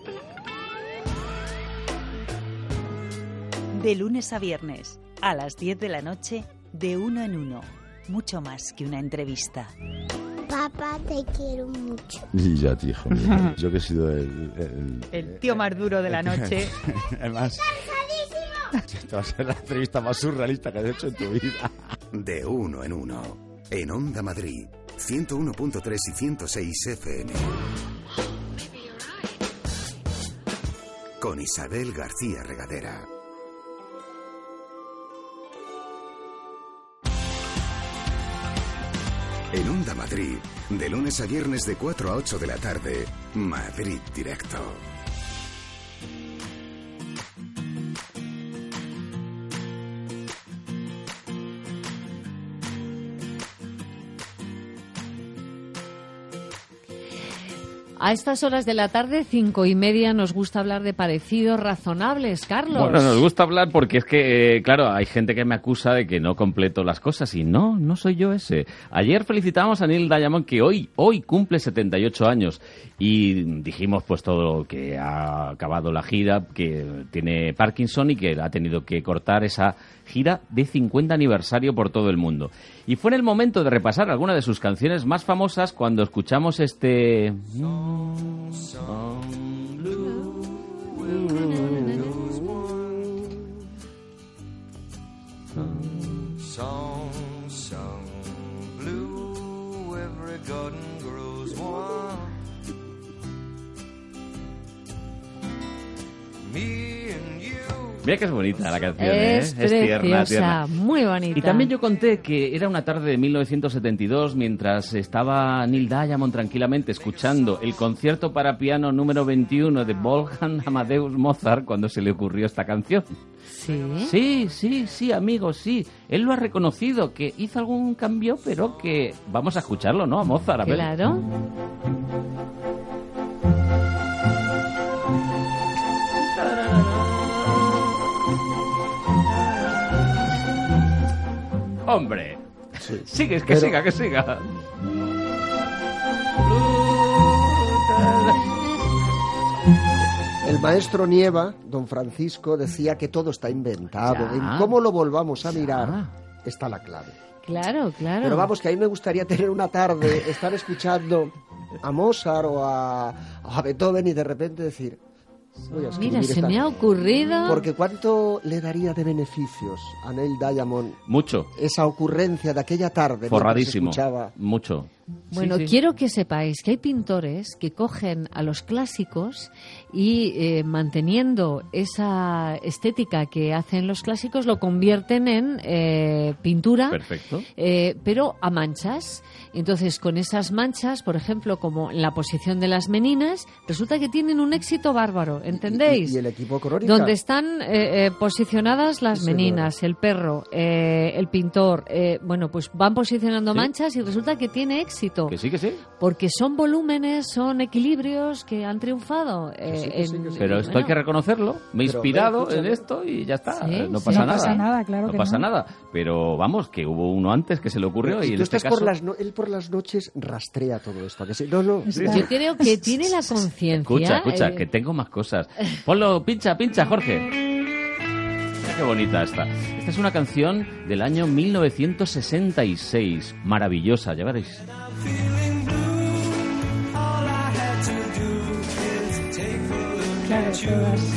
Speaker 10: De lunes a viernes, a las diez de la noche, de uno en uno. Mucho más que una entrevista.
Speaker 11: Papá, te quiero mucho.
Speaker 24: Y ya, tío, hijo mío. Yo que he sido el... El,
Speaker 10: el tío más duro de la noche.
Speaker 24: Además, esta va a ser la entrevista más surrealista que has hecho en tu vida.
Speaker 9: De uno en uno. En Onda Madrid, ciento uno punto tres y ciento seis F M. Con Isabel García Regadera. En Onda Madrid, de lunes a viernes de cuatro a ocho de la tarde, Madrid Directo.
Speaker 2: A estas horas de la tarde, cinco y media, nos gusta hablar de parecidos razonables, Carlos.
Speaker 4: Bueno, nos gusta hablar porque es que, eh, claro, hay gente que me acusa de que no completo las cosas y no, no soy yo ese. Ayer felicitábamos a Neil Diamond, que hoy, hoy cumple setenta y ocho años, y dijimos pues todo que ha acabado la gira, que tiene Parkinson y que ha tenido que cortar esa gira de cincuenta aniversario por todo el mundo. Y fue en el momento de repasar algunas de sus canciones más famosas cuando escuchamos este... Song, song, blue,
Speaker 3: song, song, blue, every garden grows one. Me and you.
Speaker 4: Mira que es bonita la canción,
Speaker 2: es
Speaker 4: ¿eh? Es tierna, tierna.
Speaker 2: Muy bonita.
Speaker 4: Y también yo conté que era una tarde de mil novecientos setenta y dos mientras estaba Neil Diamond tranquilamente escuchando el concierto para piano número veintiuno de Wolfgang Amadeus Mozart cuando se le ocurrió esta canción.
Speaker 2: ¿Sí?
Speaker 4: Sí, sí, sí, amigo, sí. Él lo ha reconocido, que hizo algún cambio, pero que vamos a escucharlo, ¿no? A Mozart, a ver.
Speaker 2: Claro.
Speaker 4: ¡Hombre!
Speaker 24: Sí.
Speaker 4: Sigue, que
Speaker 24: Pero...
Speaker 4: siga, que siga.
Speaker 22: El maestro Nieva, don Francisco, decía que todo está inventado.
Speaker 4: Ya.
Speaker 22: En cómo lo volvamos a
Speaker 4: Ya.
Speaker 22: mirar está la clave.
Speaker 2: Claro, claro.
Speaker 22: Pero vamos, que a mí me gustaría tener una tarde, estar escuchando a Mozart o a, a Beethoven y de repente decir... voy a escribir
Speaker 2: Mira, se
Speaker 22: esta-
Speaker 2: me ha ocurrido...
Speaker 22: Porque ¿cuánto le daría de beneficios a Neil Diamond
Speaker 4: Mucho.
Speaker 22: esa ocurrencia de aquella tarde? mientras
Speaker 4: Forradísimo.
Speaker 22: escuchaba?
Speaker 4: Mucho.
Speaker 2: Bueno,
Speaker 4: Sí, sí.
Speaker 2: quiero que sepáis que hay pintores que cogen a los clásicos y eh, manteniendo esa estética que hacen los clásicos lo convierten en eh, pintura,
Speaker 4: Perfecto.
Speaker 2: eh, pero a manchas. Entonces, con esas manchas, por ejemplo, como en la posición de las meninas, resulta que tienen un éxito bárbaro, ¿entendéis?
Speaker 22: Y, y el equipo Crónica.
Speaker 2: Donde están eh, eh, posicionadas las
Speaker 22: Sí, señor.
Speaker 2: meninas, el perro, eh, el pintor, eh, bueno, pues van posicionando
Speaker 4: Sí.
Speaker 2: manchas y resulta que tiene éxito.
Speaker 4: Que sí, que sí.
Speaker 2: Porque son volúmenes, son equilibrios que han triunfado. eh,
Speaker 22: sí, que sí,
Speaker 2: en-
Speaker 22: que sí.
Speaker 4: Pero esto hay que reconocerlo. Me he
Speaker 22: Pero,
Speaker 4: inspirado
Speaker 22: escúchame.
Speaker 4: en esto y ya está.
Speaker 2: Sí,
Speaker 4: Eh, no
Speaker 2: sí.
Speaker 4: pasa
Speaker 1: No
Speaker 4: nada.
Speaker 1: pasa nada, claro
Speaker 4: no
Speaker 1: que
Speaker 4: pasa
Speaker 1: no.
Speaker 4: nada. Pero vamos, que hubo uno antes que se le ocurrió
Speaker 22: Y
Speaker 4: y en
Speaker 22: tú
Speaker 4: este
Speaker 22: estás
Speaker 4: caso...
Speaker 22: por las no- él por las noches rastrea todo esto. ¿a que sí? No, no.
Speaker 1: Sí,
Speaker 2: Yo creo que tiene la conciencia.
Speaker 4: Escucha, escucha,
Speaker 2: eh,
Speaker 4: que tengo más cosas. Ponlo, pincha, pincha, Jorge. Mira qué bonita esta. Esta es una canción del año mil novecientos sesenta y seis. Maravillosa, ya veréis.
Speaker 1: Claro, todas.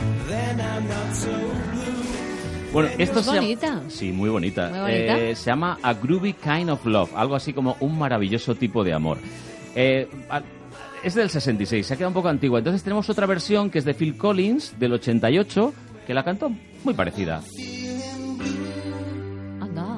Speaker 4: Bueno, esto
Speaker 2: Es
Speaker 4: se llama-
Speaker 2: bonita.
Speaker 4: Sí, muy bonita.
Speaker 2: Muy bonita.
Speaker 4: Eh, se llama A Groovy Kind of Love, algo así como un maravilloso tipo de amor. Eh, a- es del sesenta y seis, se ha quedado un poco antigua. Entonces tenemos otra versión que es de Phil Collins, del ochenta y ocho, que la cantó muy parecida.
Speaker 2: Anda.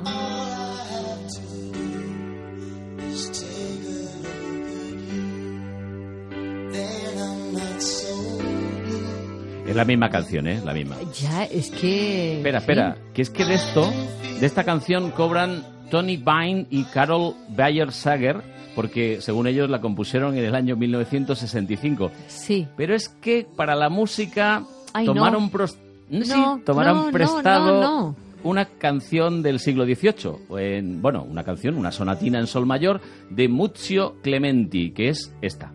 Speaker 4: Es la misma canción, ¿eh? La misma.
Speaker 2: Ya, es que...
Speaker 4: Espera, espera, que es que de esto, de esta canción cobran Tony Vine y Carol Bayer-Sager, porque según ellos la compusieron en el año mil novecientos sesenta y cinco.
Speaker 2: Sí.
Speaker 4: Pero es que para la música
Speaker 2: Ay,
Speaker 4: tomaron,
Speaker 2: no.
Speaker 4: pros-
Speaker 2: No,
Speaker 4: sí, tomaron
Speaker 2: no,
Speaker 4: prestado
Speaker 2: no, no, no.
Speaker 4: una canción del siglo dieciocho. En, bueno, una canción, una sonatina en sol mayor de Muzio Clementi, que es esta.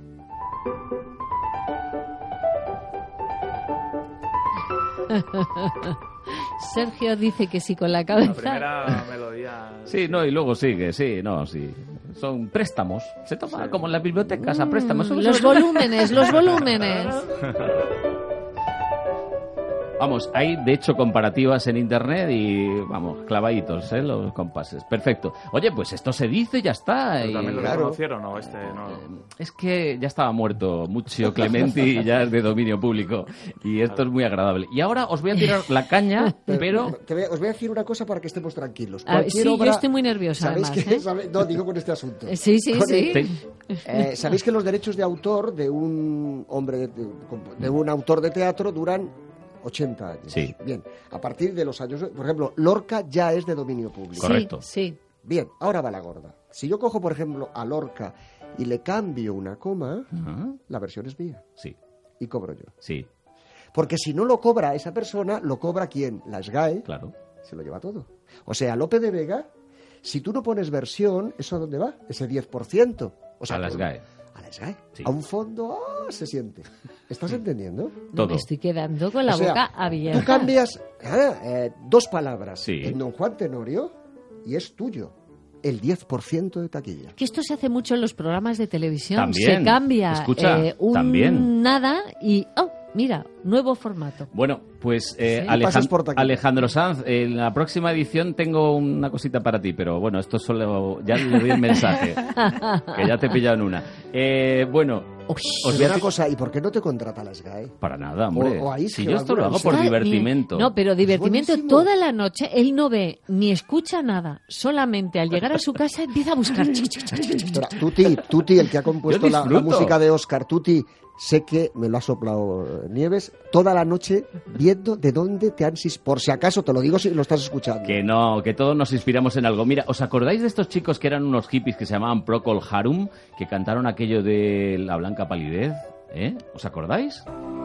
Speaker 2: Sergio dice que sí con la
Speaker 23: La
Speaker 2: cabeza.
Speaker 23: primera melodía...
Speaker 4: Sí, no, y luego sigue, sí, no, sí. Son préstamos. Se toma como en las bibliotecas a préstamos. Solo
Speaker 2: Los
Speaker 4: se-
Speaker 2: volúmenes, los volúmenes.
Speaker 4: Vamos, hay de hecho comparativas en internet y vamos, clavaditos, ¿eh? Los compases. Perfecto. Oye, pues esto se dice y ya está. Y...
Speaker 23: ¿También lo
Speaker 4: Claro.
Speaker 23: reconocieron o este no?
Speaker 4: Es que ya estaba muerto Muzio Clementi y ya es de dominio público. Y esto es muy agradable. Y ahora os voy a tirar la caña, pero...
Speaker 22: Te voy a- os voy a decir una cosa para que estemos tranquilos.
Speaker 2: A ver,
Speaker 22: Cualquier
Speaker 2: sí, yo
Speaker 22: obra-
Speaker 2: estoy muy nerviosa,
Speaker 22: ¿Sabéis
Speaker 2: además,
Speaker 22: que-
Speaker 2: ¿eh?
Speaker 22: sabe- No, digo con este asunto.
Speaker 2: Sí, sí,
Speaker 22: Con
Speaker 2: sí.
Speaker 22: el- Eh, Sabéis que los derechos de autor de un hombre, de, de- de un autor de teatro duran ochenta años.
Speaker 4: Sí.
Speaker 22: Bien, a partir de los años... Por ejemplo, Lorca ya es de dominio público.
Speaker 4: Correcto.
Speaker 2: Sí.
Speaker 22: Bien, ahora va la gorda. Si yo cojo, por ejemplo, a Lorca y le cambio una coma,
Speaker 4: Ajá.
Speaker 22: la versión es mía.
Speaker 4: Sí,
Speaker 22: Y cobro yo.
Speaker 4: sí,
Speaker 22: Porque si no lo cobra esa persona, lo cobra ¿quién? La SGAE.
Speaker 4: claro.
Speaker 22: Se lo lleva todo. O sea, Lope de Vega, si tú no pones versión, ¿eso a dónde va? Ese diez por ciento. O sea,
Speaker 4: A las
Speaker 22: por-
Speaker 4: GAE.
Speaker 22: A la SGAE.
Speaker 4: Sí.
Speaker 22: A un fondo, ¡ah! Se siente. ¿Estás entendiendo?
Speaker 2: No,
Speaker 4: Todo.
Speaker 2: me estoy quedando con la
Speaker 22: O sea,
Speaker 2: boca abierta.
Speaker 22: Tú cambias ah, eh, dos palabras
Speaker 4: Sí.
Speaker 22: en Don Juan Tenorio y es tuyo. El diez por ciento de taquilla.
Speaker 2: Que esto se hace mucho en los programas de televisión.
Speaker 4: También.
Speaker 2: Se cambia
Speaker 4: Escucha,
Speaker 2: eh, un
Speaker 4: también.
Speaker 2: nada y... ¡Oh! Mira, nuevo formato.
Speaker 4: Bueno, pues eh,
Speaker 2: Sí.
Speaker 4: Alejan-
Speaker 22: Pasas por taquilla.
Speaker 4: Alejandro Sanz, en la próxima edición tengo una cosita para ti, pero bueno, esto solo ya le doy el mensaje, que ya te he pillado en una. Eh, bueno, os
Speaker 22: Pero
Speaker 4: voy a
Speaker 22: una
Speaker 4: ti-
Speaker 22: cosa, ¿y por qué no te contrata la SGAE?
Speaker 4: Para nada, hombre.
Speaker 22: O- o ahí
Speaker 4: si
Speaker 22: que
Speaker 4: yo esto lo
Speaker 22: alguna
Speaker 4: hago por
Speaker 22: cosa-
Speaker 4: divertimento.
Speaker 2: No, pero divertimento
Speaker 22: buenísimo.
Speaker 2: toda la noche. Él no ve ni escucha nada. Solamente al llegar a su casa empieza a buscar. Chic, chic, chic, chic, chic.
Speaker 22: Espera, Tuti, Tuti, el que ha compuesto
Speaker 4: Yo
Speaker 22: la, la
Speaker 4: disfruto.
Speaker 22: música de Oscar, Tuti, sé que me lo ha soplado eh, Nieves toda la noche viendo de dónde te han... sis- Por si acaso, te lo digo si lo estás escuchando.
Speaker 4: Que no, que todos nos inspiramos en algo. Mira, ¿os acordáis de estos chicos que eran unos hippies que se llamaban Procol Harum, que cantaron aquello de La Blanca Palidez? ¿Eh? ¿Os acordáis?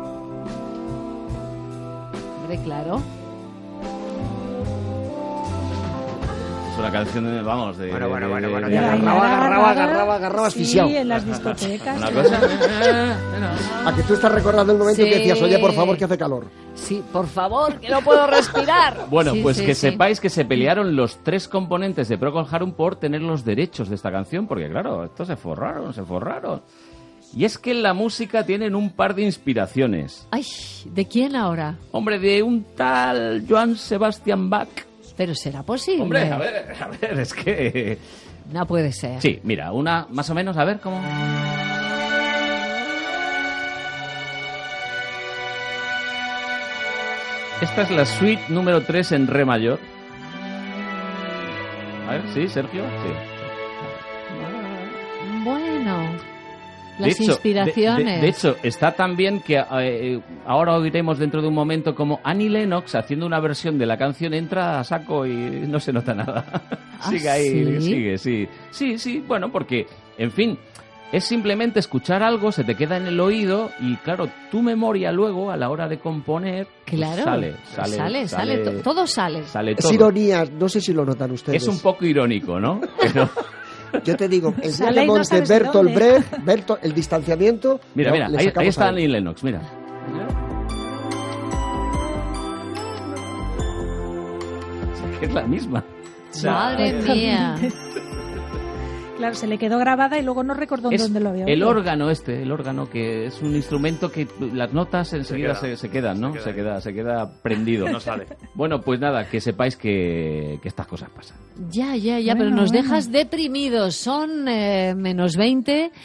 Speaker 2: Hombre, claro.
Speaker 4: Es una canción, de, vamos, de...
Speaker 22: Bueno, bueno,
Speaker 4: de-
Speaker 22: bueno,
Speaker 4: de-
Speaker 22: bueno,
Speaker 4: de-
Speaker 22: que agarraba, agarraba, agarraba, agarraba asfixiado.
Speaker 1: Sí, en las discotecas.
Speaker 4: Una cosa...
Speaker 22: A que tú estás recordando el momento
Speaker 2: Sí.
Speaker 22: que decías, oye, por favor, que hace calor.
Speaker 2: Sí, por favor, que no puedo respirar.
Speaker 4: Bueno,
Speaker 2: Sí,
Speaker 4: pues
Speaker 2: sí,
Speaker 4: que
Speaker 2: sí.
Speaker 4: sepáis que se pelearon los tres componentes de Procol Harum por tener los derechos de esta canción, porque claro, estos se forraron, se forraron. Y es que en la música tienen un par de inspiraciones.
Speaker 2: Ay, ¿de quién ahora?
Speaker 4: Hombre, de un tal Johann Sebastian Bach.
Speaker 2: Pero será posible.
Speaker 4: Hombre, a ver, a ver, es que...
Speaker 2: No puede ser.
Speaker 4: Sí, mira, una más o menos, a ver cómo... Esta es la suite número tres en re mayor. A ver, ¿sí, Sergio? Sí.
Speaker 2: Bueno,
Speaker 4: De
Speaker 2: las
Speaker 4: hecho,
Speaker 2: inspiraciones.
Speaker 4: De, de- de hecho, está tan bien que eh, ahora oiremos dentro de un momento como Annie Lennox haciendo una versión de la canción entra a saco y no se nota nada.
Speaker 2: ¿Ah,
Speaker 4: sigue ahí,
Speaker 2: sí?
Speaker 4: sigue, sí. Sí, sí, bueno, porque, en fin, es simplemente escuchar algo, se te queda en el oído y, claro, tu memoria luego, a la hora de componer, pues
Speaker 2: Claro.
Speaker 4: sale, sale,
Speaker 2: sale, sale, to- todo sale.
Speaker 4: sale
Speaker 22: Es
Speaker 4: todo.
Speaker 22: ironía, no sé si lo notan ustedes.
Speaker 4: Es un poco irónico, ¿no? Pero...
Speaker 22: Yo te digo, el
Speaker 1: Sale y
Speaker 22: viaje
Speaker 1: no
Speaker 22: Monte
Speaker 1: sabes de
Speaker 22: Bertolt
Speaker 1: dónde.
Speaker 22: Brecht, Bertolt- el distanciamiento...
Speaker 4: Mira,
Speaker 22: no,
Speaker 4: mira,
Speaker 22: le
Speaker 4: ahí,
Speaker 22: sacamos
Speaker 4: ahí está
Speaker 22: a él.
Speaker 4: Annie Lennox, mira. Es que es la misma. O sea,
Speaker 2: Madre mía.
Speaker 1: Claro, se le quedó grabada y luego no recordó
Speaker 4: Es
Speaker 1: dónde lo había
Speaker 4: el
Speaker 1: oído.
Speaker 4: órgano este, el órgano que es un instrumento que las notas enseguida
Speaker 23: queda.
Speaker 4: se, se quedan, ¿no?
Speaker 23: Se
Speaker 4: Se
Speaker 23: queda
Speaker 4: queda, se queda prendido.
Speaker 23: No sale.
Speaker 4: Bueno, pues nada, que sepáis que, que estas cosas pasan.
Speaker 2: Ya, ya, ya,
Speaker 1: Bueno,
Speaker 2: pero nos
Speaker 1: bueno.
Speaker 2: dejas deprimidos. Son eh, menos veinte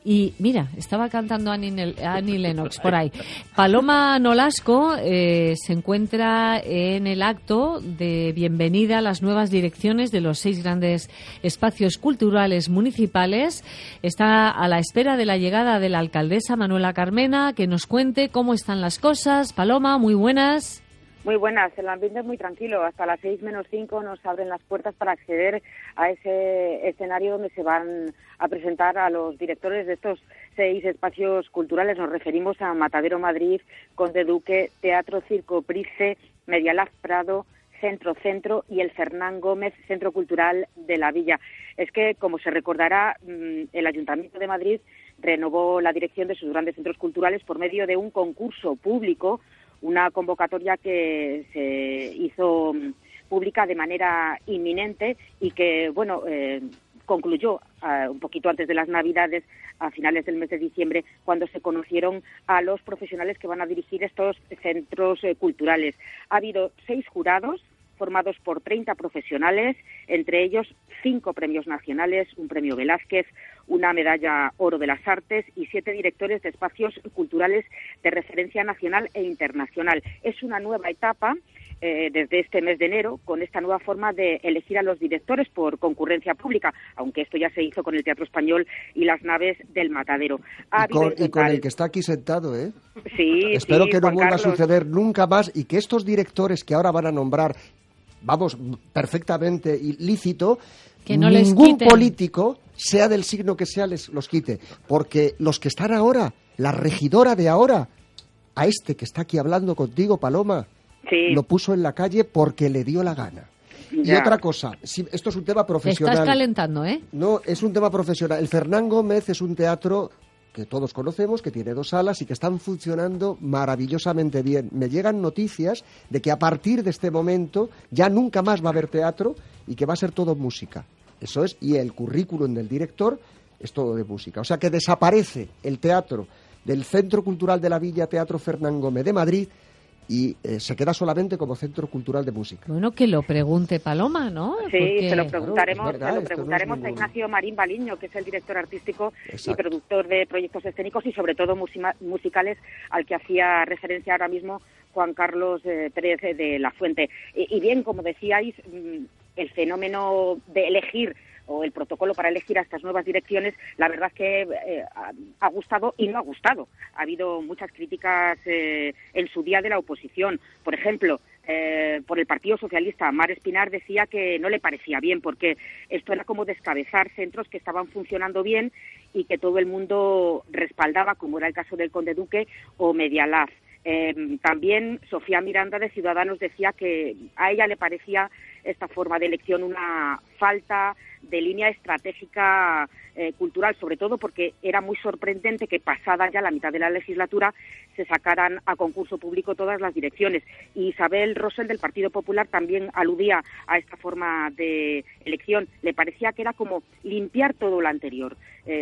Speaker 2: Y mira, estaba cantando Annie, Annie Lennox por ahí. Paloma Nolasco eh, se encuentra en el acto de bienvenida a las nuevas direcciones de los seis grandes espacios culturales municipales. Está a la espera de la llegada de la alcaldesa Manuela Carmena, que nos cuente cómo están las cosas. Paloma, muy buenas.
Speaker 6: Muy buenas, el ambiente es muy tranquilo. Hasta las seis menos cinco nos abren las puertas para acceder a ese escenario donde se van a presentar a los directores de estos seis espacios culturales. Nos referimos a Matadero Madrid, Conde Duque, Teatro Circo Price, Medialab Prado, Centro Centro y el Fernán Gómez Centro Cultural de la Villa. Es que, como se recordará, el Ayuntamiento de Madrid renovó la dirección de sus grandes centros culturales por medio de un concurso público, una convocatoria que se hizo pública de manera inminente y que, bueno, eh, concluyó uh, un poquito antes de las Navidades, a finales del mes de diciembre, cuando se conocieron a los profesionales que van a dirigir estos centros eh, culturales. Ha habido seis jurados formados por treinta profesionales, entre ellos cinco premios nacionales, un premio Velázquez, una medalla Oro de las Artes y siete directores de espacios culturales de referencia nacional e internacional. Es una nueva etapa eh, desde este mes de enero, con esta nueva forma de elegir a los directores por concurrencia pública, aunque esto ya se hizo con el Teatro Español y las naves del Matadero. Ha
Speaker 22: Y con,
Speaker 6: habido en
Speaker 22: y con
Speaker 6: total-
Speaker 22: el que está aquí sentado, ¿eh?
Speaker 6: Sí,
Speaker 22: Espero
Speaker 6: sí,
Speaker 22: que no
Speaker 6: Juan
Speaker 22: vuelva
Speaker 6: Carlos.
Speaker 22: a suceder nunca más y que estos directores que ahora van a nombrar, vamos, perfectamente ilícito,
Speaker 2: Que no les
Speaker 22: ningún
Speaker 2: quiten.
Speaker 22: político, sea del signo que sea, les los quite. Porque los que están ahora, la regidora de ahora, a este que está aquí hablando contigo, Paloma,
Speaker 6: Sí.
Speaker 22: lo puso en la calle porque le dio la gana. Y
Speaker 2: Ya.
Speaker 22: otra cosa, si, esto es un tema
Speaker 2: Te
Speaker 22: profesional.
Speaker 2: estás calentando, ¿eh?
Speaker 22: No, es un tema profesional. El Fernán Gómez es un teatro que todos conocemos, que tiene dos salas y que están funcionando maravillosamente bien. Me llegan noticias de que a partir de este momento ya nunca más va a haber teatro y que va a ser todo música. Eso es, y el currículum del director es todo de música. O sea que desaparece el teatro del Centro Cultural de la Villa, Teatro Fernán Gómez de Madrid, y eh, se queda solamente como Centro Cultural de Música.
Speaker 2: Bueno, que lo pregunte Paloma, ¿no?
Speaker 6: Sí,
Speaker 2: Porque-
Speaker 6: se lo preguntaremos,
Speaker 22: Claro, es verdad,
Speaker 6: se lo
Speaker 22: esto no es
Speaker 6: preguntaremos a
Speaker 22: ningún-
Speaker 6: Ignacio Marín Baliño, que es el director artístico y
Speaker 22: Exacto.
Speaker 6: productor de proyectos escénicos y sobre todo musima- musicales, al que hacía referencia ahora mismo Juan Carlos eh, Pérez de la Fuente. Y, y bien, como decíais, mm, el fenómeno de elegir o el protocolo para elegir a estas nuevas direcciones, la verdad es que eh, ha, ha gustado y no ha gustado. Ha habido muchas críticas eh, en su día de la oposición. Por ejemplo, eh, por el Partido Socialista, Mar Espinar decía que no le parecía bien porque esto era como descabezar centros que estaban funcionando bien y que todo el mundo respaldaba, como era el caso del Conde Duque o Medialab. Eh, también Sofía Miranda de Ciudadanos decía que a ella le parecía esta forma de elección una falta de línea estratégica eh, cultural, sobre todo porque era muy sorprendente que pasada ya la mitad de la legislatura se sacaran a concurso público todas las direcciones. Y Isabel Rosell del Partido Popular también aludía a esta forma de elección. Le parecía que era como limpiar todo lo anterior. Eh,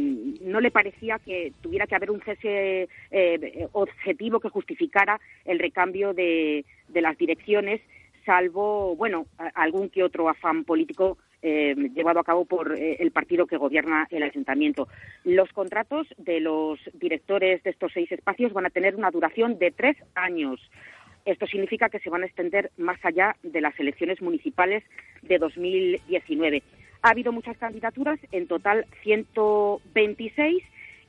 Speaker 6: no le parecía que tuviera que haber un cese eh, objetivo que justificara el recambio de, de las direcciones, salvo, bueno, a- algún que otro afán político eh, llevado a cabo por eh, el partido que gobierna el ayuntamiento. Los contratos de los directores de estos seis espacios van a tener una duración de tres años. Esto significa que se van a extender más allá de las elecciones municipales de dos mil diecinueve. Ha habido muchas candidaturas, en total ciento veintiséis,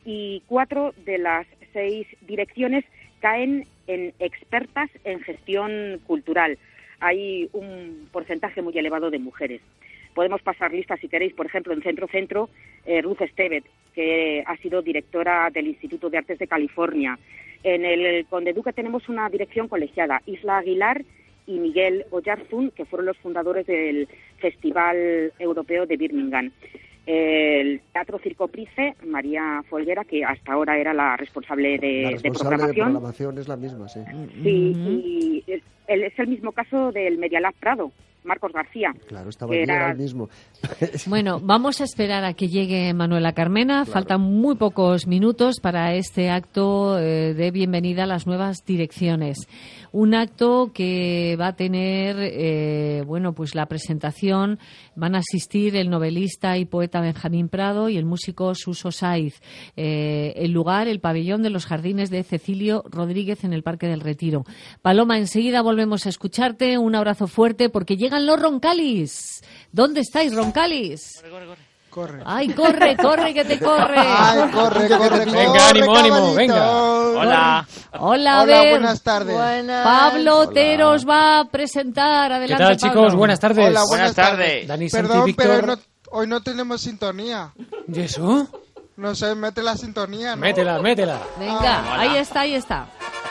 Speaker 6: y cuatro de las seis direcciones caen en expertas en gestión cultural. Hay un porcentaje muy elevado de mujeres. Podemos pasar listas si queréis. Por ejemplo, en Centro Centro, eh, Ruth Estevet, que ha sido directora del Instituto de Artes de California. En el Conde Duque tenemos una dirección colegiada, Isla Aguilar y Miguel Oyarzún, que fueron los fundadores del Festival Europeo de Birmingham. El Teatro Circo Price, María Folguera, que hasta ahora era la responsable de,
Speaker 22: La
Speaker 6: de
Speaker 22: responsable de
Speaker 6: programación.
Speaker 22: programación es la misma, sí.
Speaker 6: Sí, y es el, es el mismo caso del Medialab Prado, Marcos García.
Speaker 22: Claro, estaba
Speaker 6: que
Speaker 22: allí,
Speaker 6: era
Speaker 22: era el mismo.
Speaker 2: Bueno, vamos a esperar a que llegue Manuela Carmena. Claro. Faltan muy pocos minutos para este acto eh, de bienvenida a las nuevas direcciones. Un acto que va a tener, eh, bueno, pues la presentación. Van a asistir el novelista y poeta Benjamín Prado y el músico Suso Saiz. Eh, el lugar, el pabellón de los jardines de Cecilio Rodríguez en el Parque del Retiro. Paloma, enseguida volvemos a escucharte. Un abrazo fuerte porque llegan los Roncalis. ¿Dónde estáis, Roncalis?
Speaker 5: Corre, corre, corre.
Speaker 12: Corre.
Speaker 2: Ay, corre, corre, que te corre.
Speaker 12: Ay, corre, corre, corre.
Speaker 5: Venga, ánimo, ánimo, venga.
Speaker 2: Hola. Hola, a
Speaker 12: Hola,
Speaker 2: ver.
Speaker 12: buenas tardes.
Speaker 7: Buenas.
Speaker 2: Pablo
Speaker 12: Hola.
Speaker 2: Otero os va a presentar. Adelante,
Speaker 5: ¿Qué tal,
Speaker 2: Pablo.
Speaker 5: chicos? Buenas tardes.
Speaker 12: Hola, buenas,
Speaker 5: buenas tardes. Dani Santi,
Speaker 12: Perdón,
Speaker 5: Víctor.
Speaker 12: pero no, hoy no tenemos sintonía.
Speaker 5: ¿Y eso?
Speaker 12: No sé, mete la sintonía, ¿no?
Speaker 5: Métela, métela.
Speaker 2: Venga,
Speaker 12: Ah,
Speaker 2: ahí está, ahí está.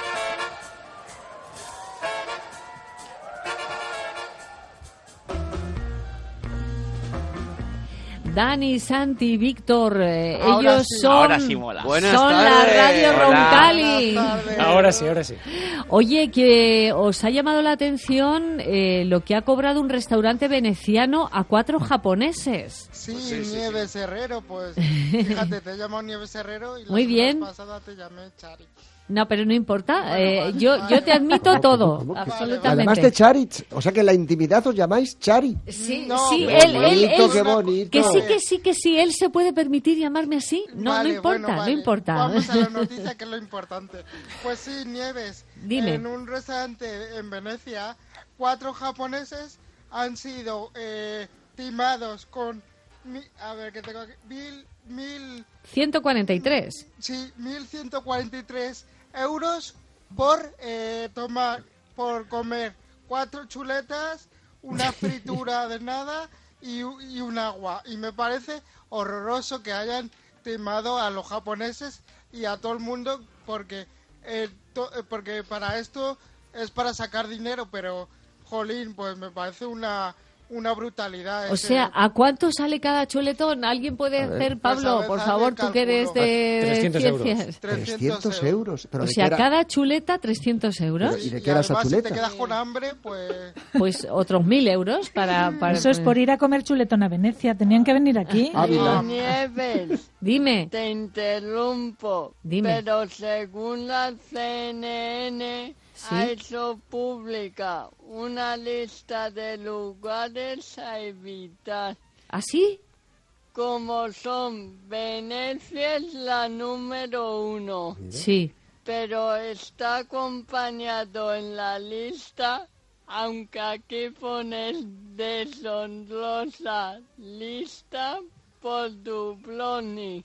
Speaker 2: Dani, Santi, Víctor, eh,
Speaker 12: Ahora
Speaker 2: ellos
Speaker 12: sí.
Speaker 2: son,
Speaker 5: Ahora sí mola.
Speaker 2: Buenas son la Radio
Speaker 5: Hola.
Speaker 2: Roncali.
Speaker 5: Ahora sí, ahora sí.
Speaker 2: Oye, que os ha llamado la atención eh, lo que ha cobrado un restaurante veneciano a cuatro japoneses.
Speaker 12: Sí,
Speaker 5: Sí, sí,
Speaker 12: Nieves Herrero, pues fíjate, te he llamado Nieves Herrero y la
Speaker 2: Muy
Speaker 12: semana
Speaker 2: bien.
Speaker 12: pasada te llamé Chari.
Speaker 2: No, pero no importa.
Speaker 12: Bueno,
Speaker 2: eh,
Speaker 12: vale,
Speaker 2: yo,
Speaker 12: vale.
Speaker 2: yo te admito todo,
Speaker 22: ¿Cómo que-
Speaker 2: absolutamente.
Speaker 22: Además de Charitz, o sea que en la intimidad os llamáis Chari.
Speaker 2: Sí,
Speaker 12: No,
Speaker 2: sí,
Speaker 12: qué
Speaker 2: él, él,
Speaker 22: bonito,
Speaker 2: él-
Speaker 22: qué bonito.
Speaker 2: que sí, que sí, que sí, él se puede permitir llamarme así. No,
Speaker 12: Vale,
Speaker 2: no importa,
Speaker 12: bueno, vale.
Speaker 2: no importa.
Speaker 12: Vamos a la noticia, que es lo importante. Pues sí, Nieves,
Speaker 2: Dime.
Speaker 12: en un restaurante en Venecia, cuatro japoneses han sido eh, timados con, mi- a ver, que tengo aquí, mil, mil,
Speaker 2: ciento cuarenta y tres.
Speaker 12: sí, mil ciento cuarenta y tres euros por eh, tomar, por comer cuatro chuletas, una fritura de nada y, u- y un agua. Y me parece horroroso que hayan timado a los japoneses y a todo el mundo porque eh, to- eh, porque para esto es para sacar dinero, pero jolín, pues me parece una una brutalidad.
Speaker 2: O
Speaker 12: ese-
Speaker 2: sea, ¿a cuánto sale cada chuletón? ¿Alguien puede
Speaker 22: A ver.
Speaker 2: hacer,
Speaker 12: Pues a
Speaker 2: Pablo,
Speaker 12: ver,
Speaker 2: por
Speaker 12: hazle
Speaker 2: favor,
Speaker 12: el
Speaker 2: tú que eres
Speaker 12: cálculo.
Speaker 2: de
Speaker 5: trescientos euros.
Speaker 2: ciencias?
Speaker 22: trescientos euros. ¿Pero
Speaker 2: O
Speaker 22: de
Speaker 2: sea,
Speaker 22: qué era?
Speaker 2: cada chuleta trescientos euros.
Speaker 22: Pero, ¿y de
Speaker 12: y
Speaker 22: qué era esa
Speaker 12: además, si te
Speaker 22: chuleta?
Speaker 12: quedas con hambre, pues
Speaker 2: Pues otros mil euros para... para
Speaker 1: Eso es por ir a comer chuletón a Venecia. Tenían que venir aquí.
Speaker 22: Ávila.
Speaker 13: Nieves,
Speaker 2: Dime,
Speaker 13: te interrumpo,
Speaker 2: Dime.
Speaker 13: pero según la C N N
Speaker 2: ¿Sí?
Speaker 13: ha hecho pública una lista de lugares a evitar,
Speaker 2: ¿así?
Speaker 13: como son Venecia es la número uno,
Speaker 2: Sí.
Speaker 13: pero está acompañado en la lista, aunque aquí pone deshonrosa lista, por Dubrovnik,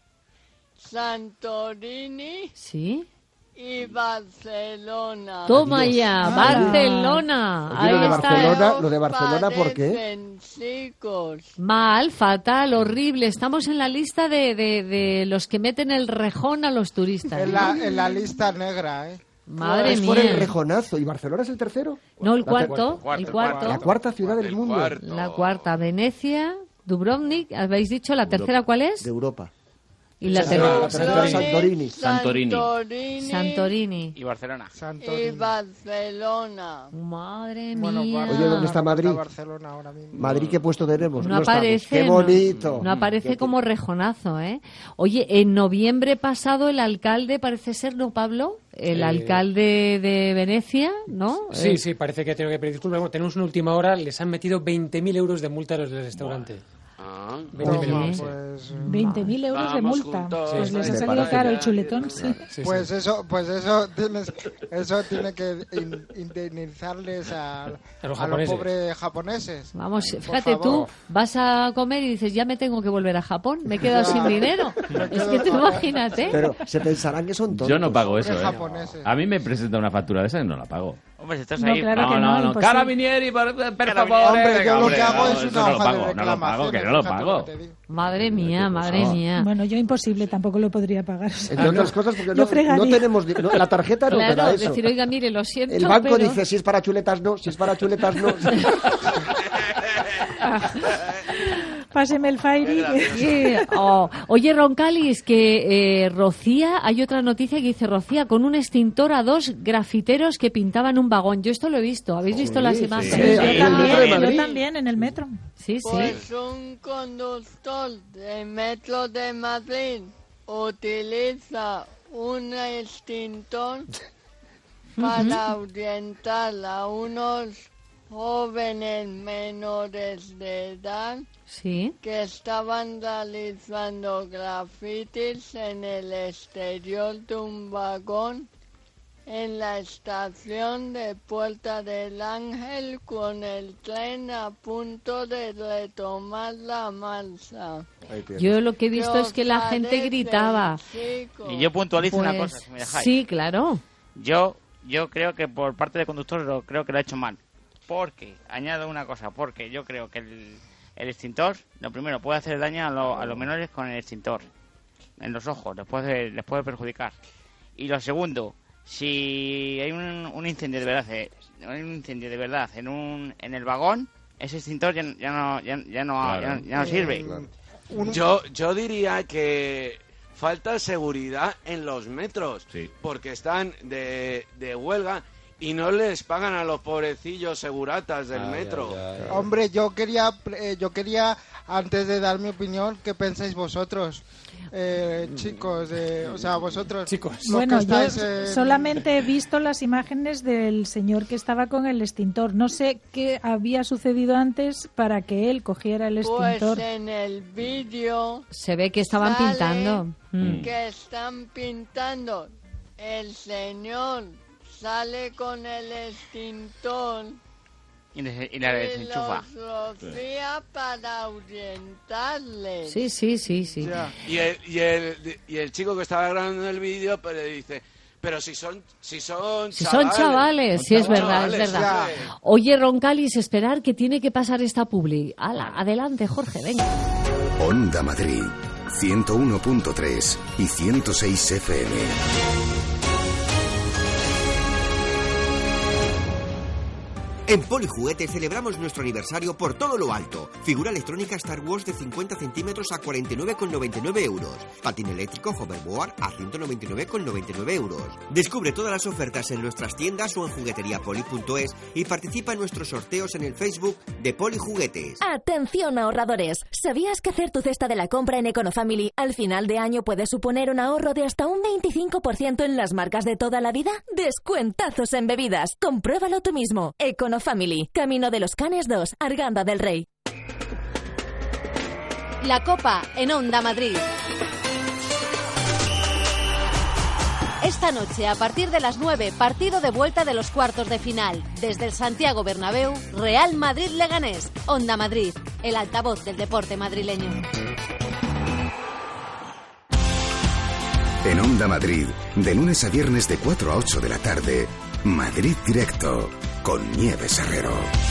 Speaker 13: Santorini
Speaker 2: ¿Sí?
Speaker 13: y Barcelona.
Speaker 2: Toma
Speaker 22: Adiós.
Speaker 2: ya,
Speaker 22: Ah.
Speaker 2: Barcelona.
Speaker 22: Oye, lo de
Speaker 2: Ahí está.
Speaker 22: Barcelona, lo de Barcelona, ¿por qué?
Speaker 13: Parecen chicos.
Speaker 2: Mal, fatal, horrible. Estamos en la lista de, de, de los que meten el rejón a los turistas.
Speaker 12: en la, en la lista negra, ¿eh?
Speaker 2: Madre
Speaker 22: es
Speaker 2: mía.
Speaker 22: por el rejonazo. ¿Y Barcelona es el tercero?
Speaker 2: No, el
Speaker 22: La ter-
Speaker 2: cuarto,
Speaker 14: cuarto,
Speaker 2: el cuarto.
Speaker 22: La cuarta ciudad del mundo.
Speaker 2: La cuarta, Venecia, Dubrovnik, habéis dicho, ¿la tercera cuál es?
Speaker 22: De Europa.
Speaker 2: Y la
Speaker 22: Sí,
Speaker 2: tercera.
Speaker 22: la tercera, Santorini.
Speaker 4: Santorini.
Speaker 13: Santorini
Speaker 2: Santorini.
Speaker 14: Y Barcelona.
Speaker 13: y Barcelona.
Speaker 2: Madre
Speaker 12: Bueno,
Speaker 2: mía.
Speaker 12: Barcelona,
Speaker 22: Oye, ¿dónde está Madrid?
Speaker 12: Barcelona ahora mismo.
Speaker 22: Madrid, ¿qué puesto tenemos?
Speaker 2: No
Speaker 22: estamos.
Speaker 2: aparece.
Speaker 22: ¡Qué
Speaker 2: no-
Speaker 22: bonito!
Speaker 2: No, aparece como rejonazo, ¿eh? Oye, en noviembre pasado el alcalde, parece ser, ¿no, Pablo? El
Speaker 5: Eh,
Speaker 2: alcalde de Venecia, ¿no?
Speaker 5: Sí,
Speaker 2: Eh,
Speaker 5: sí, parece que tengo que pedir disculpas. Bueno, tenemos una última hora, les han metido veinte mil euros de multa a los del restaurante.
Speaker 14: Ah,
Speaker 5: veinte mil
Speaker 12: Toma,
Speaker 5: euros, sí.
Speaker 12: pues,
Speaker 1: veinte mil euros de
Speaker 14: Vamos
Speaker 1: multa.
Speaker 14: juntos,
Speaker 1: Pues les ha
Speaker 22: me
Speaker 1: salido
Speaker 22: parece
Speaker 1: caro el
Speaker 14: ya,
Speaker 1: chuletón, sí.
Speaker 5: Sí,
Speaker 12: pues
Speaker 5: sí.
Speaker 12: eso, pues eso tienes, eso tiene que in- indemnizarles a,
Speaker 5: A los
Speaker 12: a los
Speaker 5: japoneses.
Speaker 12: pobres japoneses.
Speaker 2: Vamos,
Speaker 12: Por
Speaker 2: fíjate tú,
Speaker 12: favor.
Speaker 2: vas a comer y dices, ya me tengo que volver a Japón, me he quedado sin dinero. Es que tú imagínate.
Speaker 22: Pero se pensarán que son tontos.
Speaker 4: Yo no pago eso,
Speaker 12: Pobres
Speaker 4: ¿eh?
Speaker 12: japoneses.
Speaker 4: A mí me presenta una factura de esa y no la pago.
Speaker 14: Hombre, si estás
Speaker 1: No,
Speaker 14: ahí.
Speaker 1: claro
Speaker 4: No,
Speaker 1: que
Speaker 4: no,
Speaker 1: no,
Speaker 4: no.
Speaker 1: imposible.
Speaker 4: Carabinieri, por, por
Speaker 14: Carabinieri.
Speaker 4: favor.
Speaker 12: Hombre,
Speaker 4: venga,
Speaker 12: yo lo
Speaker 4: hombre,
Speaker 12: que hago
Speaker 4: no,
Speaker 12: es
Speaker 4: eso
Speaker 12: una
Speaker 4: no lo
Speaker 12: hoja
Speaker 4: pago,
Speaker 12: de
Speaker 4: no lo pago, que no lo
Speaker 12: reclamaciones,
Speaker 4: pago.
Speaker 12: fíjate lo que te digo.
Speaker 2: Madre mía, madre
Speaker 4: pasó?
Speaker 2: mía.
Speaker 1: Bueno, yo imposible, tampoco lo podría pagar. o sea,
Speaker 22: Entre otras cosas, porque
Speaker 1: Yo
Speaker 22: no,
Speaker 1: fregaría.
Speaker 22: no tenemos... di- no, la tarjeta no te da
Speaker 2: Claro,
Speaker 22: eso.
Speaker 2: decir, oiga, mire, lo siento,
Speaker 22: El banco
Speaker 2: pero...
Speaker 22: dice, si es para chuletas, no. Si es para chuletas, no.
Speaker 1: Páseme el Fairy.
Speaker 2: Sí. Oh. Oye, Roncalis, que eh, Rocía, hay otra noticia que dice Rocía con un extintor a dos grafiteros que pintaban un vagón. Yo esto lo he visto. ¿Habéis visto
Speaker 24: Sí,
Speaker 2: las
Speaker 24: sí.
Speaker 2: imágenes?
Speaker 24: Sí,
Speaker 1: Yo
Speaker 24: sí.
Speaker 1: también,
Speaker 24: Madrid.
Speaker 1: yo también, en el metro.
Speaker 2: Sí, sí.
Speaker 13: Pues un conductor del metro de Madrid utiliza un extintor para orientar a unos jóvenes menores de edad
Speaker 2: Sí.
Speaker 13: que estaban realizando grafitis en el exterior de un vagón en la estación de Puerta del Ángel con el tren a punto de retomar la marcha.
Speaker 2: Yo lo que he visto
Speaker 13: ¿Qué
Speaker 2: es que la
Speaker 13: os
Speaker 2: gente
Speaker 13: parece,
Speaker 2: gritaba.
Speaker 13: chicos?
Speaker 14: Y yo puntualizo una
Speaker 2: Pues,
Speaker 14: cosa, si me dejáis.
Speaker 2: sí, claro.
Speaker 14: Yo, yo creo que por parte del conductor lo, creo que lo ha hecho mal. Porque, añado una cosa, porque yo creo que el, el extintor, lo primero, puede hacer daño a, lo- a los menores con el extintor. En los ojos, les puede, les puede perjudicar. Y lo segundo, si hay un, un incendio de verdad, eh, hay un incendio de verdad en un en el vagón, ese extintor ya, ya no ya, ya no
Speaker 24: Claro.
Speaker 14: ya, no- ya no sirve.
Speaker 17: Yo, yo diría que falta seguridad en los metros, porque están de, de huelga y no les pagan a los pobrecillos seguratas del
Speaker 24: Ay,
Speaker 17: metro.
Speaker 24: ay, ay.
Speaker 12: Hombre, yo quería, eh, yo quería, antes de dar mi opinión, ¿qué pensáis vosotros? Eh, chicos, eh, o sea, vosotros. Chicos,
Speaker 1: Bueno, yo solamente he visto las imágenes del señor que estaba con el extintor. No sé qué había sucedido antes para que él cogiera el extintor.
Speaker 13: Pues en el vídeo
Speaker 2: Se ve que estaban
Speaker 13: sale
Speaker 2: pintando. Mm.
Speaker 13: que están pintando. El señor sale con el extintor
Speaker 14: Y, les- y la
Speaker 13: y
Speaker 14: desenchufa.
Speaker 13: los rocía para orientarles.
Speaker 2: Sí, sí, sí, sí.
Speaker 17: Y el, y, el, y el chico que estaba grabando el vídeo pues, le dice, pero si son si son
Speaker 2: Si son chavales, sí, es verdad, es
Speaker 17: chavales,
Speaker 2: verdad.
Speaker 17: ya.
Speaker 2: Oye, Roncalis, esperar que tiene que pasar esta publi. Ala, adelante, Jorge, venga.
Speaker 9: Onda Madrid, ciento uno punto tres y ciento seis F M.
Speaker 18: En Polijuguetes celebramos nuestro aniversario por todo lo alto. Figura electrónica Star Wars de cincuenta centímetros a cuarenta y nueve con noventa y nueve euros. Patín eléctrico Hoverboard a ciento noventa y nueve con noventa y nueve euros. Descubre todas las ofertas en nuestras tiendas o en jugueteriapoli punto es y participa en nuestros sorteos en el Facebook de Polijuguetes.
Speaker 20: Atención ahorradores, ¿sabías que hacer tu cesta de la compra en EconoFamily al final de año puede suponer un ahorro de hasta un veinticinco por ciento en las marcas de toda la vida? Descuentazos en bebidas, compruébalo tú mismo. EconoFamily, Camino de los Canes dos, Arganda del Rey.
Speaker 25: La Copa en Onda Madrid. Esta noche, a partir de las nueve, partido de vuelta de los cuartos de final. Desde el Santiago Bernabéu, Real Madrid-Leganés. Onda Madrid, el altavoz del deporte madrileño.
Speaker 9: En Onda Madrid, de lunes a viernes de cuatro a ocho de la tarde, Madrid Directo, con Nieves Herrero.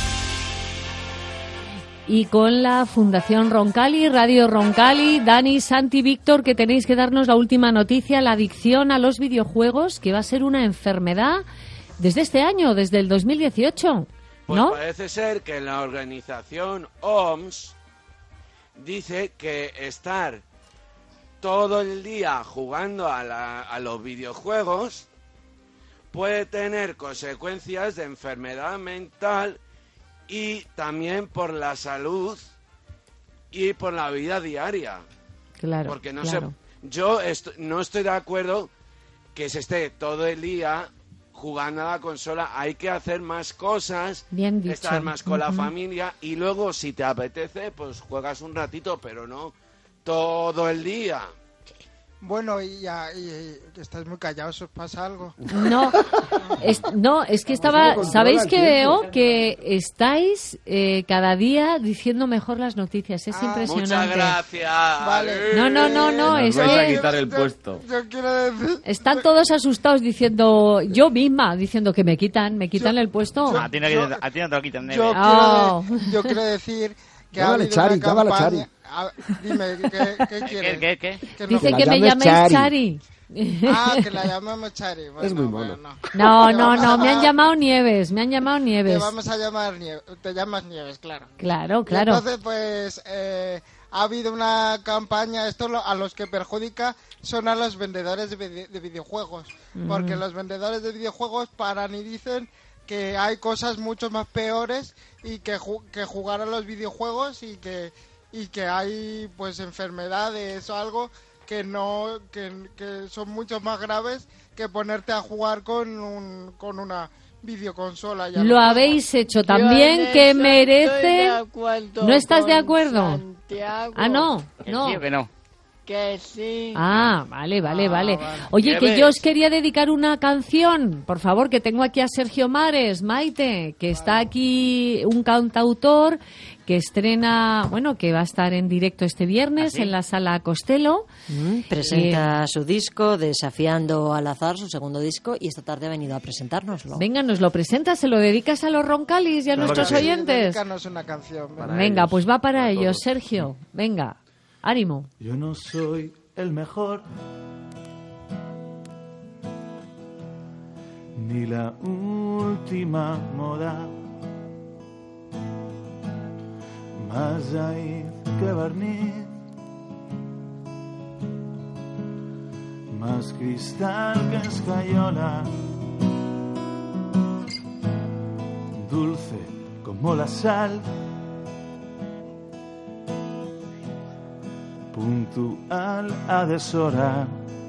Speaker 2: Y con la Fundación Roncali, Radio Roncali, Dani, Santi, Víctor, que tenéis que darnos la última noticia, la adicción a los videojuegos, que va a ser una enfermedad desde este año, desde el dos mil dieciocho,
Speaker 17: Pues
Speaker 2: ¿no?
Speaker 17: parece ser que la organización O M S dice que estar todo el día jugando a, la- a los videojuegos puede tener consecuencias de enfermedad mental y también por la salud y por la vida diaria.
Speaker 2: Claro,
Speaker 17: Porque no
Speaker 2: claro.
Speaker 17: sé, yo est- no estoy de acuerdo que se esté todo el día jugando a la consola. Hay que hacer más cosas,
Speaker 2: Bien dicho.
Speaker 17: estar más con la
Speaker 2: Ujú.
Speaker 17: familia y luego si te apetece pues juegas un ratito, pero no todo el día.
Speaker 12: Bueno, y ya, y, y estáis muy callados, ¿os pasa algo?
Speaker 2: No, es, no, es que estaba, ¿sabéis que veo? Que estáis eh, cada día diciendo mejor las noticias, es impresionante.
Speaker 17: Muchas gracias.
Speaker 12: Vale.
Speaker 2: No, no, no, no,
Speaker 4: Nos
Speaker 2: es
Speaker 4: vais a
Speaker 2: que
Speaker 4: quitar el puesto.
Speaker 12: Yo quiero decir...
Speaker 2: están todos asustados diciendo, yo misma, diciendo que me quitan, me quitan el puesto.
Speaker 14: A ti no,
Speaker 12: yo-
Speaker 14: a ti no te lo quitan, Neve.
Speaker 12: Yo,
Speaker 2: Oh.
Speaker 12: quiero, de- yo quiero decir que ha
Speaker 24: Llámale
Speaker 12: habido
Speaker 24: Chari,
Speaker 12: una
Speaker 24: llámala
Speaker 12: campaña...
Speaker 24: Chari.
Speaker 12: A- dime, ¿qué, qué quieres?
Speaker 14: ¿Qué, qué, qué?
Speaker 12: Que no-
Speaker 2: Dice
Speaker 24: la
Speaker 2: que me
Speaker 24: llames
Speaker 2: llaméis
Speaker 24: Chari.
Speaker 2: Chari.
Speaker 12: Ah, que la llamamos Chari. Bueno,
Speaker 24: Es muy mono.
Speaker 12: bueno.
Speaker 2: No,
Speaker 12: Te
Speaker 2: no,
Speaker 12: vamos
Speaker 2: no,
Speaker 12: a-
Speaker 2: me han llamado Nieves, me han llamado
Speaker 12: Te
Speaker 2: Nieves.
Speaker 12: vamos a llamar Nieves. Te llamas Nieves, claro.
Speaker 2: Claro,
Speaker 12: Y
Speaker 2: claro.
Speaker 12: entonces, pues, eh, ha habido una campaña, esto lo, a los que perjudica son a los vendedores de, vide- de videojuegos,
Speaker 8: Mm.
Speaker 12: porque los vendedores de videojuegos paran y dicen que hay cosas mucho más peores y que, ju- que jugar a los videojuegos y que y que hay pues enfermedades o algo que no que, que son mucho más graves que ponerte a jugar con un, con una videoconsola. Ya
Speaker 2: Lo habéis hecho también, que merece... ¿No estás de acuerdo? Ah, no,
Speaker 14: Que
Speaker 2: no.
Speaker 14: sí o que no.
Speaker 13: Que sí.
Speaker 2: Ah, vale, vale, vale. Oye,
Speaker 14: Ya
Speaker 2: que
Speaker 14: ves.
Speaker 2: yo os quería dedicar una canción, por favor, que tengo aquí a Sergio Mares, Maite, que está aquí, un cantautor que estrena, bueno, que va a estar en directo este viernes
Speaker 7: ¿Ah, sí?
Speaker 2: en la Sala Costello.
Speaker 7: Mm, presenta
Speaker 2: Eh,
Speaker 7: su disco, Desafiando al Azar, su segundo disco, y esta tarde ha venido a presentárnoslo.
Speaker 2: Venga, nos lo presentas, se lo dedicas a los Roncalis y a
Speaker 12: Claro
Speaker 2: nuestros
Speaker 12: que sí,
Speaker 2: oyentes.
Speaker 12: dedícanos una canción.
Speaker 2: Venga, pues va para ellos, Sergio. Venga, ánimo.
Speaker 23: Yo no soy el mejor, ni la última moda, más raíz que barniz, más cristal que escayola, dulce como la sal, puntual a deshora,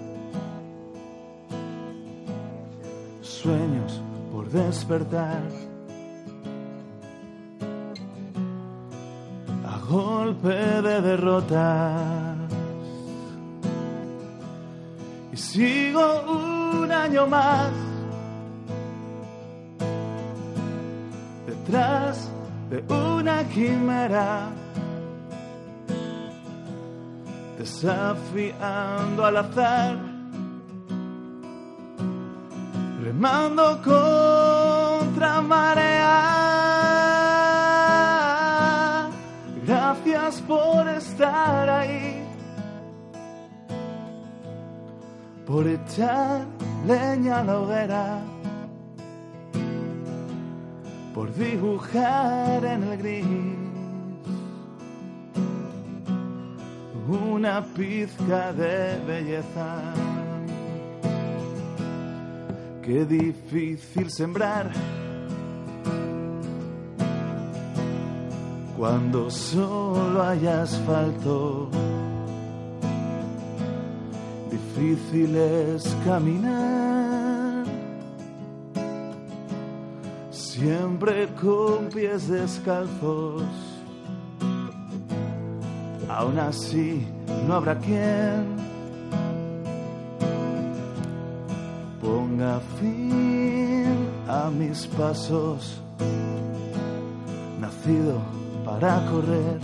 Speaker 23: sueños por despertar, a golpe de derrotas, y sigo un año más detrás de una quimera, desafiando al azar, remando contra marea. Gracias por estar ahí, por echar leña a la hoguera, por dibujar en el gris una pizca de belleza. Qué difícil sembrar cuando solo hay asfalto. Difícil es caminar siempre con pies descalzos. Aún así no habrá quien ponga fin a mis pasos, nacido para correr,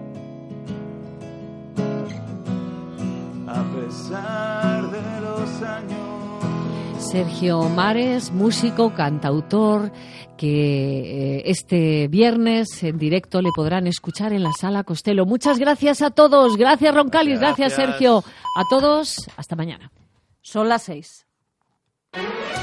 Speaker 23: a pesar de los años.
Speaker 2: Sergio Mares, músico, cantautor, que eh, este viernes en directo le podrán escuchar en la Sala Costello. Muchas gracias a todos. Gracias, Roncalis. Gracias,
Speaker 8: Gracias.
Speaker 2: Sergio. A todos, hasta mañana. Son las seis.